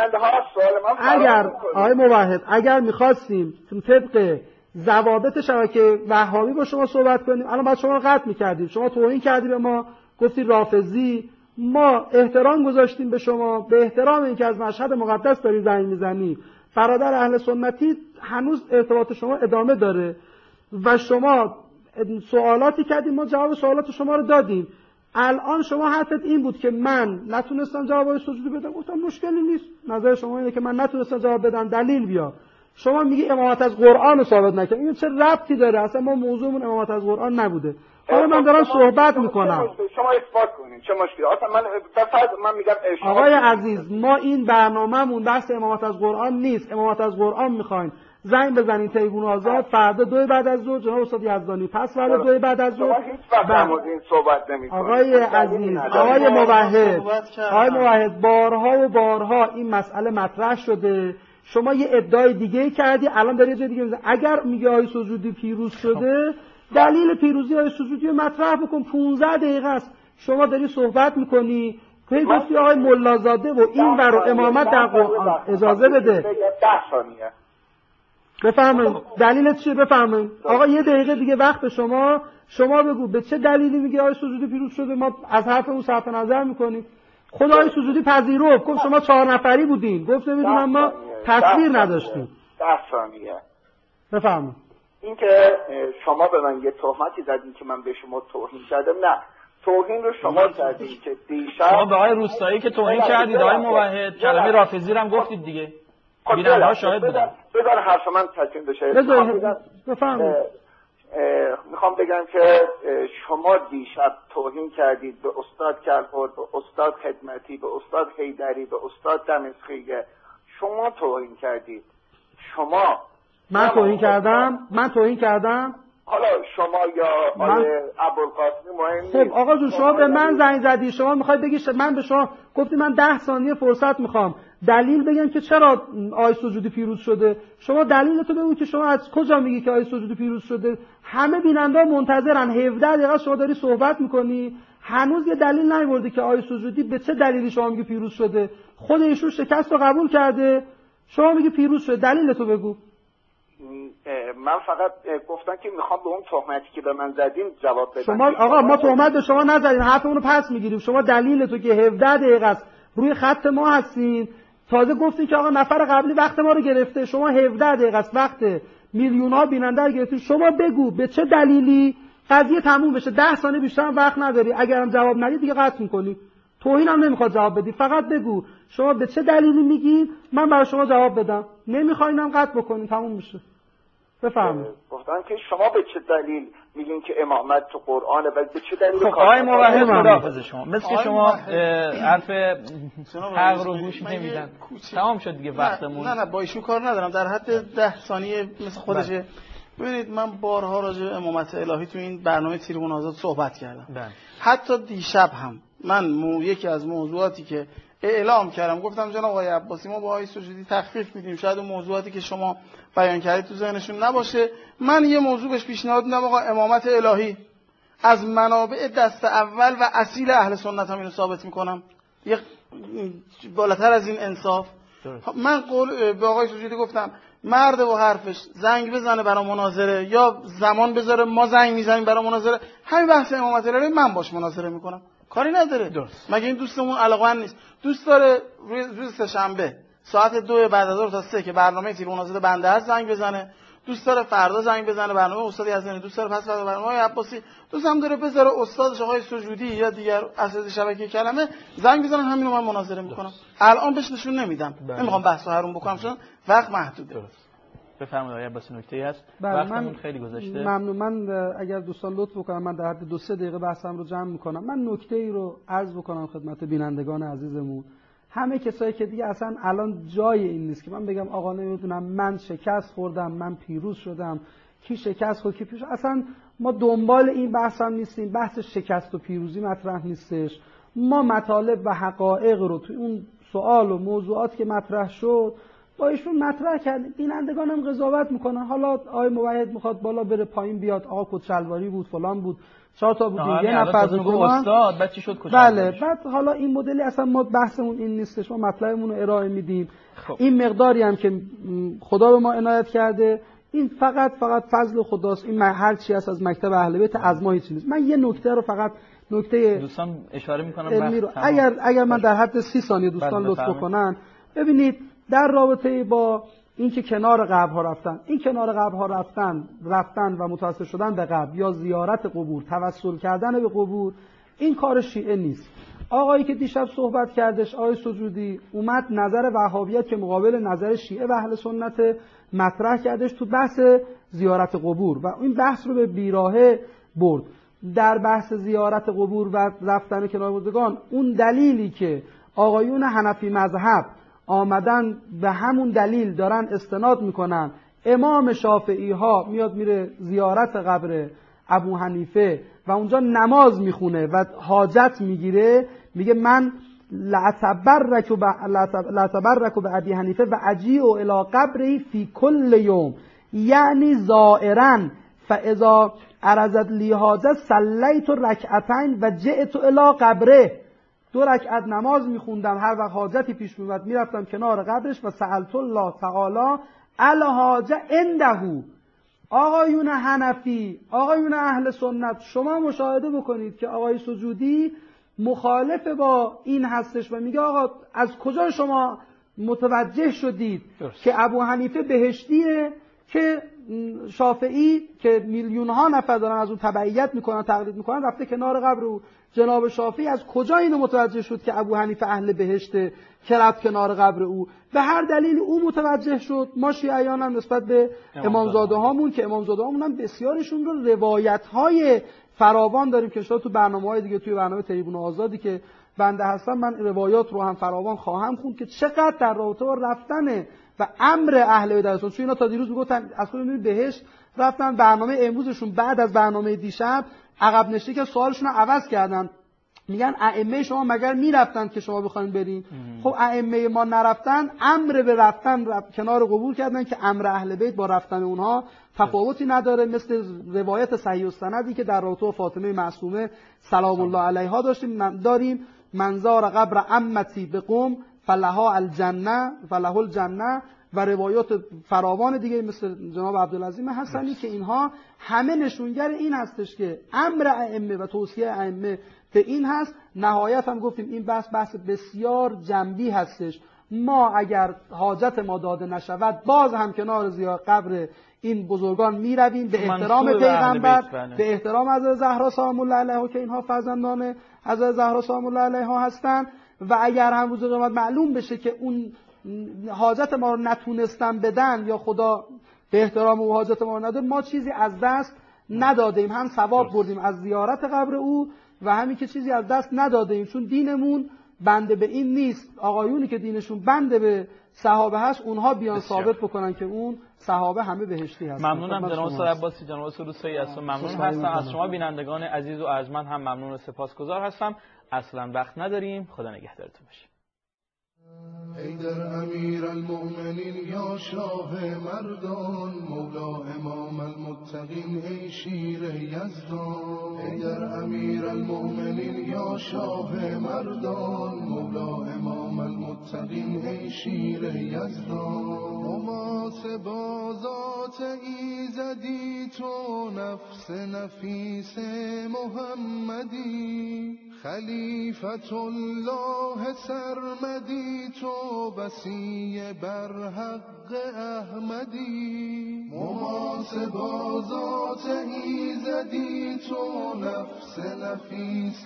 اگر آقای موحد اگر می‌خواستیم طبق ضوابط شبکه وهابی با شما صحبت کنیم، الان بعد شما رو قطع می‌کردیم. شما توهین کردی به ما، گفتی رافضی. ما احترام گذاشتیم به شما، به احترام اینکه از مشهد مقدس داری زنگ میزنی. برادر اهل سنتی هنوز ارتباط شما ادامه داره و شما سوالاتی کردیم، ما جواب سوالات شما رو دادیم. الان شما حرفت این بود که من نتونستم جواب سجودی بدم. گفتم مشکلی نیست، نظر شما اینه که من نتونستم جواب بدم، دلیل بیار. شما میگی امامت از قرآن رو ثابت نکرد. این چه ربطی داره؟ اصلا ما موضوعمون امامت از قرآن نبوده. حالا من دارم صحبت میکنم. شما اثبات کنین چه مشکلی؟ اصلا من بفرض من میگم آقای عزیز، ما این برنامه‌مون بحث امامت از قرآن نیست. امامت از قرآن میخواین زنگ بزنید تریبون آزاد، فردا دو بعد از ظهر جناب استاد یزدانی، پس فردا دو بعد از ظهر. هیچ وقت در مورد این صحبت نمی‌کنید. آقای عزیز، آقای موحد، آقای موحد، بارها و بارها این مسئله مطرح شده. شما یه ادعای دیگه کردی، الان داری یه جای دیگه می‌زنی. اگر میگی آقای سجودی پیروز شده، دلیل پیروزی آقای سجودی رو مطرح بکن. پانزده دقیقه است شما داری صحبت می‌کنی. توی گفتی آقای ملازاده و این ور امامت در قرآن. اجازه بده. ده ثانیه. بفرمایید دلیلت چیه؟ بفرمایید. آقا یه دقیقه دیگه وقت شما. شما بگو به چه دلیلی میگی آقای سجودی پیروز شده؟ ما از حرف اون صرف نظر میکنیم. خود آقای سجودی پذیرفت، گفت شما چهار نفری بودین، گفت نمیدونم ما تصویر نداشتیم. ده ثانیه. بفرمایید. این که شما به من یه تهمتی زدین که من به شما توهین کردم، نه، توهین رو شما کردین که دیشب شما به آقای روستایی که توهین کردید آقای موحد، کلمه رافضی هم گفتید دیگه. بیننده ها شاهد بودن. بذار حرف من تکمیل بشه. بفرمایید. میخوام بگم که شما دیشب توهین کردید به استاد کلخورد، به استاد خدمتی، به استاد حیدری، به استاد دمسخیه. شما توهین کردید. شما من توهین کردم؟ من توهین کردم؟ حالا شما یا آقای ابوالقاسمی مهم نیست. خب آقا جون شما به من زنگ زدی، شما میخوای بگی من به شما گفتی من ده ثانیه فرصت میخوام دلیل بگم که چرا آقای سجودی پیروز شده. شما دلیلتو بگو که شما از کجا میگی که آقای سجودی پیروز شده. همه بیننده منتظرن، هفده دقیقه شما داری صحبت میکنی هنوز یه دلیل نیوردی که آقای سجودی به چه دلیلی شما میگی پیروز شده. خود ایشون شکست رو قبول کرده، شما میگی پیروز شده. دلیلتو بگو. من فقط گفتم که میخوام به اون تهمتی که به من زدین جواب بدم. شما آقا ما تهمت به شما نزدیم، حرفمون رو پس میگیریم. شما دلیلتو که هفده دقیقه است روی خط ما هستین، تازه گفتین که آقا نفر قبلی وقت ما رو گرفته. شما هفده دقیقه است وقت میلیون ها بیننده رو گرفتین. شما بگو به چه دلیلی قضیه تموم بشه. ده ثانیه بیشتر هم وقت نداری، اگرم جواب ندی دیگه قطع می‌کنی. توهین هم نمیخواد جواب بدی، فقط بگو شما به چه دلیلی میگین من برای شما جواب بدم. نمیخواینم قطع بکنین، تموم میشه. بفرمایید. گفتن که شما به چه دلیل میگین که امامت تو قرآنه و به چه دلیل؟ خب آقای موحد خداحافظ شما مثل که شما حرف حق رو گوش نمیدن. تمام شد دیگه وقتمون. نه نه با ایشون کار ندارم، در حد ده ثانیه مثل خودشه. ببینید من بارها راجع به امامت الهی تو این برنامه تریبون آزاد صحبت کردم. بله. حتی دیشب هم من مو یکی از موضوعاتی که اعلام کردم گفتم جناب آقای عباسی ما با آقای سجودی تخفیف میدیم، شاید اون موضوعاتی که شما بیان کردید تو ذهنشون نباشه. من یه موضوع بهش پیشنهاد میدم آقا امامت الهی از منابع دست اول و اصیل اهل سنت هم اینو ثابت میکنم. یه بالاتر از این انصاف درست. من قول به آقای سجودی گفتم مرد و حرفش زنگ بزنه برای مناظره یا زمان بذاره ما زنگ میزنیم برای مناظره. همین بحث امامت الهی من باش مناظره میکنم، کاری نداره درست. مگه این دوستمون علاقمند نیست؟ دوست داره روز روز سه‌شنبه ساعت دو بعد از ظهر تا سه که برنامه تریبون آزاد بنده هست زنگ بزنه، دوست داره فردا زنگ بزنه برنامه استادی حسنی، دوست داره پس فردا برنامه عباسی، دوست هم داره بذاره استادش آقای سجودی یا دیگر اساتید شبکه کلمه زنگ بزنن، همینو من مناظره میکنم. الان بهش نشون نمیدم، نمیخوام بحثو حروم بکنم چون وقت محدوده. درست. بفرمایید آقای عباسی نکته‌ای هست؟ وقتمون خیلی گذشته. ممنون. من اگر دوستان لطف بکنن من در حد دو سه دقیقه بحثم رو جمع میکنم. من نکته‌ای رو عرض بکنم خدمت بینندگان عزیزمون. همه کسایی که دیگه اصلا الان جای این نیست که من بگم آقا نمیدونم من شکست خوردم من پیروز شدم، کی شکست خورد کی پیروز. اصلا ما دنبال این بحث هم نیستیم، بحث شکست و پیروزی مطرح نیستش. ما مطالب و حقایق رو توی اون سوال و موضوعات که مطرح شد با ایشون مطرح کردیم. بینندگان هم قضاوت میکنن. حالا آقای موحد میخواد بالا بره پایین بیاد آقا کچلواری بود فلان بود چهار تا بود یه نفر بود استاد بعد چی شد کجا؟ بله بعد حالا این مدلی اصلا ما بحثمون این نیستش، ما مطلبمون رو ارائه میدیم. خب. این مقداری هم که خدا به ما عنایت کرده این فقط فقط فضل خداست. این هر چی هست از مکتب اهل بیت از ما هیچ نیست. من یه نکته رو فقط نکته دوستان اشاره میکنم رو اگر اگر من در حد سی ثانیه دوستان لطف بکنن. ببینید در رابطه با این که کنار قبرها رفتن، این کنار قبرها رفتن رفتن و متوسل شدن به قبر یا زیارت قبور، توسل کردن به قبور، این کار شیعه نیست. آقایی که دیشب صحبت کردش آقای سجودی اومد نظر وهابیت که مقابل نظر شیعه و اهل سنت مطرح کردش تو بحث زیارت قبور و این بحث رو به بیراهه برد. در بحث زیارت قبور و رفتن کنار مردگان اون دلیلی که آقایون حنفی مذهب آمدن به همون دلیل دارن استناد میکنن، امام شافعی ها میاد میره زیارت قبر ابو حنیفه و اونجا نماز میخونه و حاجت میگیره، میگه من لعتبرک و لعتبرک به ابی حنیفه و اجیء الی قبری فی کل یوم، یعنی زائرا فاذا عرضت لی حاجت صلیت رکعتین و جئت الی قبره. دو رکعت نماز میخوندم، هر وقت حاجتی پیش میومد میرفتم کنار قبرش و سألت الله تعالی الحاجه عنده. آقایون حنفی، آقایون اهل سنت، شما مشاهده بکنید که آقای سجودی مخالف با این هستش و میگه آقا از کجا شما متوجه شدید درست. که ابو حنیفه بهشتیه که شافعی که میلیون ها نفر دارن از اون تبعیت میکنن تقلید میکنن رفته کنار قبر او. جناب شافعی از کجا اینو متوجه شد که ابو حنیفه اهل بهشته که رفت کنار قبر او؟ به هر دلیل او متوجه شد. ما شیعیان هم نسبت به امامزاده هامون که امامزاده هامون هم بسیارشون رو روایت های فراوان داریم که شاید تو برنامه‌های دیگه توی برنامه تریبون آزادی که بنده هستم من روایات رو هم فراوان خواهم خوند که چقدر در رابطه با رفتن و امر اهل بیت هستن. چون اینا تا دیروز میگفتن از خود میبینید بهشت رفتن، برنامه امروزشون بعد از برنامه دیشب عقب نشینی که سوالشون رو عوض کردن، میگن ائمه شما مگر میرفتن که شما بخواید برین؟ خب ائمه ما نرفتن، امر به رفتن رفت کنار قبول کردن که امر اهل بیت با رفتن اونها تفاوتی نداره، مثل روایت صحیح السندی که در رابطه با فاطمه معصومه سلام الله علیها داشتیم داریم منظار قبر عمتی به قم فلها الجنه فله الجنه و روایات فراوان دیگه مثل جناب عبدالعظیم حسنی که اینها همه نشونگر این هستش که امر ائمه و توصیه ائمه به این هست. نهایت هم گفتیم این بحث بحث بسیار جنبی هستش. ما اگر حاجت ما داده نشود باز هم کنار زیار قبر این بزرگان می رویم به احترام پیغمبر، به احترام حضرت زهرا سلام الله علیها که اینها فرزندان حضرت زهرا سلام الله علیها هستند. و اگر هم روز قیامت معلوم بشه که اون حاجت ما رو نتونستن بدن یا خدا به احترام او حاجت ما رو نداد، ما چیزی از دست ندادیم، هم ثواب بردیم از زیارت قبر او و همین که چیزی از دست ندادیم، چون دینمون بنده به این نیست آقایونی که دینشون بنده به صحابه هست اونها بیان ثابت بکنن که اون صحابه همه بهشتی هستن. ممنونم جناب استاد عباسی، جناب استاد روستایی هستم، ممنون هستم از شما بینندگان عزیز و ارجمند هم ممنون و سپاسگزار هستم. اصلا وقت نداریم، خدا نگهدارتون باشه. حیدر امیر المؤمنین یا شاه مردان، مولا امام المتقین ای شیر یزدان. حیدر امیر المؤمنین یا شاه مردان، مولا امام المتقین ای شیر یزدان. محاسبا ذات ایزدی تو، نفس نفیس محمدی، خلیفت الله سرمدی تو، بسی بر حق احمدی. محاسبا ذات ایزدی تو، نفس نفیس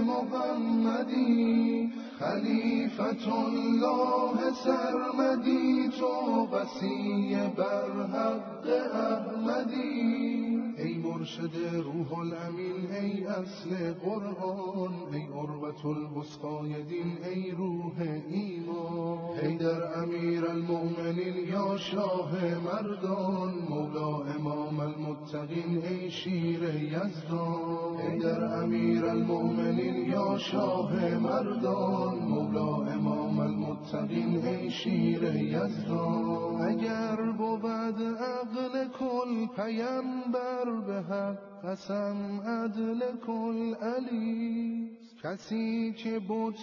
محمدی، خلیفت الله سرمدی تو، بسی بر حق احمدی. ای مرشد روح الامین، ای اصل قرآن، ای عروة الوثقای دین، ای روح ایمان. حیدر امیر المؤمنین یا شاه مردان، مولا امام المتقین ای شیر یزدان. حیدر امیر المؤمنین یا شاه مردان، مولا امام المتقین ای شیر یزدان. اگر بود عقل کل پیمبر، به حق قسم عدل کل علی، کسی که بت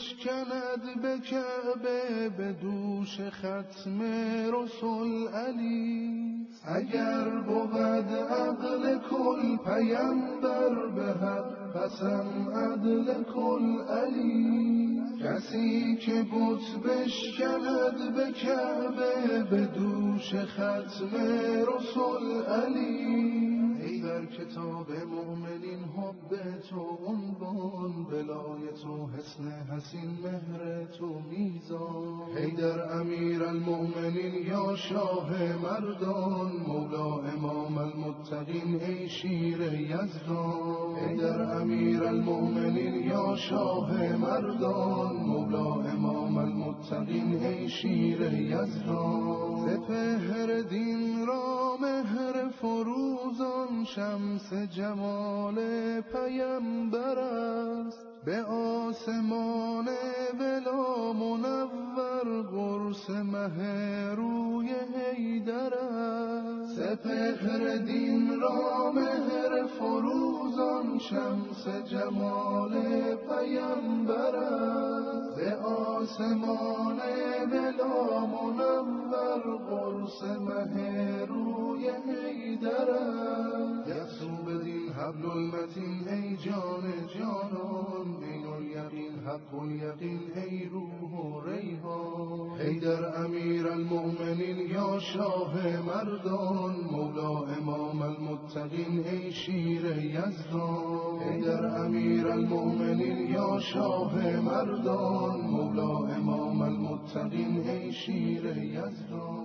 بشکند به کعبه، به دوش ختم رسول علی. اگر بود عقل کل پیمبر، به حق قسم عدل کل علی، کسی که بت بشکند به کعبه، به دوش ختم رسول علی. ای در کتاب مؤمنین حب تو عنوان، ولایت و حسن حسین مهر تو میزان. حیدر امیر المؤمنین یا شاه مردان، مولا امام المتقین ای شیر یزدان. حیدر امیر المؤمنین یا شاه مردان، مولا امام المتقین ای شیر یزدان. سپهر دین را مهر فروزان، شمس جمال پیمبر است، به آسمان ولا منور، قرص مه روی حیدر است. سپهر دین را مهر فروزان، شمس جمال پیمبر است، به آسمان ولا منور، قرص مه روی حیدر است. یسوع بدین حبل المتین ای جان جانان، این یقین حق الیقین ای روح و ریحان حیدر امیر المؤمنین یا شاه مردان مولا امام المتقین ای شیر یزدان حیدر امیر المؤمنین یا شاه مردان مولا امام المتقین ای شیر یزدان